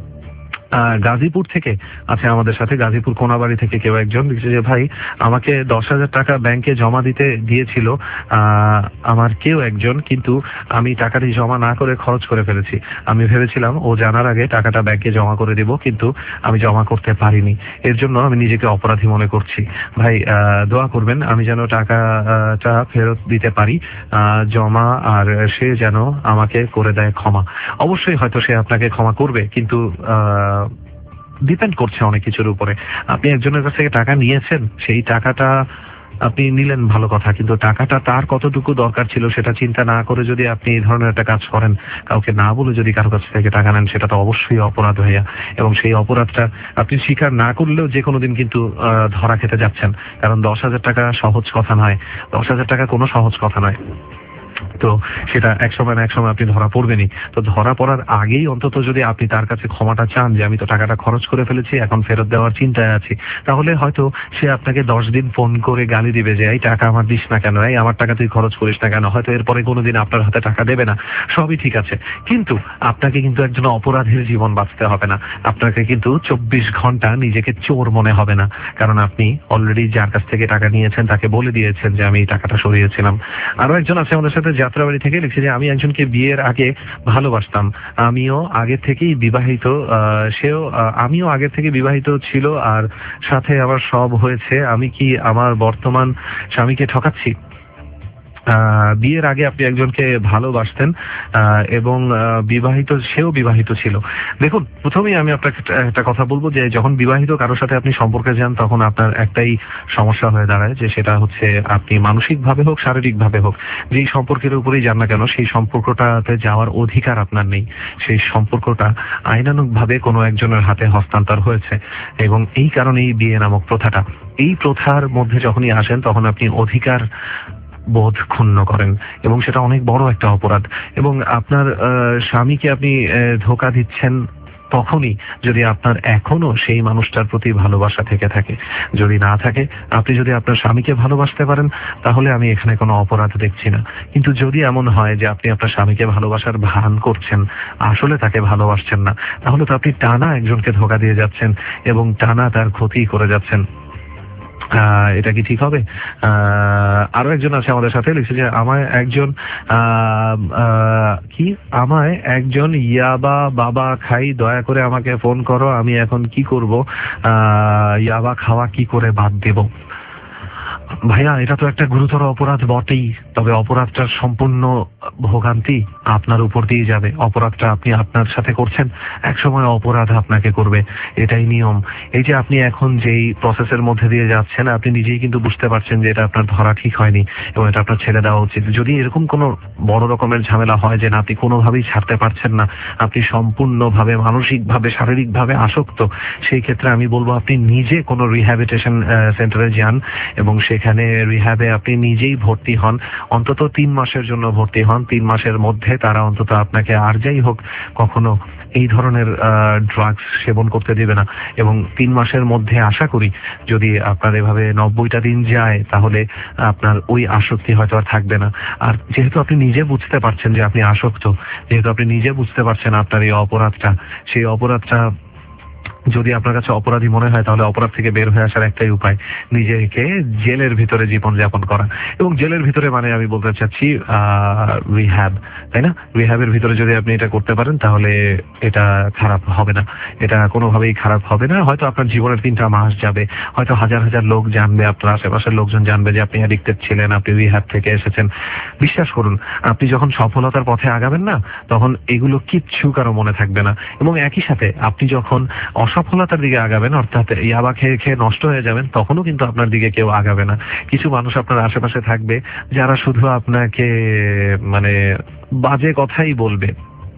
গাজীপুর থেকে আছে আমাদের সাথে, গাজীপুর কোনাবাড়ি থেকে কেউ একজন লিখছে যে ভাই, আমাকে 10,000 টাকা ব্যাংকে জমা দিতে দিয়েছিল আমার কেউ একজন, কিন্তু আমি টাকাটি জমা না করে খরচ করে ফেলেছি। আমি ভেবেছিলাম ও জানার আগে টাকাটা ব্যাংকে জমা করে দিব, কিন্তু আমি জমা করতে পারিনি, এর জন্য আমি নিজেকে অপরাধী মনে করছি। ভাই দোয়া করবেন আমি যেন টাকাটা ফেরত দিতে পারি জমা, আর সে যেন আমাকে করে দেয় ক্ষমা। অবশ্যই হয়তো সে আপনাকে ক্ষমা করবে, কিন্তু ডিপেন্ড করছে অনেক কিছুর উপরে। আপনি একজনের কাছ থেকে টাকা নিয়েছেন, সেই টাকাটা আপনি নিলেন ভালো কথা, কিন্তু টাকাটা তার কতটুকু দরকার ছিল সেটা চিন্তা না করে যদি আপনি এই ধরনের একটা কাজ করেন, কাউকে না বলে যদি কারো কাছ থেকে টাকা নেন, সেটা তো অবশ্যই অপরাধ হইয়া, এবং সেই অপরাধটা আপনি স্বীকার না করলেও যে কোনো দিন কিন্তু ধরা খেতে যাচ্ছেন। কারণ 10,000 টাকা সহজ কথা নয়, 10,000 টাকা কোনো সহজ কথা নয়। তো তো সেটা একসময় না একসময় আপনি ধরা পড়বেনই। তো ধরা পড়ার আগেই অন্তত যদি আপনি তার কাছে ক্ষমাটা চান যে আমি তো টাকাটা খরচ করে ফেলেছি, এখন ফেরত দেওয়ার চিন্তায় আছি, তাহলে হয়তো সে আপনাকে 10 দিন ফোন করে গালি দিবে যে এই টাকা আমার দিস না কেন, এই আমার টাকা তুই খরচ করিস না কেন, হয়তো এরপরে কোনোদিন আপনার হাতে টাকা দেবে না, সবই ঠিক আছে। কিন্তু আপনাকে কিন্তু একজন অপরাধীর জীবন বাঁচতে হবে না, আপনাকে কিন্তু 24 ঘন্টা নিজেকে চোর মনে হবে না, কারণ আপনি অলরেডি যার কাছ থেকে টাকা নিয়েছেন তাকে বলে দিয়েছেন যে আমি এই টাকাটা সরিয়েছিলাম। আরো একজন আছে আমাদের সাথে যাত্রাবাড়ি থেকে, লিখছে যে আমি একজনকে বিয়ের আগে ভালোবাসতাম, আমিও আগে থেকেই বিবাহিত, আমিও আগে থেকে বিবাহিত ছিল আর সাথে আমার সব হয়েছে, আমি কি আমার বর্তমান স্বামীকে ঠকাচ্ছি? বিয়ের আগে আপনি একজনকে ভালোবাসতেন এবং সেও বিবাহিত ছিল। দেখুন, প্রথমেই আমি আপনাকে একটা কথা বলবো যে যখন বিবাহিত কারোর সাথে আপনি সম্পর্কে যান তখন আপনার একটাই সমস্যা হয়ে দাঁড়ায়, যে সেটা হচ্ছে আপনি মানসিক ভাবে হোক শারীরিক ভাবে হোক যেই সম্পর্কের উপরেই যান না কেন সেই সম্পর্কটাতে যাওয়ার অধিকার আপনার নেই। সেই সম্পর্কটা আইনানুগ ভাবে কোনো একজনের হাতে হস্তান্তর হয়েছে এবং এই কারণেই বিয়ে নামক প্রথাটা, এই প্রথার মধ্যে যখনই আসেন তখন আপনি অধিকার বোধ ক্ষুণ্ণ করেন এবং সেটা অনেক বড় একটা অপরাধ। এবং আপনার স্বামীকে আপনি ধোঁকা দিচ্ছেন তখনই যদি আপনার এখনো সেই মানুষটার প্রতি ভালোবাসা থেকে থাকে। যদি না থাকে, আপনি যদি আপনার স্বামীকে ভালোবাসতে পারেন তাহলে আমি এখানে কোনো অপরাধ দেখছি না। কিন্তু যদি এমন হয় যে আপনি আপনার স্বামীকে ভালোবাসার ভান করছেন, আসলে তাকে ভালোবাসছেন না, তাহলে তো আপনি টানা একজনকে ধোঁকা দিয়ে যাচ্ছেন এবং টানা তার ক্ষতি করে যাচ্ছেন। এটা কি ঠিক হবে? আরো একজন আছে আমাদের সাথে, লিখছে যে আমায় একজন ইয়াবা বাবা খাই, দয়া করে আমাকে ফোন করো, আমি এখন কি করব, ইয়াবা খাওয়া কি করে বাদ দেব? ভাইয়া, এটা তো একটা গুরুতর অপরাধ বটেই, তবে অপরাধটার সম্পূর্ণ ভোগান্তি আপনার উপর দিয়ে যাবে। অপরাধটা আপনি আপনার সাথে করছেন, একসময় অপরাধ আপনাকে করবে, এটাই নিয়ম। এই যে আপনি এখন যেই প্রসেসের মধ্যে দিয়ে যাচ্ছেন, আপনি নিজেই কিন্তু বুঝতে পারছেন যে এটা আপনার ধরা ঠিক হয়নি এবং এটা আপনার ছেড়ে দেওয়া উচিত। যদি এরকম কোনো বড় রকমের ঝামেলা হয় যে না আপনি কোনোভাবেই ছাড়তে পারছেন না, আপনি সম্পূর্ণভাবে মানসিকভাবে শারীরিকভাবে আসক্ত, সেই ক্ষেত্রে আমি বলবো আপনি নিজে কোনো রিহ্যাবিলিটেশন সেন্টারে যান এবং সেখানে রিহ্যাবে আপনি নিজেই ভর্তি হন, অন্তত 3 মাসের জন্য ভর্তি হন। 3 মাসের মধ্যে তারা অন্তত আপনাকে আর যাই হোক কখনো এই ধরনের ড্রাগস সেবন করতে দেবে না এবং 3 মাসের মধ্যে আশা করি যদি আপনার এভাবে 90টা দিন যায় তাহলে আপনার ওই আসক্তি হয়তো আর থাকবে না। আর যেহেতু আপনি নিজে বুঝতে পারছেন যে আপনি আসক্ত, যেহেতু আপনি নিজে বুঝতে পারছেন আপনার এই অপরাধটা, সেই অপরাধটা যদি আপনার কাছে অপরাধী মনে হয় তাহলে অপরাধ থেকে বের হয়ে আসার একটাই উপায়, নিজেকে জেলের ভিতরে জীবন যাপন করা। এবং জেলের ভিতরে মানে আমি বলতে চাচ্ছি রিহ্যাব, তাই না? রিহ্যাবের ভিতরে যদি আপনি এটা করতে পারেন তাহলে এটা খারাপ হবে না, এটা কোনোভাবেই খারাপ হবে না। হয়তো আপনার জীবনের 3টা মাস যাবে, হয়তো হাজার হাজার লোক জানবে, আপনার আশেপাশের লোকজন জানবে যে আপনি অ্যাডিক্টেড ছিলেন, আপনি রিহ্যাব থেকে এসেছেন। বিশ্বাস করুন, আপনি যখন সফলতার পথে আগাবেন না তখন এগুলো কিচ্ছু কারো মনে থাকবে না। এবং একই সাথে আপনি যখন অসফলতার দিকে আগাবেন, অর্থাৎ ইয়াবা খেয়ে খেয়ে নষ্ট হয়ে যাবেন, তখনও কিন্তু আপনার দিকে কেউ আগাবে না। কিছু মানুষ আপনার আশেপাশে থাকবে যারা শুধু আপনাকে মানে বাজে কথাই বলবে,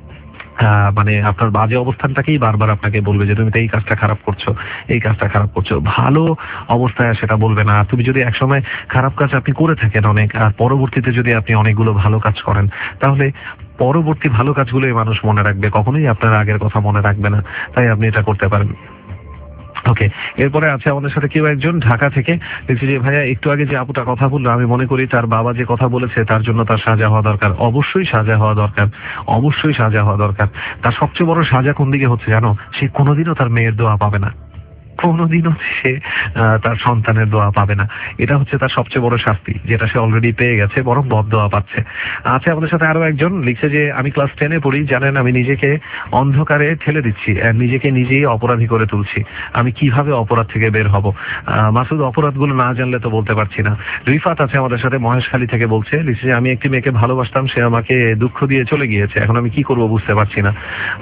মানে আপনার বাজে অবস্থানটাকেই বারবার আপনাকে বলবে যে তুমি তো এই কাজটা খারাপ করছো, এই কাজটা খারাপ করছো, ভালো অবস্থায় সেটা বলবে না। তুমি যদি একসময় খারাপ কাজ আপনি করে থাকেন অনেক, আর পরবর্তীতে যদি আপনি অনেকগুলো ভালো কাজ করেন, তাহলে পরবর্তী ভালো কাজগুলোই মানুষ মনে রাখবে, কখনোই আপনার আগের কথা মনে রাখবে না। তাই আপনি এটা করতে পারেন। ওকে, এরপরে আছে আমাদের সাথে কেউ একজন ঢাকা থেকে, দেখছি যে ভাইয়া একটু আগে যে আপুটা কথা বললো, আমি মনে করি তার বাবা যে কথা বলেছে তার জন্য তার সাজা হওয়া দরকার, অবশ্যই সাজা হওয়া দরকার, অবশ্যই সাজা হওয়া দরকার। তার সবচেয়ে বড় সাজা কোন দিকে হচ্ছে জানো? সে কোনোদিনও তার মেয়ের দোয়া পাবে না, কোনোদিনও সে তার সন্তানের দোয়া পাবে না। এটা হচ্ছে তার সবচেয়ে বড় শাস্তি, যেটা সে অলরেডি পেয়ে গেছে, বরং বদদোয়া পাচ্ছে। আছে আমাদের সাথে আরো একজন, লিখছে যে আমি ক্লাস 10-এ পড়ি, জানেন আমি নিজেকে অন্ধকারে ঠেলে দিচ্ছি, নিজেকে নিজেই অপরাধী করে তুলছি, আমি কিভাবে অপরাধ থেকে বের হব? মাসুদ, অপরাধগুলো না জানলে তো বলতে পারছি না। রিফাত আছে আমাদের সাথে মহেশখালী থেকে, বলছে লিখছে যে আমি একটি মেয়েকে ভালোবাসতাম, সে আমাকে দুঃখ দিয়ে চলে গিয়েছে, এখন আমি কি করব বুঝতে পারছি না।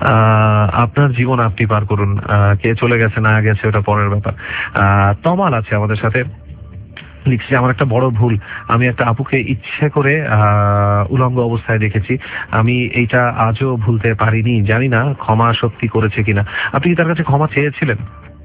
আপনার জীবন আপনি পার করুন, কে চলে গেছে না গেছে ওটা পরের ব্যাপার। তমাল আছে আমাদের সাথে, লিখছি আমার একটা বড় ভুল, আমি একটা আপুকে ইচ্ছে করে উলঙ্গ অবস্থায় দেখেছি, আমি এইটা আজও ভুলতে পারিনি, জানি না ক্ষমা সত্যি করেছে কিনা। আপনি কি তার কাছে ক্ষমা চেয়েছিলেন?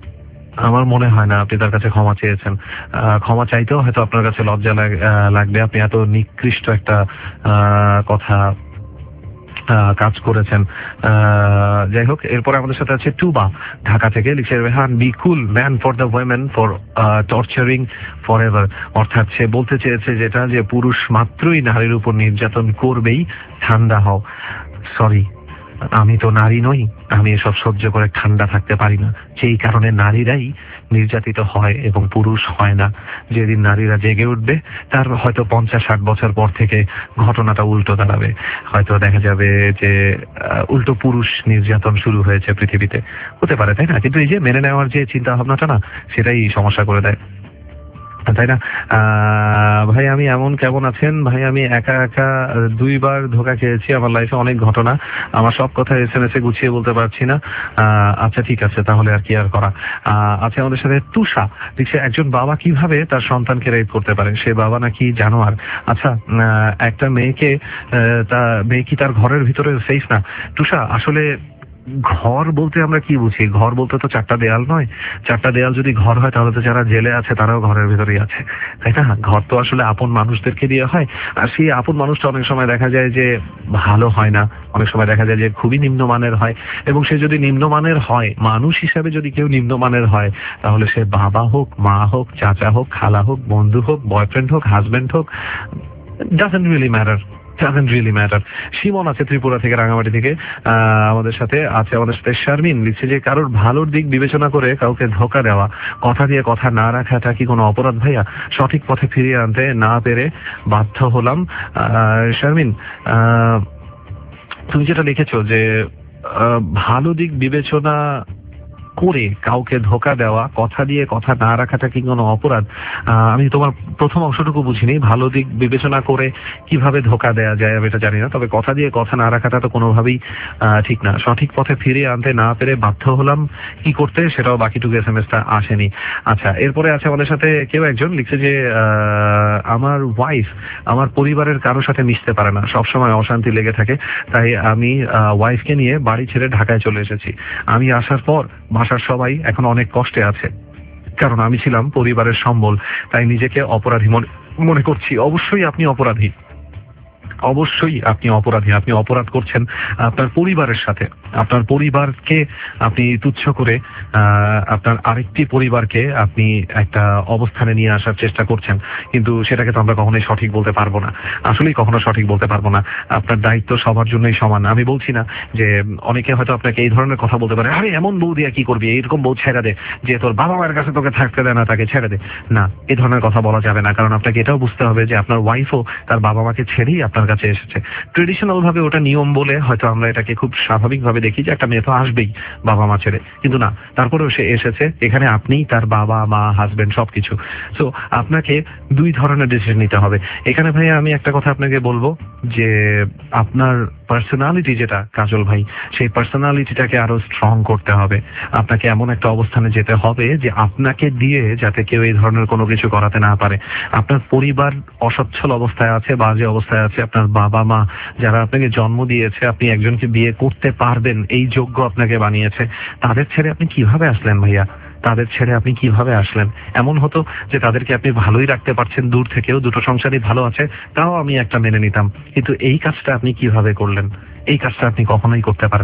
আমার মনে হয় না আপনি তার কাছে ক্ষমা চেয়েছেন। ক্ষমা চাইতেও হয়তো আপনার কাছে লজ্জা লাগবে। আপনি এত নিকৃষ্ট একটা কথা কাজ করেছেন। যাই হোক, এরপরে আমাদের সাথে আছে টুবা ঢাকা থেকে, লিখছে Rehan be cool man for the women for torturing forever. অর্থাৎ সে বলতে চেয়েছে যেটা, যে পুরুষ মাত্রই নারীর উপর নির্যাতন করবেই, ঠান্ডা হও। সরি, আমি তো নারী নই, আমি এসব সহ্য করে ঠান্ডা থাকতে পারি না। সেই কারণে নারীরাই নির্যাতিত হয় এবং পুরুষ হয় না। যেদিন নারীরা জেগে উঠবে, তার হয়তো 50-60 বছর পর থেকে ঘটনাটা উল্টো দাঁড়াবে। হয়তো দেখা যাবে যে উল্টো পুরুষ নির্যাতন শুরু হয়েছে পৃথিবীতে, হতে পারে, তাই না? কিন্তু এই যে মেনে নেওয়ার যে চিন্তা ভাবনাটা না, সেটাই সমস্যা করে দেয়, তাই না? ভাই আমি এমন, কেমন আছেন ভাই? আমি একা 2বার ধোকা খেয়েছি আমার লাইফে, অনেক ঘটনা, আমার সব কথা SMS এ গুছিয়ে বলতে পারছি না। আচ্ছা ঠিক আছে, তাহলে আর কি আর করা। আছে আমাদের সাথে তুষা, দেখছে একজন বাবা কিভাবে তার সন্তানকে রেপ করতে পারে, সে বাবা নাকি জানোয়ার। আচ্ছা, একটা মেয়ে কি তার ঘরের ভিতরে সেফ না? তুষা, আসলে ঘর বলতে আমরা কি বুঝি? ঘর বলতে তো 4টা দেয়াল নয়। 4টা দেয়াল যদি ঘর হয়, তাহলে তো যারা জেলে আছে তারাও ঘরের ভিতরেই আছে, তাই না? ঘর তো আসলে আপন মানুষদেরকে দিয়ে হয়, আর সেই আপন মানুষটা অনেক সময় দেখা যায় যে ভালো হয় না, অনেক সময় দেখা যায় যে খুবই নিম্নমানের হয়। এবং সে যদি নিম্নমানের হয়, মানুষ হিসাবে যদি কেউ নিম্নমানের হয়, তাহলে সে বাবা হোক, মা হোক, চাচা হোক, খালা হোক, বন্ধু হোক, বয়ফ্রেন্ড হোক, হাজবেন্ড হোক, doesn't really matter. শিমন আছে ত্রিপুরা থেকে, রাঙামাটি থেকে আমাদের সাথে আছে। আমাদের সাথে শারমিন লিখছে যে কারোর ভালোর দিক বিবেচনা করে কাউকে ধোকা দেওয়া, কথা দিয়ে কথা না রাখাটা কি কোনো অপরাধ ভাইয়া? সঠিক পথে ফিরিয়ে আনতে না পেরে বাধ্য হলাম। শারমিন, তুমি যেটা লিখেছো যে ভালো দিক বিবেচনা করে কাউকে ধোকা দেওয়া, কথা দিয়ে কথা না রাখাটা কি কোনো অপরাধ? আমি তোমার প্রথম অংশটুকু বুঝিনি। ভালো দিক বিবেচনা করে কিভাবে ধোকা দেয়া যায় আমি এটা জানি না, তবে কথা দিয়ে কথা না রাখাটা তো কোনোভাবেই ঠিক না। সঠিক পথে ফিরিয়ে আনতে না পেরে বাধ্য হলাম কি করতে, সেটাও বাকিটুকু SMS-টা আসেনি। আচ্ছা, এরপরে আছে আমাদের সাথে কেউ একজন লিখছে যে আমার ওয়াইফ আমার পরিবারের কারোর সাথে মিশতে পারে না, সবসময় অশান্তি লেগে থাকে, তাই আমি ওয়াইফকে নিয়ে বাড়ি ছেড়ে ঢাকায় চলে এসেছি। আমি আসার পর বাসার সবাই এখন অনেক কষ্টে আছে, কারণ আমি ছিলাম পরিবারের সম্বল, তাই নিজেকে অপরাধী মনে করছি। অবশ্যই আপনি অপরাধী, আপনি অপরাধ করছেন আপনার পরিবারের সাথে। আপনার পরিবারকে আপনি তুচ্ছ করে আপনার আরেকটি পরিবারকে আপনি একটা অবস্থানে নিয়ে আসার চেষ্টা করছেন, কিন্তু সেটাকে তো আমরা কখনোই সঠিক বলতে পারবো না, আসলেই কখনো সঠিক বলতে পারবো না। আপনার দায়িত্ব সবার জন্যই সমান। আমি বলছি না যে অনেকে হয়তো আপনাকে এই ধরনের কথা বলতে পারে, আরে এমন বউ দিয়ে কি করবি, এইরকম বউ ছেড়ে দে, যে তোর বাবা মায়ের কাছে তোকে থাকতে দেয় না তাকে ছেড়ে দে। না, এই ধরনের কথা বলা যাবে না, কারণ আপনাকে এটাও বুঝতে হবে যে আপনার ওয়াইফও তার বাবা মাকে ছেড়েই আপনার কাছে এসেছে। ট্রেডিশনাল ভাবে ওটা নিয়ম বলে হয়তো আমরা এটাকে খুব স্বাভাবিকভাবে দেখি যে একটা মেয়ে তো আসবেই বাবা মা ছেড়ে, কিন্তু না, তারপরেও সে এসেছে এখানে, আপনি তার বাবা মা হাজবেন্ড সবকিছু। সো আপনাকে 2 ধরনের ডিসিশন নিতে হবে এখানে। ভাইয়া আমি একটা কথা আপনাকে বলবো যে আপনার পার্সোনালিটি যেটা কাজল ভাই, সেই পার্সোনালিটিটাকে আরো স্ট্রং করতে হবে। আপনাকে এমন একটা অবস্থানে যেতে হবে যে আপনাকে দিয়ে যাতে কেউ এই ধরনের কোনো কিছু করাতে না পারে। আপনার পরিবার অসচ্ছল অবস্থায় আছে, বাজে অবস্থায় আছে, আপনার বাবা মা যারা আপনাকে জন্ম দিয়েছে, আপনি একজনকে বিয়ে করতে পারবেন এই যোগ্য আপনাকে বানিয়েছে, তাদের ছেড়ে আপনি কিভাবে আসলেন ভাইয়া? তাদের ছেড়ে আপনি কিভাবে আসলেন? এমন হতো যে তাদেরকে আপনি ভালোই রাখতে পারছেন, দূর থেকেও 2টো সংসারই ভালো আছে, তাও আমি একটা মেনে নিতাম, কিন্তু এই কাজটা আপনি কিভাবে করলেন? এই কাজটা আপনি কখনোই করতে পারেন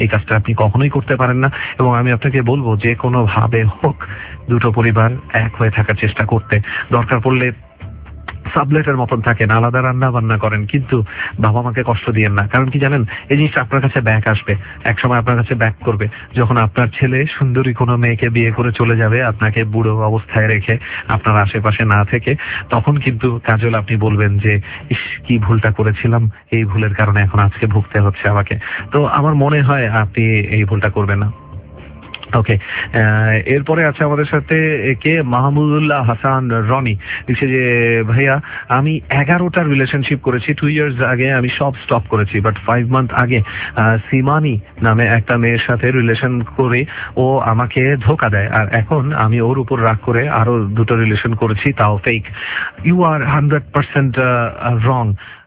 না, এবং আমি আপনাকে বলবো যে কোনো ভাবে হোক 2টো পরিবার এক হয়ে থাকার চেষ্টা করতে। দরকার পড়লে সাবলেটের মতন থাকেন, আলাদা রান্না বান্না করেন, কিন্তু বাবা মাকে কষ্ট দিয়েন না। কারণ কি জানেন, এই জিনিসটা আপনার কাছে ব্যাক আসবে, একসময় আপনার কাছে ব্যাক করবে। যখন আপনার ছেলে সুন্দরী কোনো মেয়েকে বিয়ে করে চলে যাবে আপনাকে বুড়ো অবস্থায় রেখে, আপনার আশেপাশে না থেকে, তখন কিন্তু কাজল আপনি বলবেন যে ইস কি ভুলটা করেছিলাম, এই ভুলের কারণে এখন আজকে ভুগতে হচ্ছে আমাকে। তো আমার মনে হয় আপনি এই ভুলটা করবেন না। ওকে, এরপরে আছে আমাদের সাথে কে মাহমুদুল্লাহ হাসান রনি, লিখছে যে ভাইয়া আমি 11টা রিলেশনশিপ করেছি, 2 ইয়ার্স আগে আমি সব স্টপ করেছি, বাট 5 মান্থ আগে সিমানি নামে একটা মেয়ের সাথে রিলেশন করে ও আমাকে ধোকা দেয়, আর এখন আমি ওর উপর রাগ করে আরো 2টো রিলেশন করেছি, তাও fake. You are 100% wrong.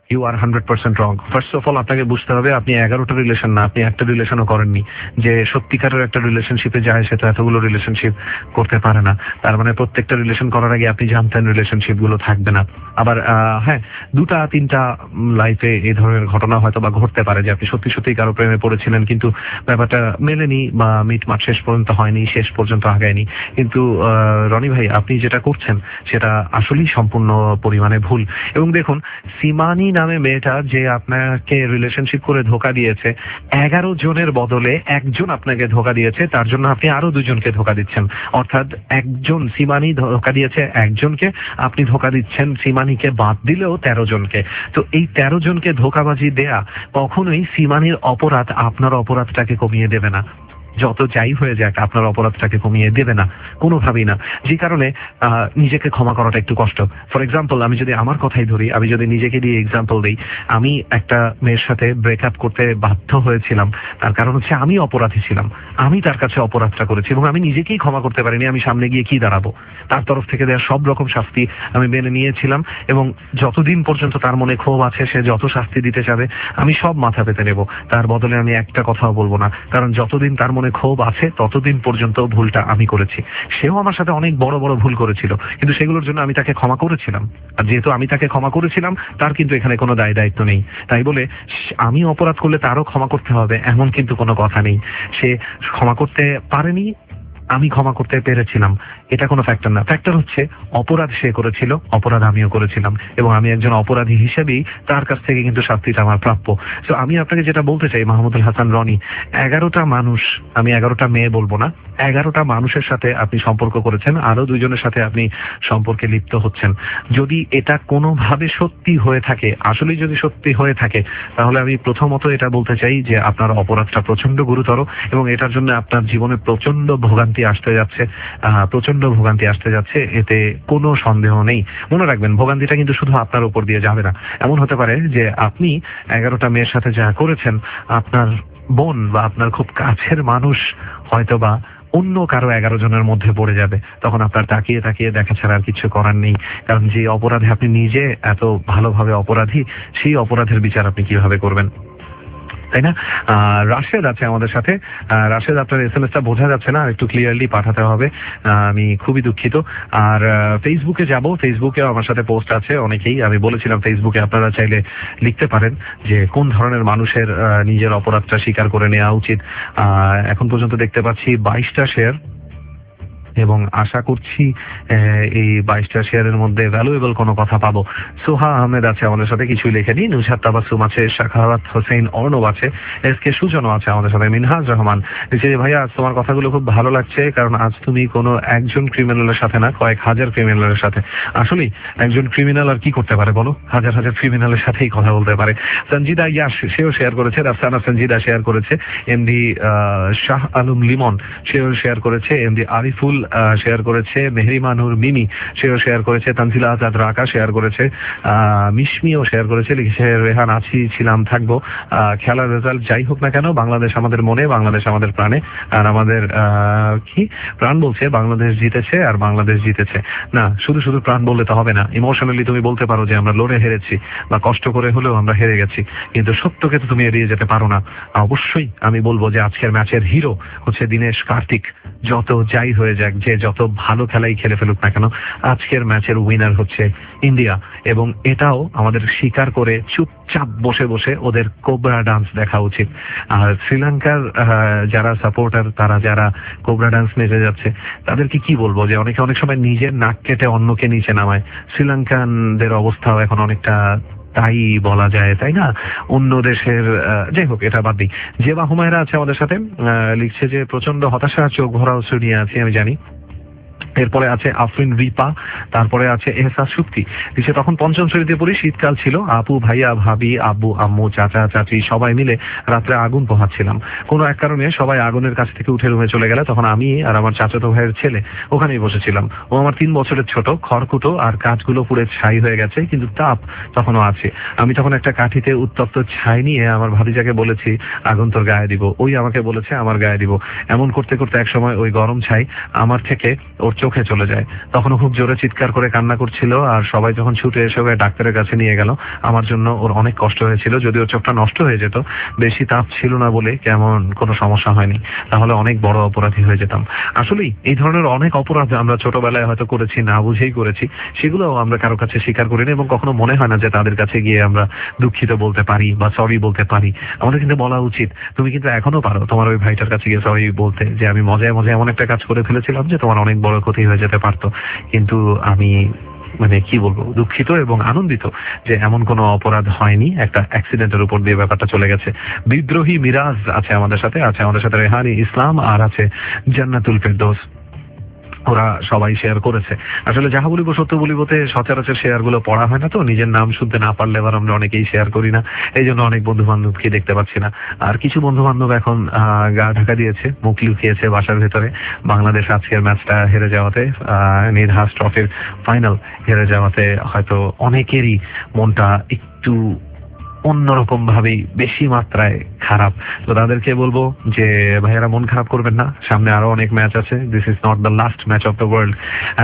You are 100% wrong. First of all আপনাকে বুঝতে হবে আপনি 11টা রিলেশন না, আপনি একটা রিলেশনও করেননি। যে সত্যিকারের একটা রিলেশনশিপে যায় সে তো এতগুলো রিলেশনশিপ করতে পারে না। তার মানে প্রত্যেকটা রিলেশন করার আগে আপনি জানতেন রিলেশনশিপ গুলো থাকবে না। আবার হ্যাঁ, 2-3টা লাইফে এই ধরনের ঘটনা হয়তো বা ঘটতে পারে যে আপনি সত্যি সত্যি কারো প্রেমে পড়েছিলেন, কিন্তু ব্যাপারটা মেলেনি বা মিটমাট শেষ পর্যন্ত হয়নি, শেষ পর্যন্ত আগায়নি। কিন্তু রনি ভাই, আপনি যেটা করছেন সেটা আসলেই সম্পূর্ণ পরিমাণে ভুল। এবং দেখুন, সিমানি নামে মেয়েটা যে আপনাকে রিলেশনশিপ করে ধোকা দিয়েছে, 11 জনের বদলে একজন আপনাকে ধোকা দিয়েছে, তার জন্য আপনি আরো 2জনকে ধোকা দিচ্ছেন। অর্থাৎ একজন, সিমানি ধোকা দিয়েছে একজনকে, আপনি ধোকা দিচ্ছেন সিমানিকে বাদ দিলেও 13 জনকে। তো এই 13 জনকে ধোকাবাজি দেয়া কখনোই সিমানির অপরাধ আপনার অপরাধটাকে কমিয়ে দেবে না। যত যাই হয়ে যাক আপনার অপরাধটাকে কমিয়ে দেবে না, কোনোভাবেই না। যে কারণে নিজেকে ক্ষমা করাটা একটু কষ্ট। ফর এক্সাম্পল, আমি যদি আমার কথাই ধরি, আমি যদি নিজেকে দিয়ে এক্সাম্পল দিই, আমি একটা মেয়ের সাথে ব্রেকআপ করতে বাধ্য হয়েছিলাম। তার কারণ হচ্ছে আমি অপরাধী ছিলাম, আমি তার কাছে অপরাধটা করেছি এবং আমি নিজেকেই ক্ষমা করতে পারিনি। আমি সামনে গিয়ে কি দাঁড়াবো? তার তরফ থেকে দেওয়া সব রকম শাস্তি আমি মেনে নিয়েছিলাম এবং যতদিন পর্যন্ত তার মনে ক্ষোভ আছে, সে যত শাস্তি দিতে চাবে আমি সব মাথা পেতে নেব। তার বদলে আমি একটা কথাও বলবো না, কারণ যতদিন তার মনে ক্ষোভ আছে ততদিন পর্যন্ত ভুলটা আমি করেছি। সেও আমার সাথে অনেক বড় বড় ভুল করেছিল, কিন্তু সেগুলোর জন্য আমি তাকে ক্ষমা করেছিলাম। আর যেহেতু আমি তাকে ক্ষমা করেছিলাম, তার কিন্তু এখানে কোনো দায় দায়িত্ব নেই। তাই বলে আমি অপরাধ করলে তারও ক্ষমা করতে হবে এমন কিন্তু কোনো কথা নেই। সে ক্ষমা করতে পারেনি, আমি ক্ষমা করতে পেরেছিলাম, এটা কোনো ফ্যাক্টর না। ফ্যাক্টর হচ্ছে অপরাধ সে করেছিল, অপরাধ আমিও করেছিলাম এবং আমি একজন অপরাধী হিসেবেই তার কাছ থেকে কিন্তু শাস্তিটা আমার প্রাপ্য। তো আমি আপনাকে যেটা বলতে চাই মাহমুদুল হাসান রনি, 11টা মানুষ, আমি 11টা মেয়ে বলবো না, 11টা মানুষের সাথে আপনি সম্পর্ক করেছেন, আরো 2জনের সাথে আপনি সম্পর্কে লিপ্ত হচ্ছেন। যদি এটা কোনোভাবে সত্যি হয়ে থাকে, আসলেই যদি সত্যি হয়ে থাকে, তাহলে আমি প্রথমত এটা বলতে চাই যে আপনার অপরাধটা প্রচন্ড গুরুতর এবং এটার জন্য আপনার জীবনে প্রচন্ড ভোগান্তি আসতে যাচ্ছে, প্রচন্ড ভোগান্তি আসতে যাচ্ছে, এতে কোনো সন্দেহ নেই। মনে রাখবেন, ভোগান্তিটা কিন্তু শুধু আপনার উপর দিয়ে যাবে না। এমন হতে পারে যে আপনি 11টা মেয়ের সাথে যা করেছেন, আপনার বোন বা আপনার খুব কাছের মানুষ হয়তো বা অন্য কারো 11 জনের মধ্যে পড়ে যাবে। তখন আপনার তাকিয়ে তাকিয়ে দেখা ছাড়া আর কিছু করার নেই, কারণ যে অপরাধে আপনি নিজে এত ভালোভাবে অপরাধী, সেই অপরাধের বিচার আপনি কিভাবে করবেন, তাই না? রাশেদ আছে আমাদের সাথে। রাশেদ, আপনার SMS টা বোঝা যাচ্ছে না, একটু ক্লিয়ারলি পাঠাতে হবে, আমি খুবই দুঃখিত। আর ফেসবুকে যাব, ফেসবুকেও আমার সাথে পোস্ট আছে অনেকেই। আমি বলেছিলাম ফেসবুকে আপনারা চাইলে লিখতে পারেন যে কোন ধরনের মানুষের নিজের অপরাধটা স্বীকার করে নেওয়া উচিত। এখন পর্যন্ত দেখতে পাচ্ছি 22টা শেয়ার এবং আশা করছি এই 22টা শেয়ারের মধ্যে ভ্যালুয়েবল কোনো কথা পাবো। সোহা আহমেদ আছে আমাদের সাথে, কিছুই লেখেনি। নুসহাত তাবাসসুম আছে, শাখাওয়াত হোসেন অর্ণব আছে, SK সুজনও আছে আমাদের সাথে, মিনহাজ রহমান। ভাইয়া, আজ তোমার কথাগুলো খুব ভালো লাগছে, কারণ আজ তুমি কোনো একজন ক্রিমিনালের সাথে না, কয়েক হাজার ক্রিমিনালের সাথে। আসলেই একজন ক্রিমিনাল আর কি করতে পারে বলো? হাজার হাজার ক্রিমিনালের সাথেই কথা বলতে পারে। সঞ্জিদা ইয়াস, সেও শেয়ার করেছে। রাফসানা সঞ্জিদা শেয়ার করেছে। MD শাহ আলম লিমন সেও শেয়ার করেছে। MD আরিফুল শেয়ার করেছে। মেহরিমা নূর মিমি সেও শেয়ার করেছে। তানজিলা আজাদ রাকা শেয়ার করেছে। মিশমিও শেয়ার করেছে, লিখেছে রেহান আছি, ছিলাম, থাকবো। খেলার রেজাল্ট যাই হোক না কেন, বাংলাদেশ আমাদের মনে, বাংলাদেশ আমাদের প্রাণে। আর আমাদের কি প্রাণ বলছে বাংলাদেশ জিতেছে আর বাংলাদেশ জিতেছে না। শুধু শুধু প্রাণ বললে তো হবে না। ইমোশনালি তুমি বলতে পারো যে আমরা লড়ে হেরেছি বা কষ্ট করে হলেও আমরা হেরে গেছি, কিন্তু সত্যকে তো তুমি এড়িয়ে যেতে পারো না। অবশ্যই আমি বলবো যে আজকের ম্যাচের হিরো হচ্ছে দিনেশ কার্তিক। যত যাই হয়ে যাক, যে যত ভালো খেলাই খেলে ফেলুক না কেন, আজকের ম্যাচের উইনার হচ্ছে ইন্ডিয়া। এবং এটাও আমাদের স্বীকার করে চুপচাপ বসে বসে ওদের কোবরা ডান্স দেখা উচিত। আর শ্রীলঙ্কার যারা সাপোর্টার, তারা যারা কোবরা ডান্স নেচে যাচ্ছে, তাদেরকে কি বলবো যে অনেকে অনেক সময় নিজের নাক কেটে অন্যকে নিচে নামায়। শ্রীলঙ্কানদের অবস্থাও এখন অনেকটা তাই বলা যায়, তাই না? অন্য দেশের, যাই হোক, এটা বাদ দিই। জেবা হুমায়রা আছে আমাদের সাথে, লিখছে যে প্রচন্ড হতাশা, চোখ ভরা অশ্রু নিয়ে আছি, আমি জানি। এরপরে আছে আফরিন রিপা, তারপরে আছে এহসাস সুক্তি। তখন 5ম শ্রেণীতে পড়ি, শীতকাল ছিল, আপু, ভাইয়া, ভাবি, আব্বু, আম্মু, চাচা, চাচি সবাই মিলে রাত্রে আগুন পোহাচ্ছিলাম। কোনো এক কারণে সবাই আগুনের কাছ থেকে উঠে রুমে চলে গেলে তখন আমি আর আমার চাচাতো ভাইয়ের ছেলে ওখানেই বসেছিলাম। ও আমার 3 বছরের ছোট, খড়কুটো আর কাঠগুলো পুড়ে ছাই হয়ে গেছে, কিন্তু তাপ তখনও আছে। আমি তখন একটা কাঠিতে উত্তপ্ত ছাই নিয়ে আমার ভাতিজাকে বলেছি আগুন তোর গায়ে দিব, ওই আমাকে বলেছে আমার গায়ে দিব। এমন করতে করতে একসময় ওই গরম ছাই আমার থেকে ওর চোখে চলে যায়। তখনও খুব জোরে চিৎকার করে কান্না করছিল, আর সবাই যখন ছুটে এসে ওকে ডাক্তারের কাছে নিয়ে গেল, আমার জন্য ওর অনেক কষ্ট হয়েছিল। যদিও চোখটা নষ্ট হয়ে যেত, বেশি তাপ ছিল না বলে কেমন কোনো সমস্যা হয়নি, তাহলে অনেক বড় অপরাধী হয়ে যেতাম। আসলেই এই ধরনের অনেক অপরাধ আমরা ছোটবেলায় হয়তো করেছি, না বুঝেই করেছি, সেগুলো আমরা কারো কাছে স্বীকার করিনি এবং কখনো মনে হয় না যে তাদের কাছে গিয়ে আমরা দুঃখিত বলতে পারি বা সরি বলতে পারি। আমাদের কিন্তু বলা উচিত। তুমি কিন্তু এখনো পারো তোমার ওই ভাইটার কাছে গিয়ে সরি বলতে, যে আমি মজায় মজায় এমন একটা কাজ করে ফেলেছিলাম যে তোমার অনেক বড় ক্ষতি হয়ে যেতে পারতো, কিন্তু আমি মানে কি বলবো, দুঃখিত এবং আনন্দিত যে এমন কোনো অপরাধ হয়নি, একটা অ্যাক্সিডেন্টের উপর দিয়ে ব্যাপারটা চলে গেছে। বিদ্রোহী মিরাজ আছে আমাদের সাথে, রেহানি ইসলাম, আর আছে জান্নাতুল ফেরদৌস। ওরা সবাই শেয়ার করেছে। আসলে যাহা বলিব সত্য বলিবতে সচরাচর শেয়ার গুলো পড়া হয় না, তো নিজের নাম শুনতে না পারলে এবার আমরা অনেকেই শেয়ার করি না, এই জন্য অনেক বন্ধু বান্ধবকে দেখতে পাচ্ছি না। আর কিছু বন্ধু বান্ধব এখন গা ঢাকা দিয়েছে, মুখ লুকিয়েছে বাসার ভেতরে। বাংলাদেশ আজকের ম্যাচটা হেরে যাওয়াতে, নিরহাস ট্রফির ফাইনাল হেরে যাওয়াতে হয়তো অনেকেরই মনটা একটু অন্যরকম ভাবেই বেশি মাত্রায় খারাপ। তো তাদেরকে বলবো যে ভাইয়ারা মন খারাপ করবেন না, সামনে আরো অনেক ম্যাচ আছে। This is not the last match of the world.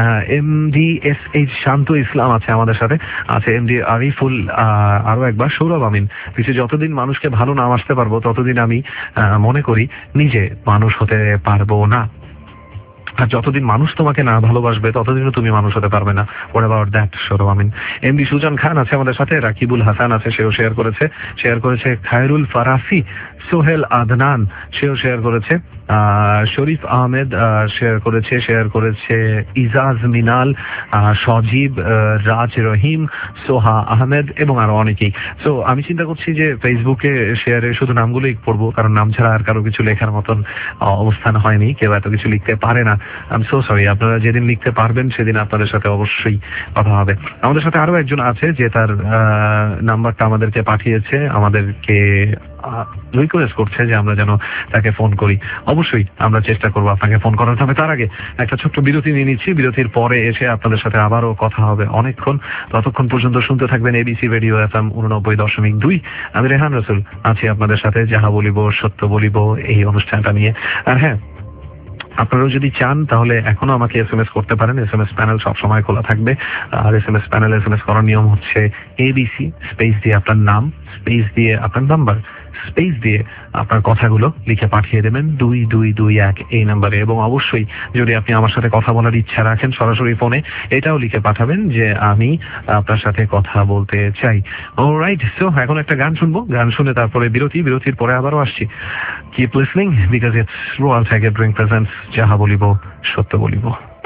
MDSH Shanto Islam আছে আমাদের সাথে, আছে MD আরিফুল, আরো একবার সৌরভ আমিন। পিছিয়ে যতদিন মানুষকে ভালো না আসতে পারবো ততদিন আমি মনে করি নিজে মানুষ হতে পারবো না, আর যতদিন মানুষ তোমাকে না ভালোবাসবে ততদিনও তুমি মানুষ হতে পারবে না। What about that, Sourav Amin. MD Sujan খান আছে আমাদের সাথে, রাকিবুল হাসান আছে, সেও শেয়ার করেছে খায়রুল ফারাসি, সোহেল আদনান সেও শেয়ার করেছে, শরীফ আহমেদ শেয়ার করেছে ইজাজ মিনাল, সজীব, রাজ রহিম, সোহা আহমেদ এবং আরো অনেকেই। সো আমি চিন্তা করছি যে ফেসবুকে শেয়ারে শুধু নামগুলোই পড়বো, কারণ নাম ছাড়া আর কারো কিছু লেখার মতন অবস্থান হয়নি, কেউ এত কিছু লিখতে পারে না। I am so sorry. আপনারা যেদিন লিখতে পারবেন সেদিন আপনাদের সাথে অবশ্যই কথা হবে। আমাদের সাথে আরো একজন আছে যে তার নাম্বারটা আমাদেরকে পাঠিয়েছে, আমাদেরকে রিকোয়েস্ট করছে যে আমরা যেন তাকে ফোন করি। অবশ্যই আমরা চেষ্টা করবো আপনাকে ফোন করার। তবে তার আগে একটা ছোট্ট বিরতি নিয়ে নিচ্ছি, বিরতির পরে এসে আপনাদের সাথে আবারও কথা হবে অনেকক্ষণ। ততক্ষণ পর্যন্ত শুনতে থাকবেন ABC রেডিও FM 89.2। আমি রেহান রসুল আছি আপনাদের সাথে যাহা বলিব সত্য বলিব এই অনুষ্ঠানটা নিয়ে। আর হ্যাঁ, আপনারাও যদি চান তাহলে এখনো আমাকে SMS করতে পারেন। SMS প্যানেল সবসময় খোলা থাকবে। আর SMS প্যানেল SMS করার নিয়ম হচ্ছে ABC স্পেস দিয়ে আপনার নাম, স্পেস দিয়ে আপনার নাম্বার, স্পেস দিয়ে আপনার কথাগুলো লিখে পাঠিয়ে দেবেন 2221 এই নাম্বারে। এবং অবশ্যই যদি আপনি আমার সাথে কথা বলার ইচ্ছা রাখেন সরাসরি ফোনে, এটাও লিখে পাঠাবেন যে আমি আপনার সাথে কথা বলতে চাই। অলরাইট, সো এখন একটা গান শুনবো, গান শুনে তারপরে বিরতির পরে আবারও আসছি। Keep listening because it's Royal Tiger drink presents যাহা বলিব সত্য বলিব।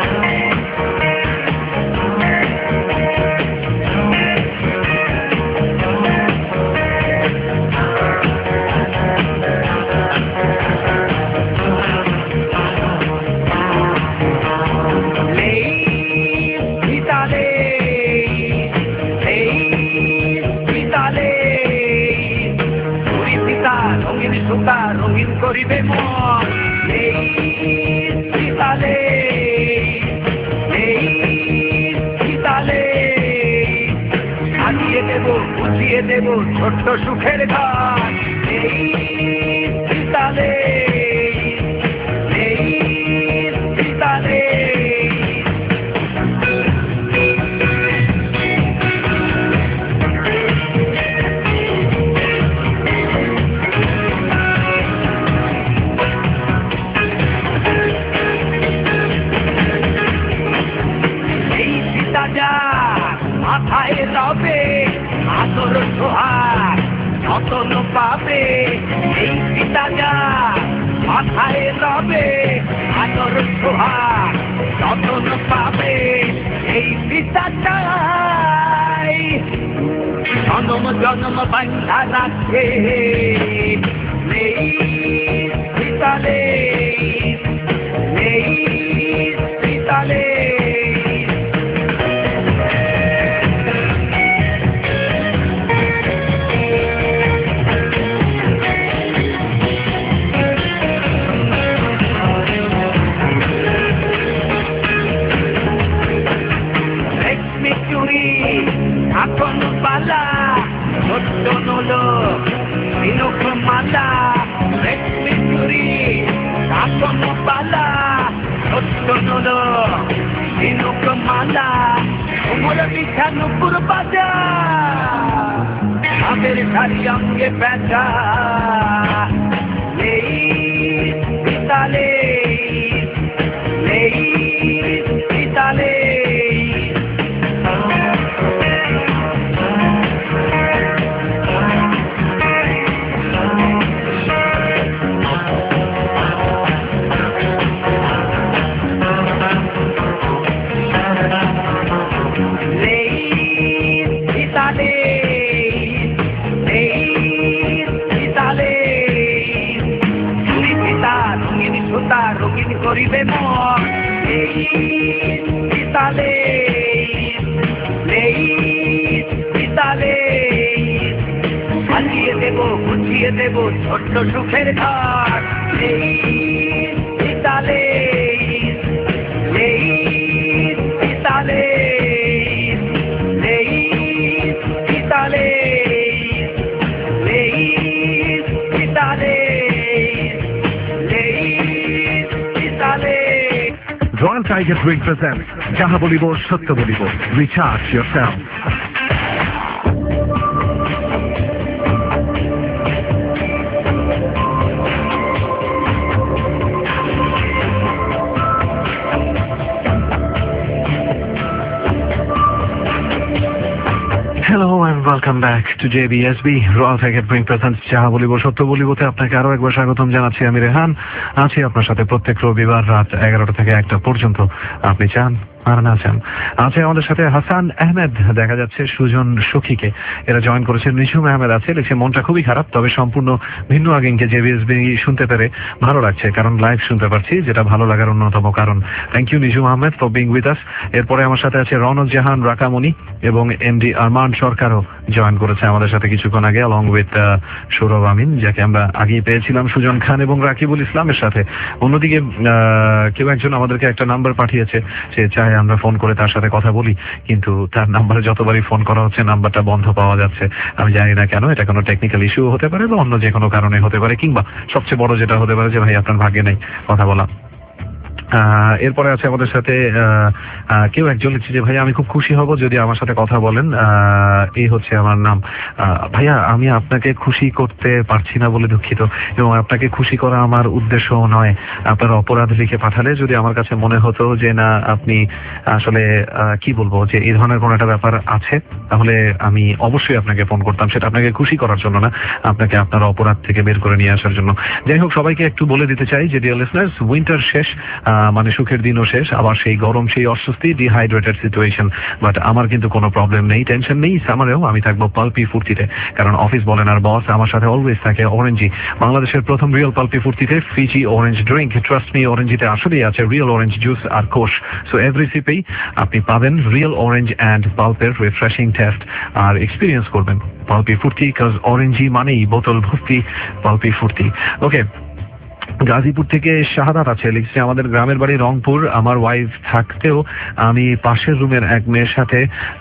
রঙিন করিবে মন এই শীতালে, এই শীতালে সাজিয়ে দেব, বুঝিয়ে দেব ছোট্ট সুখের ঘর এই শীতালে, এই শীতালে। মাথায় রবে আদর সোহাগ যতন পাবে এই পিতা যা, মাথায় রবে আদর সোহাগ যতন পাবে এই পিতা চাই, জনম জনম বান্ধা রাখে নেই পিতালে, নেই পিতালে। এখন পালা ছোট্ট নলো বিনুক মালা মালা কোমর পিঠা নুপুর বাজা আমের শাড়ি অঙ্গে প্যাঁচা লেইস পিতালে লেইস পিতালে রঙিন করিবে মন পিতালে পিতালে সাজিয়ে দেব গুছিয়ে দেব ছোট্ট সুখের ঘর পিতালে পিতালে পিতালে পিতালে Royal Tiger Drink presents Jaha Bolibo Satya Bolibo. Recharge yourself. Hello and welcome back to JBSB. Royal Tiger Drink presents Jaha Bolibo Satya Bolibote আপনাকে আরো একবার স্বাগতম জানাচ্ছি। আমি রেহান আছি আপনার সাথে প্রত্যেক রবিবার রাত 11টা থেকে 1টা পর্যন্ত। আপনি চান আর না চান। আছে আমাদের সাথে হাসান আহমেদ, দেখা যাচ্ছে সুজন সখীকে এরা জয়েন করেছে। নিঝুম আহমেদ আছে, লিখছে মনটা খুবই খারাপ, তবে সম্পূর্ণ ভিন্ন আগেকে জেবিএসবি শুনতে পেরে ভালো লাগছে, কারণ লাইভ শুনতে পারছি, যেটা ভালো লাগার অন্যতম কারণ। Thank you Nijhum Ahmed for being with us. এরপরে আমার সাথে আছে রনক জাহান রাকামণি এবং এমডি আরমান সরকারও জয়েন করেছে আমাদের সাথে কিছুক্ষণ আগে, অলং উইথ সৌরভ আমিন, যাকে আমরা আগেই পেয়েছিলাম সুজন খান এবং রাকিবুল ইসলামের সাথে। অন্যদিকে কেউ একজন আমাদেরকে একটা নাম্বার পাঠিয়েছে, সে চায় আমরা ফোন করে তার সাথে কথা বলি, কিন্তু তার নাম্বারে যতবারই ফোন করা হচ্ছে নাম্বারটা বন্ধ পাওয়া যাচ্ছে। আমি জানি না কেন, এটা কোনো টেকনিক্যাল ইস্যু হতে পারে বা অন্য যে কোনো কারণে হতে পারে, কিংবা সবচেয়ে বড় যেটা হতে পারে যে ভাই আপনার ভাগ্যে নেই কথা বলা। এরপরে আছে আমাদের সাথে কেউ একজন লিখছে যে ভাইয়া আমি খুব খুশি হব যদি আমার সাথে কথা বলেন, এই হচ্ছে আমার নাম। ভাইয়া আমি আপনাকে খুশি করতে পারছি না বলে দুঃখিত, এবং আপনাকে খুশি করা আমার উদ্দেশ্য নয়। আপনার অপরাধ লিখে পাঠালে যদি আমার কাছে মনে হতো যে না আপনি আসলে কি বলবো যে এই ধরনের কোনো একটা ব্যাপার আছে, তাহলে আমি অবশ্যই আপনাকে ফোন করতাম, সেটা আপনাকে খুশি করার জন্য না, আপনাকে আপনার অপরাধ থেকে বের করে নিয়ে আসার জন্য। যাই হোক, সবাইকে একটু বলে দিতে চাই যে ডিয়ার লিসনার্স, উইন্টার শেষ, মানে সুখের দিনও শেষ, আবার সেই গরম, সেই অস্বস্তি, ডিহাইড্রেটেড সিচুয়েশন। বাট আমার কিন্তু কোনো প্রবলেম নেই, টেনশন নেই। সামারেও আমি থাকবো পালপি ফুর্তিতে, কারণ অফিস বলেন আর বস আমার সাথে অলওয়েজ থাকে অরেঞ্জি। বাংলাদেশের প্রথম রিয়েল পালপি ফুর্তিতে fizzy orange drink. Trust me, অরেঞ্জিতে আসলেই আছে রিয়েল অরেঞ্জ জুস আর কোষ। সো এভরি সিপেই আপনি পাবেন রিয়েল অরেঞ্জ অ্যান্ড পালপের রিফ্রেশিং টেস্ট আর এক্সপিরিয়েন্স করবেন পালপি ফুর্তি, কাজ অরেঞ্জি মানেই বোতল ভর্তি পালপি ফুর্তি। ওকে, গাজীপুর থেকে শাহাদাত আছে, লিখছে আমাদের গ্রামের বাড়ি রংপুর, আমার ওয়াইফ থাকতেও আমি পাশের রুমের এক মেয়ের সাথে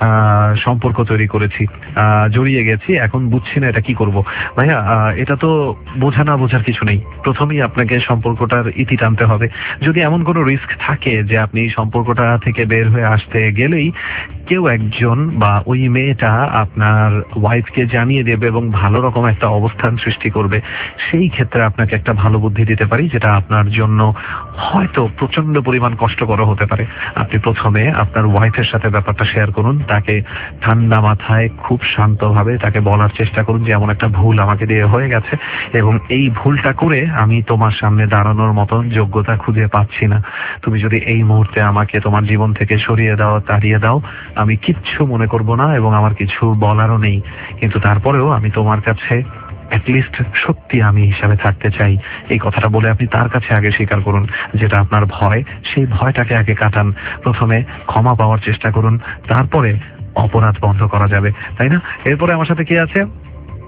সম্পর্ক তৈরি করেছি, জড়িয়ে গেছি, এখন বুঝছি না এটা কি করব। ভাইয়া এটা তো বোঝা না বোঝার কিছু নেই, প্রথমেই আপনাকে সম্পর্কটার ইতি টানতে হবে। যদি এমন কোনো রিস্ক থাকে যে আপনি সম্পর্কটা থেকে বের হয়ে আসতে গেলেই কেউ একজন বা ওই মেয়েটা আপনার ওয়াইফকে জানিয়ে দেবে এবং ভালো রকম একটা অবস্থান সৃষ্টি করবে, সেই ক্ষেত্রে আপনাকে একটা ভালো বুদ্ধি দিতে পারি, যেটা আপনার জন্য হয়তো প্রচন্ড পরিমাণ কষ্টকর হতে পারে। আপনি প্রথমে আপনার ওয়াইফের সাথে ব্যাপারটা শেয়ার করুন, তাকে ঠান্ডা মাথায় খুব শান্তভাবে তাকে বলার চেষ্টা করুন যে এমন একটা ভুল আমাকে দিয়ে হয়ে গেছে এবং এই ভুলটা করে আমি তোমার সামনে দাঁড়ানোর মতন যোগ্যতা খুঁজে পাচ্ছি না। তুমি যদি এই মুহূর্তে আমাকে তোমার জীবন থেকে সরিয়ে দাও, তাড়িয়ে দাও, আমি কিচ্ছু মনে করব না এবং আমার কিছু বলারও নেই, কিন্তু তারপরেও আমি তোমার কাছে অ্যাটলিস্ট সত্যি আমি হিসাবে থাকতে চাই। এই কথাটা বলে আপনি তার কাছে আগে স্বীকার করুন যেটা আপনার ভয়, সেই ভয়টাকে আগে কাটান। প্রথমে ক্ষমা পাওয়ার চেষ্টা করুন, তারপরে অপরাধ বন্ধ করা যাবে, তাই না? এরপরে আমার সাথে কে আছে?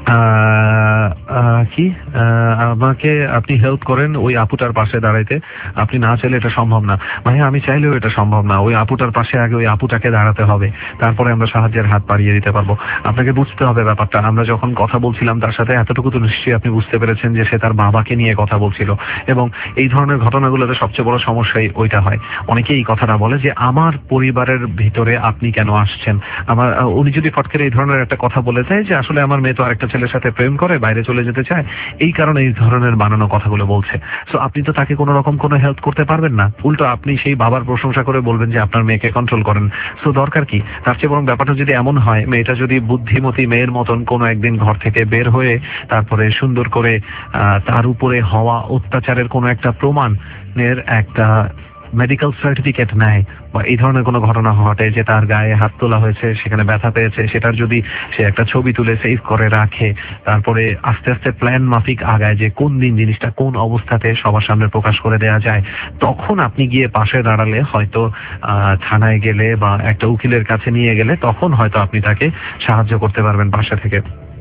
কি আমাকে আপনি হেল্প করেন ওই আপুটার পাশে দাঁড়াইতে। আপনি না চাইলে এটা সম্ভব না। ভাইয়া আমি চাইলেও এটা সম্ভব না। ওই আপুটার পাশে আগে ওই আপুটাকে দাঁড়াতে হবে, তারপরে আমরা সাহায্যের হাত বাড়িয়ে দিতে পারবো। আপনাকে বুঝতে হবে ব্যাপারটা। আমরা যখন কথা বলছিলাম তার সাথে, এতটুকু তো নিশ্চয়ই আপনি বুঝতে পেরেছেন যে সে তার বাবাকে নিয়ে কথা বলছিল, এবং এই ধরনের ঘটনাগুলোতে সবচেয়ে বড় সমস্যাই ওইটা হয়। অনেকেই এই কথাটা বলে যে আমার পরিবারের ভিতরে আপনি কেন আসছেন। আমার উনি যদি ফট করে এই ধরনের একটা কথা বলে যায় যে আসলে আমার মেয়ে তো আরেকটা ছেলের সাথে প্রেম করে, বাইরে চলে যেতে চায়, এই কারণে এই ধরনের বানানো কথাগুলো বলছে। সো আপনি তো তাকে কোনো রকম কোনো হেল্প করতে পারবেন না, উল্টো আপনি সেই বাবার প্রশংসা করে বলবেন যে আপনার মেয়েকে কন্ট্রোল করেন। সো দরকার কি? তার চেয়ে বরং ব্যাপারটা যদি এমন হয়, মেয়েটা যদি বুদ্ধিমতী মেয়ের মতন কোনো একদিন ঘর থেকে বের হয়ে তারপরে সুন্দর করে তার উপরে হওয়া অত্যাচারের কোনো একটা প্রমাণের একটা মেডিকেল সার্টিফিকেট নেয়, বা এই ধরনের কোনো ঘটনা ঘটে যে তার গায়ে হাত তোলা হয়েছে, সেখানে ব্যথা পেয়েছে, সেটার যদি সে একটা ছবি তুলে সেভ করে রাখে, তারপরে আস্তে আস্তে প্ল্যান মাফিক আগায় যে কোন দিন জিনিসটা কোন অবস্থাতে সবার সামনে প্রকাশ করে দেওয়া যায়, তখন আপনি গিয়ে পাশে দাঁড়ালে, হয়তো থানায় গেলে বা একটা উকিলের কাছে নিয়ে গেলে, তখন হয়তো আপনি তাকে সাহায্য করতে পারবেন পাশে থেকে।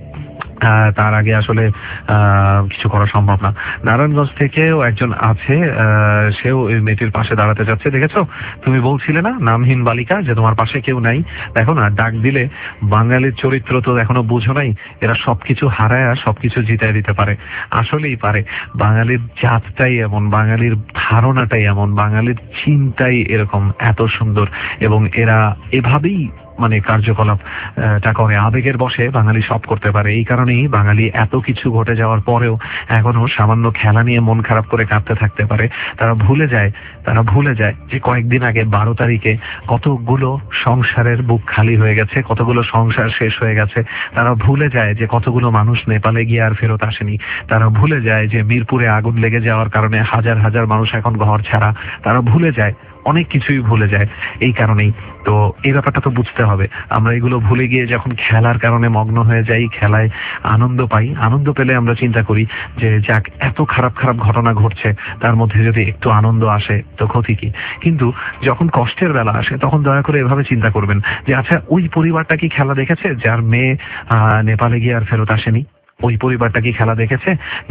তার আগে আসলে কিছু করা সম্ভব না। নারায়ণগঞ্জ থেকেও একজন আছে, সেও ওই মেয়েটির পাশে দাঁড়াতে যাচ্ছে। দেখেছো, তুমি বলছিলে না নামহীন বালিকা, যে তোমার পাশে কেউ নাই। দেখো না, ডাক দিলে বাঙালির চরিত্র তো এখনো বুঝো নাই, এরা সবকিছু হারায় সবকিছু জিতায় দিতে পারে। আসলেই পারে। বাঙালির জাতটাই এমন, বাঙালির ধারণাটাই এমন, বাঙালির চিন্তাই এরকম এত সুন্দর, এবং এরা এভাবেই মানে কার্যকলাপটা করে। আবেগের বশে বাঙালি সব করতে পারে। এই কারণেই বাঙালি এত কিছু ঘটে যাওয়ার পরেও এখনো সামান্য খেলা নিয়ে মন খারাপ করে কাঁদতে থাকতে পারে। তারা ভুলে যায় যে কয়েকদিন আগে 12 তারিখে কতগুলো সংসারের বুক খালি হয়ে গেছে, কতগুলো সংসার শেষ হয়ে গেছে। তারা ভুলে যায় যে কতগুলো মানুষ নেপালে গিয়ে আর ফেরত আসেনি। তারা ভুলে যায় যে মিরপুরে আগুন লেগে যাওয়ার কারণে হাজার হাজার মানুষ এখন ঘর ছাড়া। তারা ভুলে যায়, অনেক কিছুই ভুলে যায়। এই কারণেই তো এই ব্যাপারটা তো বুঝতে হবে। আমরা এগুলো ভুলে গিয়ে যখন খেলার কারণে মগ্ন হয়ে যাই, খেলায় আনন্দ পাই, আনন্দ পেলে আমরা চিন্তা করি যে যাক, এত খারাপ খারাপ ঘটনা ঘটছে, তার মধ্যে যদি একটু আনন্দ আসে তো ক্ষতি কি। কিন্তু যখন কষ্টের বেলা আসে, তখন দয়া করে এভাবে চিন্তা করবেন যে আচ্ছা, ওই পরিবারটা কি খেলা দেখেছে যার মেয়ে নেপালে গিয়ে আর ফেরত আসেনি? ওই পরিবারটা কি খেলা দেখেছে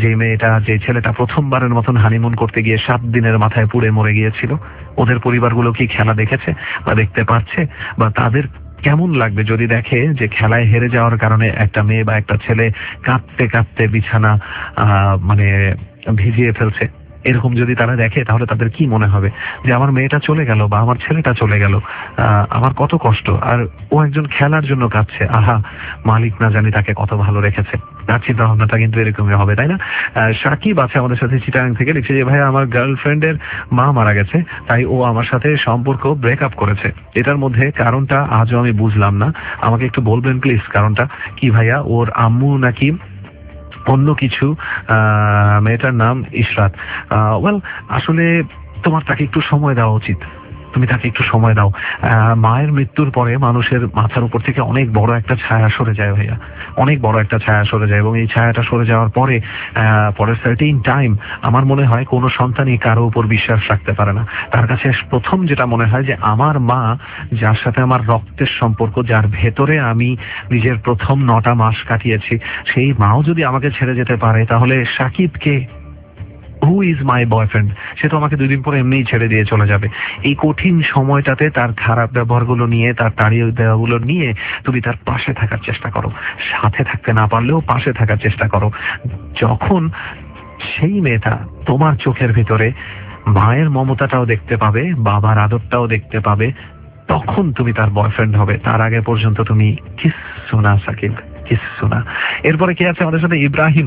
যে ছেলেটা প্রথমবারের মতন হানিমুন করতে গিয়ে 7 দিনের মাথায় পুড়ে মরে গিয়েছিল? ওদের পরিবারগুলো কি খেলা দেখেছে বা দেখতে পাচ্ছে? বা তাদের কেমন লাগবে যদি দেখে যে খেলায় হেরে যাওয়ার কারণে একটা মেয়ে বা একটা ছেলে কাঁদতে কাঁদতে বিছানা মানে ভিজিয়ে ফেলছে? এরকম যদি তারা দেখে, তাহলে তাদের কি মনে হবে যে আমার মেয়েটা চলে গেল বা আমার ছেলেটা চলে গেল, আমার কত কষ্ট, আর ও একজন খেলার জন্য কাঁদছে। আহা, মালিক না জানি তাকে কত ভালো রেখেছে। তার চিন্তা ভাবনাটা কিন্তু এরকমই হবে, তাই না? সাকিব আছে আমাদের সাথে চিটাগাং থেকে, লিখছে যে ভাই, আমার গার্লফ্রেন্ডের মা মারা গেছে, তাই ও আমার সাথে সম্পর্ক ব্রেকআপ করেছে। এটার মধ্যে কারণটা আজও আমি বুঝলাম না, আমাকে একটু বলবেন প্লিজ কারণটা কি ভাইয়া? ওর আম্মু নাকি অন্য কিছু? মেয়েটার নাম ইশরাত। ওয়েল, আসলে তোমার তাকে একটু সময় দেওয়া উচিত। তুমি তাকে একটু সময় দাও। মায়ের মৃত্যুর পরে মানুষের মাথার উপর থেকে অনেক বড় একটা ছায়া সরে যায় ভাইয়া, অনেক বড় একটা ছায়া সরে যায়। এবং এই ছায়াটা সরে যাওয়ার পরে পরে সার্টেন টাইম আমার মনে হয় কোনো সন্তানই কারো উপর বিশ্বাস রাখতে পারে না। তার কাছে প্রথম যেটা মনে হয় যে আমার মা, যার সাথে আমার রক্তের সম্পর্ক, যার ভেতরে আমি নিজের প্রথম 9টা মাস কাটিয়েছি, সেই মাও যদি আমাকে ছেড়ে যেতে পারে, তাহলে সাকিবকে, হু ইজ মাই বয়ফ্রেন্ড, সে তো আমাকে 2 দিন পরে এমনিই ছেড়ে দিয়ে চলে যাবে। এই কঠিন সময়টাতে তার খারাপ ব্যবহারগুলো নিয়ে, তার তাড়িয়ে দেওয়াগুলো নিয়ে তুমি তার পাশে থাকার চেষ্টা করো। সাথে থাকতে না পারলেও পাশে থাকার চেষ্টা করো। যখন সেই মেয়েটা তোমার চোখের ভিতরে মায়ের মমতাটাও দেখতে পাবে, বাবার আদরটাও দেখতে পাবে, তখন তুমি তার বয়ফ্রেন্ড হবে। তার আগে পর্যন্ত তুমি কিচ্ছু না সাকিব, কিচ্ছু না। এরপরে কে আছে আমাদের সাথে? ইব্রাহিম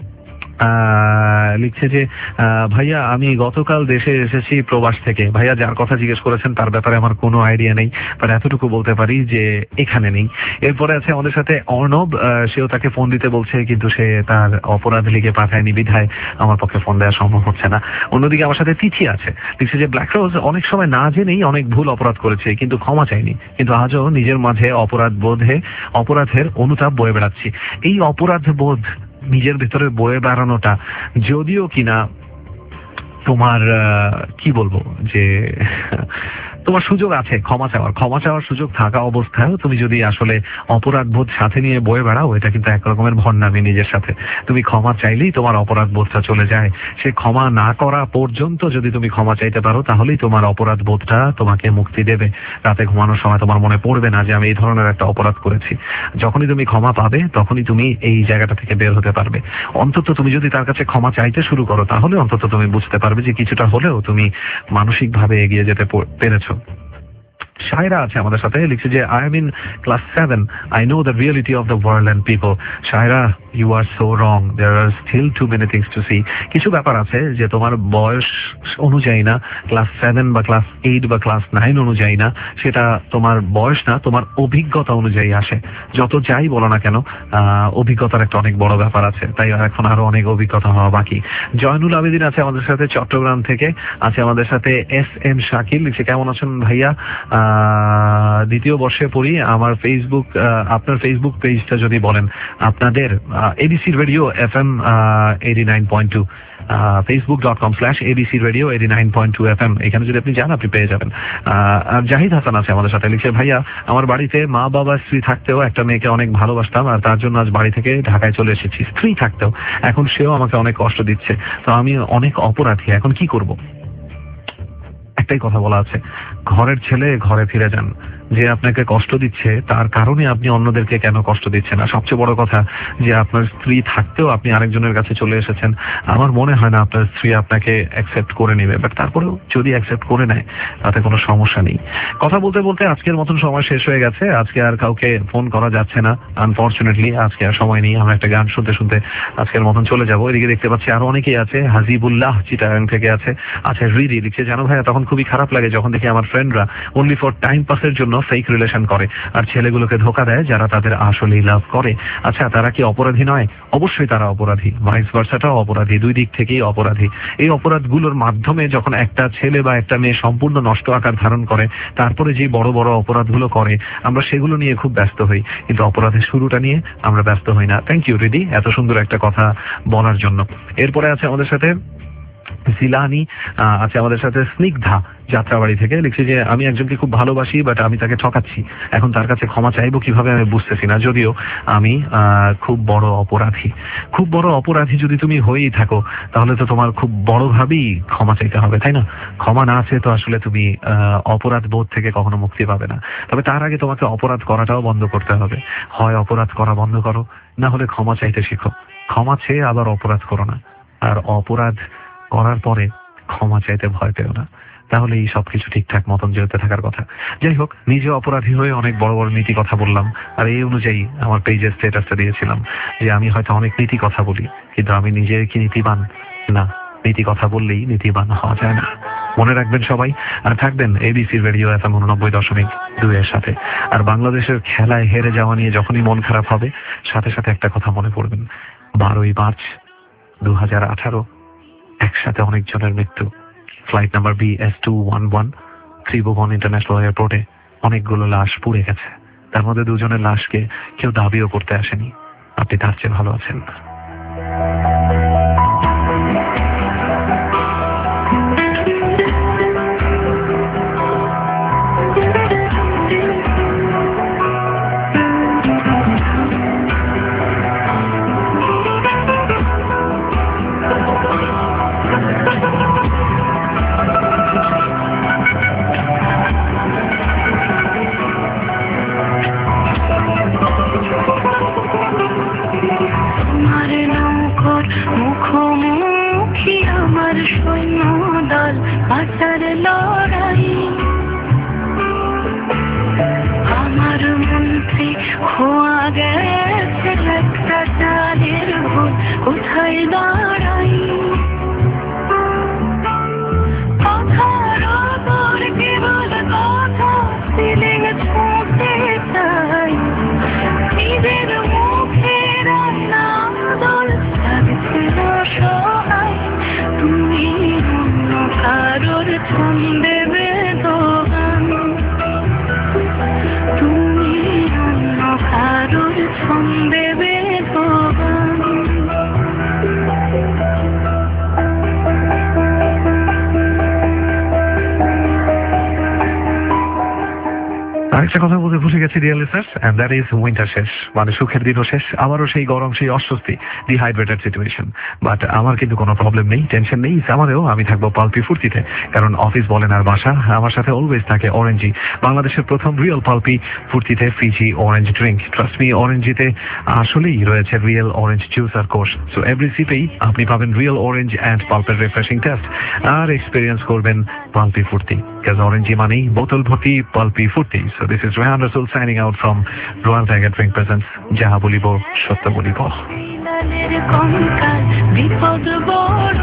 লিখছে যে ভাইয়া, আমি গতকাল দেশে এসেছি প্রবাস থেকে। ভাইয়া যার কথা জিজ্ঞেস করেছেন তার ব্যাপারে আমার কোনো আইডিয়া নেই, বাট এতটুকু বলতে পারি যে এখানে নেই। এরপরে আছে আমাদের সাথে অর্ণব, সেও তাকে ফোন দিতে বলছে, কিন্তু সে তার অপরাধ লিখে পাঠায়নি, বিধায় আমার পক্ষে ফোন দেওয়া সম্ভব হচ্ছে না। অন্যদিকে আমার সাথে তিথি আছে, লিখছে যে ব্ল্যাক রোজ অনেক সময় না জেনেই অনেক ভুল অপরাধ করেছে, কিন্তু ক্ষমা চাইনি, কিন্তু আজও নিজের মাঝে অপরাধের অনুতাপ বয়ে বেড়াচ্ছি। এই অপরাধ বোধ নিজের ভিতরে বয়ে বেড়ানোটা, যদিও কিনা তোমার কি বলবো, যে তোমার সুযোগ আছে ক্ষমা চাওয়ার সুযোগ থাকা অবস্থায় তুমি যদি আসলে অপরাধ বোধ সাথে নিয়ে বয়ে বেড়াও, এটা কিন্তু এক রকমের ভণ্ডামি নিজের সাথে। তুমি ক্ষমা চাইলেই তোমার অপরাধ বোধটা চলে যায়। সে ক্ষমা না করা পর্যন্ত যদি তুমি ক্ষমা চাইতে পারো, তাহলেই তোমার অপরাধ বোধটা তোমাকে মুক্তি দেবে। রাতে ঘুমানোর সময় তোমার মনে পড়বে না যে আমি এই ধরনের একটা অপরাধ করেছি। যখনই তুমি ক্ষমা পাবে, তখনই তুমি এই জায়গাটা থেকে বের হতে পারবে। অন্তত তুমি যদি তার কাছে ক্ষমা চাইতে শুরু করো, তাহলে অন্তত তুমি বুঝতে পারবে যে কিছুটা হলেও তুমি মানসিকভাবে এগিয়ে যেতে পেরেছো। শায়রা আছে আমাদের সাথে, লিখছে যে I am in class 7, I know the reality of the world and people. Shaira, you are so wrong, there are still too many things to see. কিছু ব্যাপার আছে যে তোমার বয়স অনুযায়ী না, ক্লাস 7 বা ক্লাস 8 বা ক্লাস 9 অনুযায়ী না, সেটা তোমার বয়স না, তোমার অভিজ্ঞতা অনুযায়ী আসে। যত যাই বলো না কেন, অভিজ্ঞতার একটা অনেক বড় ব্যাপার আছে, তাই এখন আরো অনেক অভিজ্ঞতা হওয়া বাকি। জয়নুল আবেদিন আছে আমাদের সাথে চট্টগ্রাম থেকে, আছে আমাদের সাথে এস এম শাকিল, লিখছে কেমন আছেন ভাইয়া, দ্বিতীয় বর্ষে পড়ি, আমার ফেসবুক, আপনার ফেসবুক পেজটা যদি বলেন। আপনাদের ABC radio FM 89.2, facebook.com/ABC Radio 89.2 FM, এখানে যদি আপনি যান আপনি পেয়ে যাবেন। আর জাহিদ হাসান আছে আমাদের সাথে, লিখছে ভাইয়া আমার বাড়িতে মা বাবা স্ত্রী থাকতেও একটা মেয়েকে অনেক ভালোবাসতাম, আর তার জন্য আজ বাড়ি থেকে ঢাকায় চলে এসেছি। স্ত্রী থাকতেও এখন সেও আমাকে অনেক কষ্ট দিচ্ছে, তো আমি অনেক অপরাধী, এখন কি করব? একটাই কথা বলা আছে, ঘরের ছেলে ঘরে ফিরে যান। যে আপনাকে কষ্ট দিচ্ছে তার কারণে আপনি অন্যদেরকে কেন কষ্ট দিচ্ছেন? আর সবচেয়ে বড় কথা যে আপনার স্ত্রী থাকতেও আপনি আরেকজনের কাছে চলে এসেছেন। আমার মনে হয় না আপনার স্ত্রী আপনাকে অ্যাকসেপ্ট করে নেবে, বাট তারপরেও যদি অ্যাকসেপ্ট করে নেয় তাতে কোনো সমস্যা নেই। কথা বলতে বলতে আজকের মতন সময় শেষ হয়ে গেছে। আজকে আর কাউকে ফোন করা যাচ্ছে না, আনফরচুনেটলি। আজকে আর সময় নেই, আমরা একটা গান শুনতে শুনতে আজকের মতন চলে যাবো। এদিকে দেখতে পাচ্ছি আরো অনেকেই আছে। হাজিবুল্লাহ চিটাগাং থেকে আছে। আচ্ছা, রিদি লিখছে জানো ভাইয়া, তখন খুবই খারাপ লাগে যখন দেখি আমার ফ্রেন্ডরা অনলি ফর টাইম পাসের জন্য ফেক রিলেশন করে আর ছেলেগুলোকে ধোকা দেয় যারা তাদের আসলেই লাভ করে। আচ্ছা, তারা কি অপরাধী নয়? অবশ্যই তারা অপরাধী, ভাইস ভার্সাটাও অপরাধী, দুই দিক থেকেই অপরাধী। এই অপরাধগুলোর মাধ্যমে যখন একটা ছেলে বা একটা মেয়ে সম্পূর্ণ নষ্ট আকার ধারণ করে, তারপরে যে বড় বড় অপরাধগুলো করে আমরা সেগুলো নিয়ে খুব ব্যস্ত হই, কিন্তু অপরাধের শুরুটা নিয়ে আমরা ব্যস্ত হই না। থ্যাংক ইউ রিদি এত সুন্দর একটা কথা বলার জন্য। এরপরে আছে আমাদের সাথে জিলানি, আছে আমাদের সাথে স্নিগ্ধা যাত্রাবাড়ি থেকে, লিখছে যে আমি একজনকে খুব ভালোবাসি, বাট আমি তাকে ঠকাচ্ছি। এখন তার কাছে ক্ষমা চাইবো কিভাবে আমি বুঝতেছি না, যদিও আমি খুব বড় অপরাধী। খুব বড় অপরাধী যদি তুমি হয়েই থাকো, তাহলে তো তোমার খুব বড়ভাবেই ক্ষমা চাইতে হবে, তাই না? ক্ষমা না আছে তো আসলে তুমি অপরাধ বোধ থেকে কখনো মুক্তি পাবে না। তবে তার আগে তোমাকে অপরাধ করাটাও বন্ধ করতে হবে। হয় অপরাধ করা বন্ধ করো, না হলে ক্ষমা চাইতে শিখো। ক্ষমা চেয়ে আবার অপরাধ করো না, আর অপরাধ করার পরে ক্ষমা চাইতে ভয় পেও না, তাহলে এই সবকিছু ঠিকঠাক মতন যেতে থাকার কথা। যাই হোক, নিজে অপরাধী হয়ে অনেক বড় বড় নীতি কথা বললাম, আর এই অনুযায়ী আমার পেজের স্ট্যাটাসটা দিয়েছিলাম যে আমি হয়তো অনেক নীতি কথা বলি, কিন্তু আমি নিজে কি নীতিবান না। নীতি কথা বললেই নীতিবান হওয়া যায় না, মনে রাখবেন সবাই। আর থাকবেন ABC রেডিও FM 89.2 এর সাথে। আর বাংলাদেশের খেলায় হেরে যাওয়া নিয়ে যখনই মন খারাপ হবে, সাথে সাথে একটা কথা মনে পড়বেন, 12ই মার্চ 2018 একসাথে অনেকজনের মৃত্যু। ফ্লাইট নাম্বার BS211 ত্রিভুবন ইন্টারন্যাশনাল এয়ারপোর্টে অনেকগুলো লাশ পুড়ে গেছে। তার মধ্যে দুজনের লাশকে কেউ দাবিও করতে আসেনি। আপনি তার চেয়ে ভালো আছেন। বাঁচার লড়াই আমার মন্ত্রী খোয়া গেছে একটা চালের ভোট, কোথায় দাঁড়াই কথার ওপর কেবল কথা সিলিং ছুঁতে চাই, নিজের মুখে রান্না দল লাগছিল সহায়, তুমি অন্য কারোর ছন্দে বেদগান, তুমি অন্য কারোর ছন্দে বেদগান। আরেকটা কথা বলতে ভুলে গেছি dear listeners, and that is winter শেষ, মানে সুখের দিনও শেষ, আবারও সেই গরম, সেই অস্বস্তি, ডিহাইড্রেটেড সিচুয়েশন। বাট আমার কিন্তু কোনো প্রবলেম নেই, টেনশন নেই, আমারও আমি থাকবো পালপি ফুর্তিতে, কারণ অফিস বলেন আর বাসা আমার সাথে অলওয়েজ থাকে অরেঞ্জি, বাংলাদেশের প্রথম রিয়েল পালপি ফুর্তিতে fizzy orange drink. Trust me, অরেঞ্জিতে আসলেই রয়েছে রিয়েল অরেঞ্জ জুস আর কোর্স। সো এভরি সিপেই আপনি পাবেন রিয়েল অরেঞ্জ অ্যান্ড পালপের রিফ্রেশিং টেস্ট, আর এক্সপিরিয়েন্স করবেন পালপি ফুর্তি, কাজ অরেঞ্জি মানেই বোতল ভর্তি পালপি ফুর্তি। So this is Rehan Rasul signing out from Royal Tiger drink presents যাহা বলিব সত্য বলিব। বিপদ বড়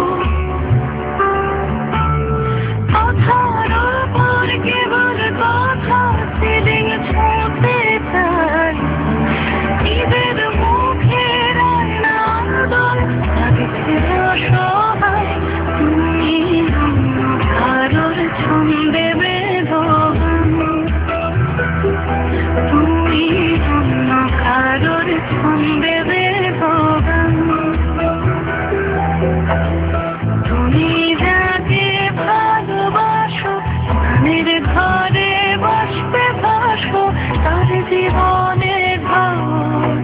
কথার উপর কেবল কথা সিলিং ছুঁতে চাই, ঈদের মুখের আনন্দন লাগছে অসহায়, তুমি কারোর ছন্দে বেদন, তুমি অন্য কারোর ছন্দে বেদন, তুমি যাকে ভালোবাসো প্রাণের ঘরে বসবে বাসো তার জীবনে ঘর,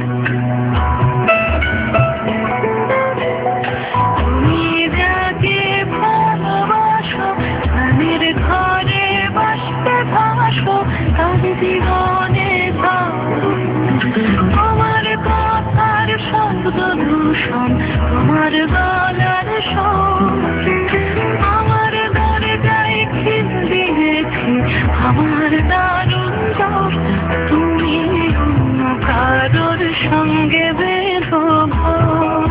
তুমি যাকে ভালোবাসো প্রাণের ঘরে বসবে বাসো তার জীবনে ঘর, তোমার কথার শব্দ দূষণ, তোমার গলার স্বর, আমার দরজায় খিল দিয়েছি আমার দারুণ জ্বর, তুমি অন্য কারোর সঙ্গে বেঁধো ঘর,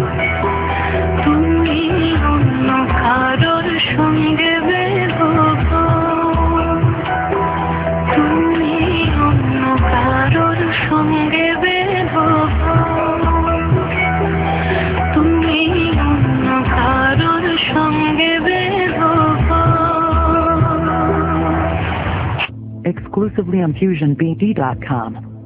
তুমি অন্য কারোর সঙ্গে বেঁধো ঘর, তুমি অন্য কারোর সঙ্গে বেঁধো ঘর, তুমি অন্য কারোর সঙ্গে বেঁধো ঘর। Exclusively on FusionBD.com.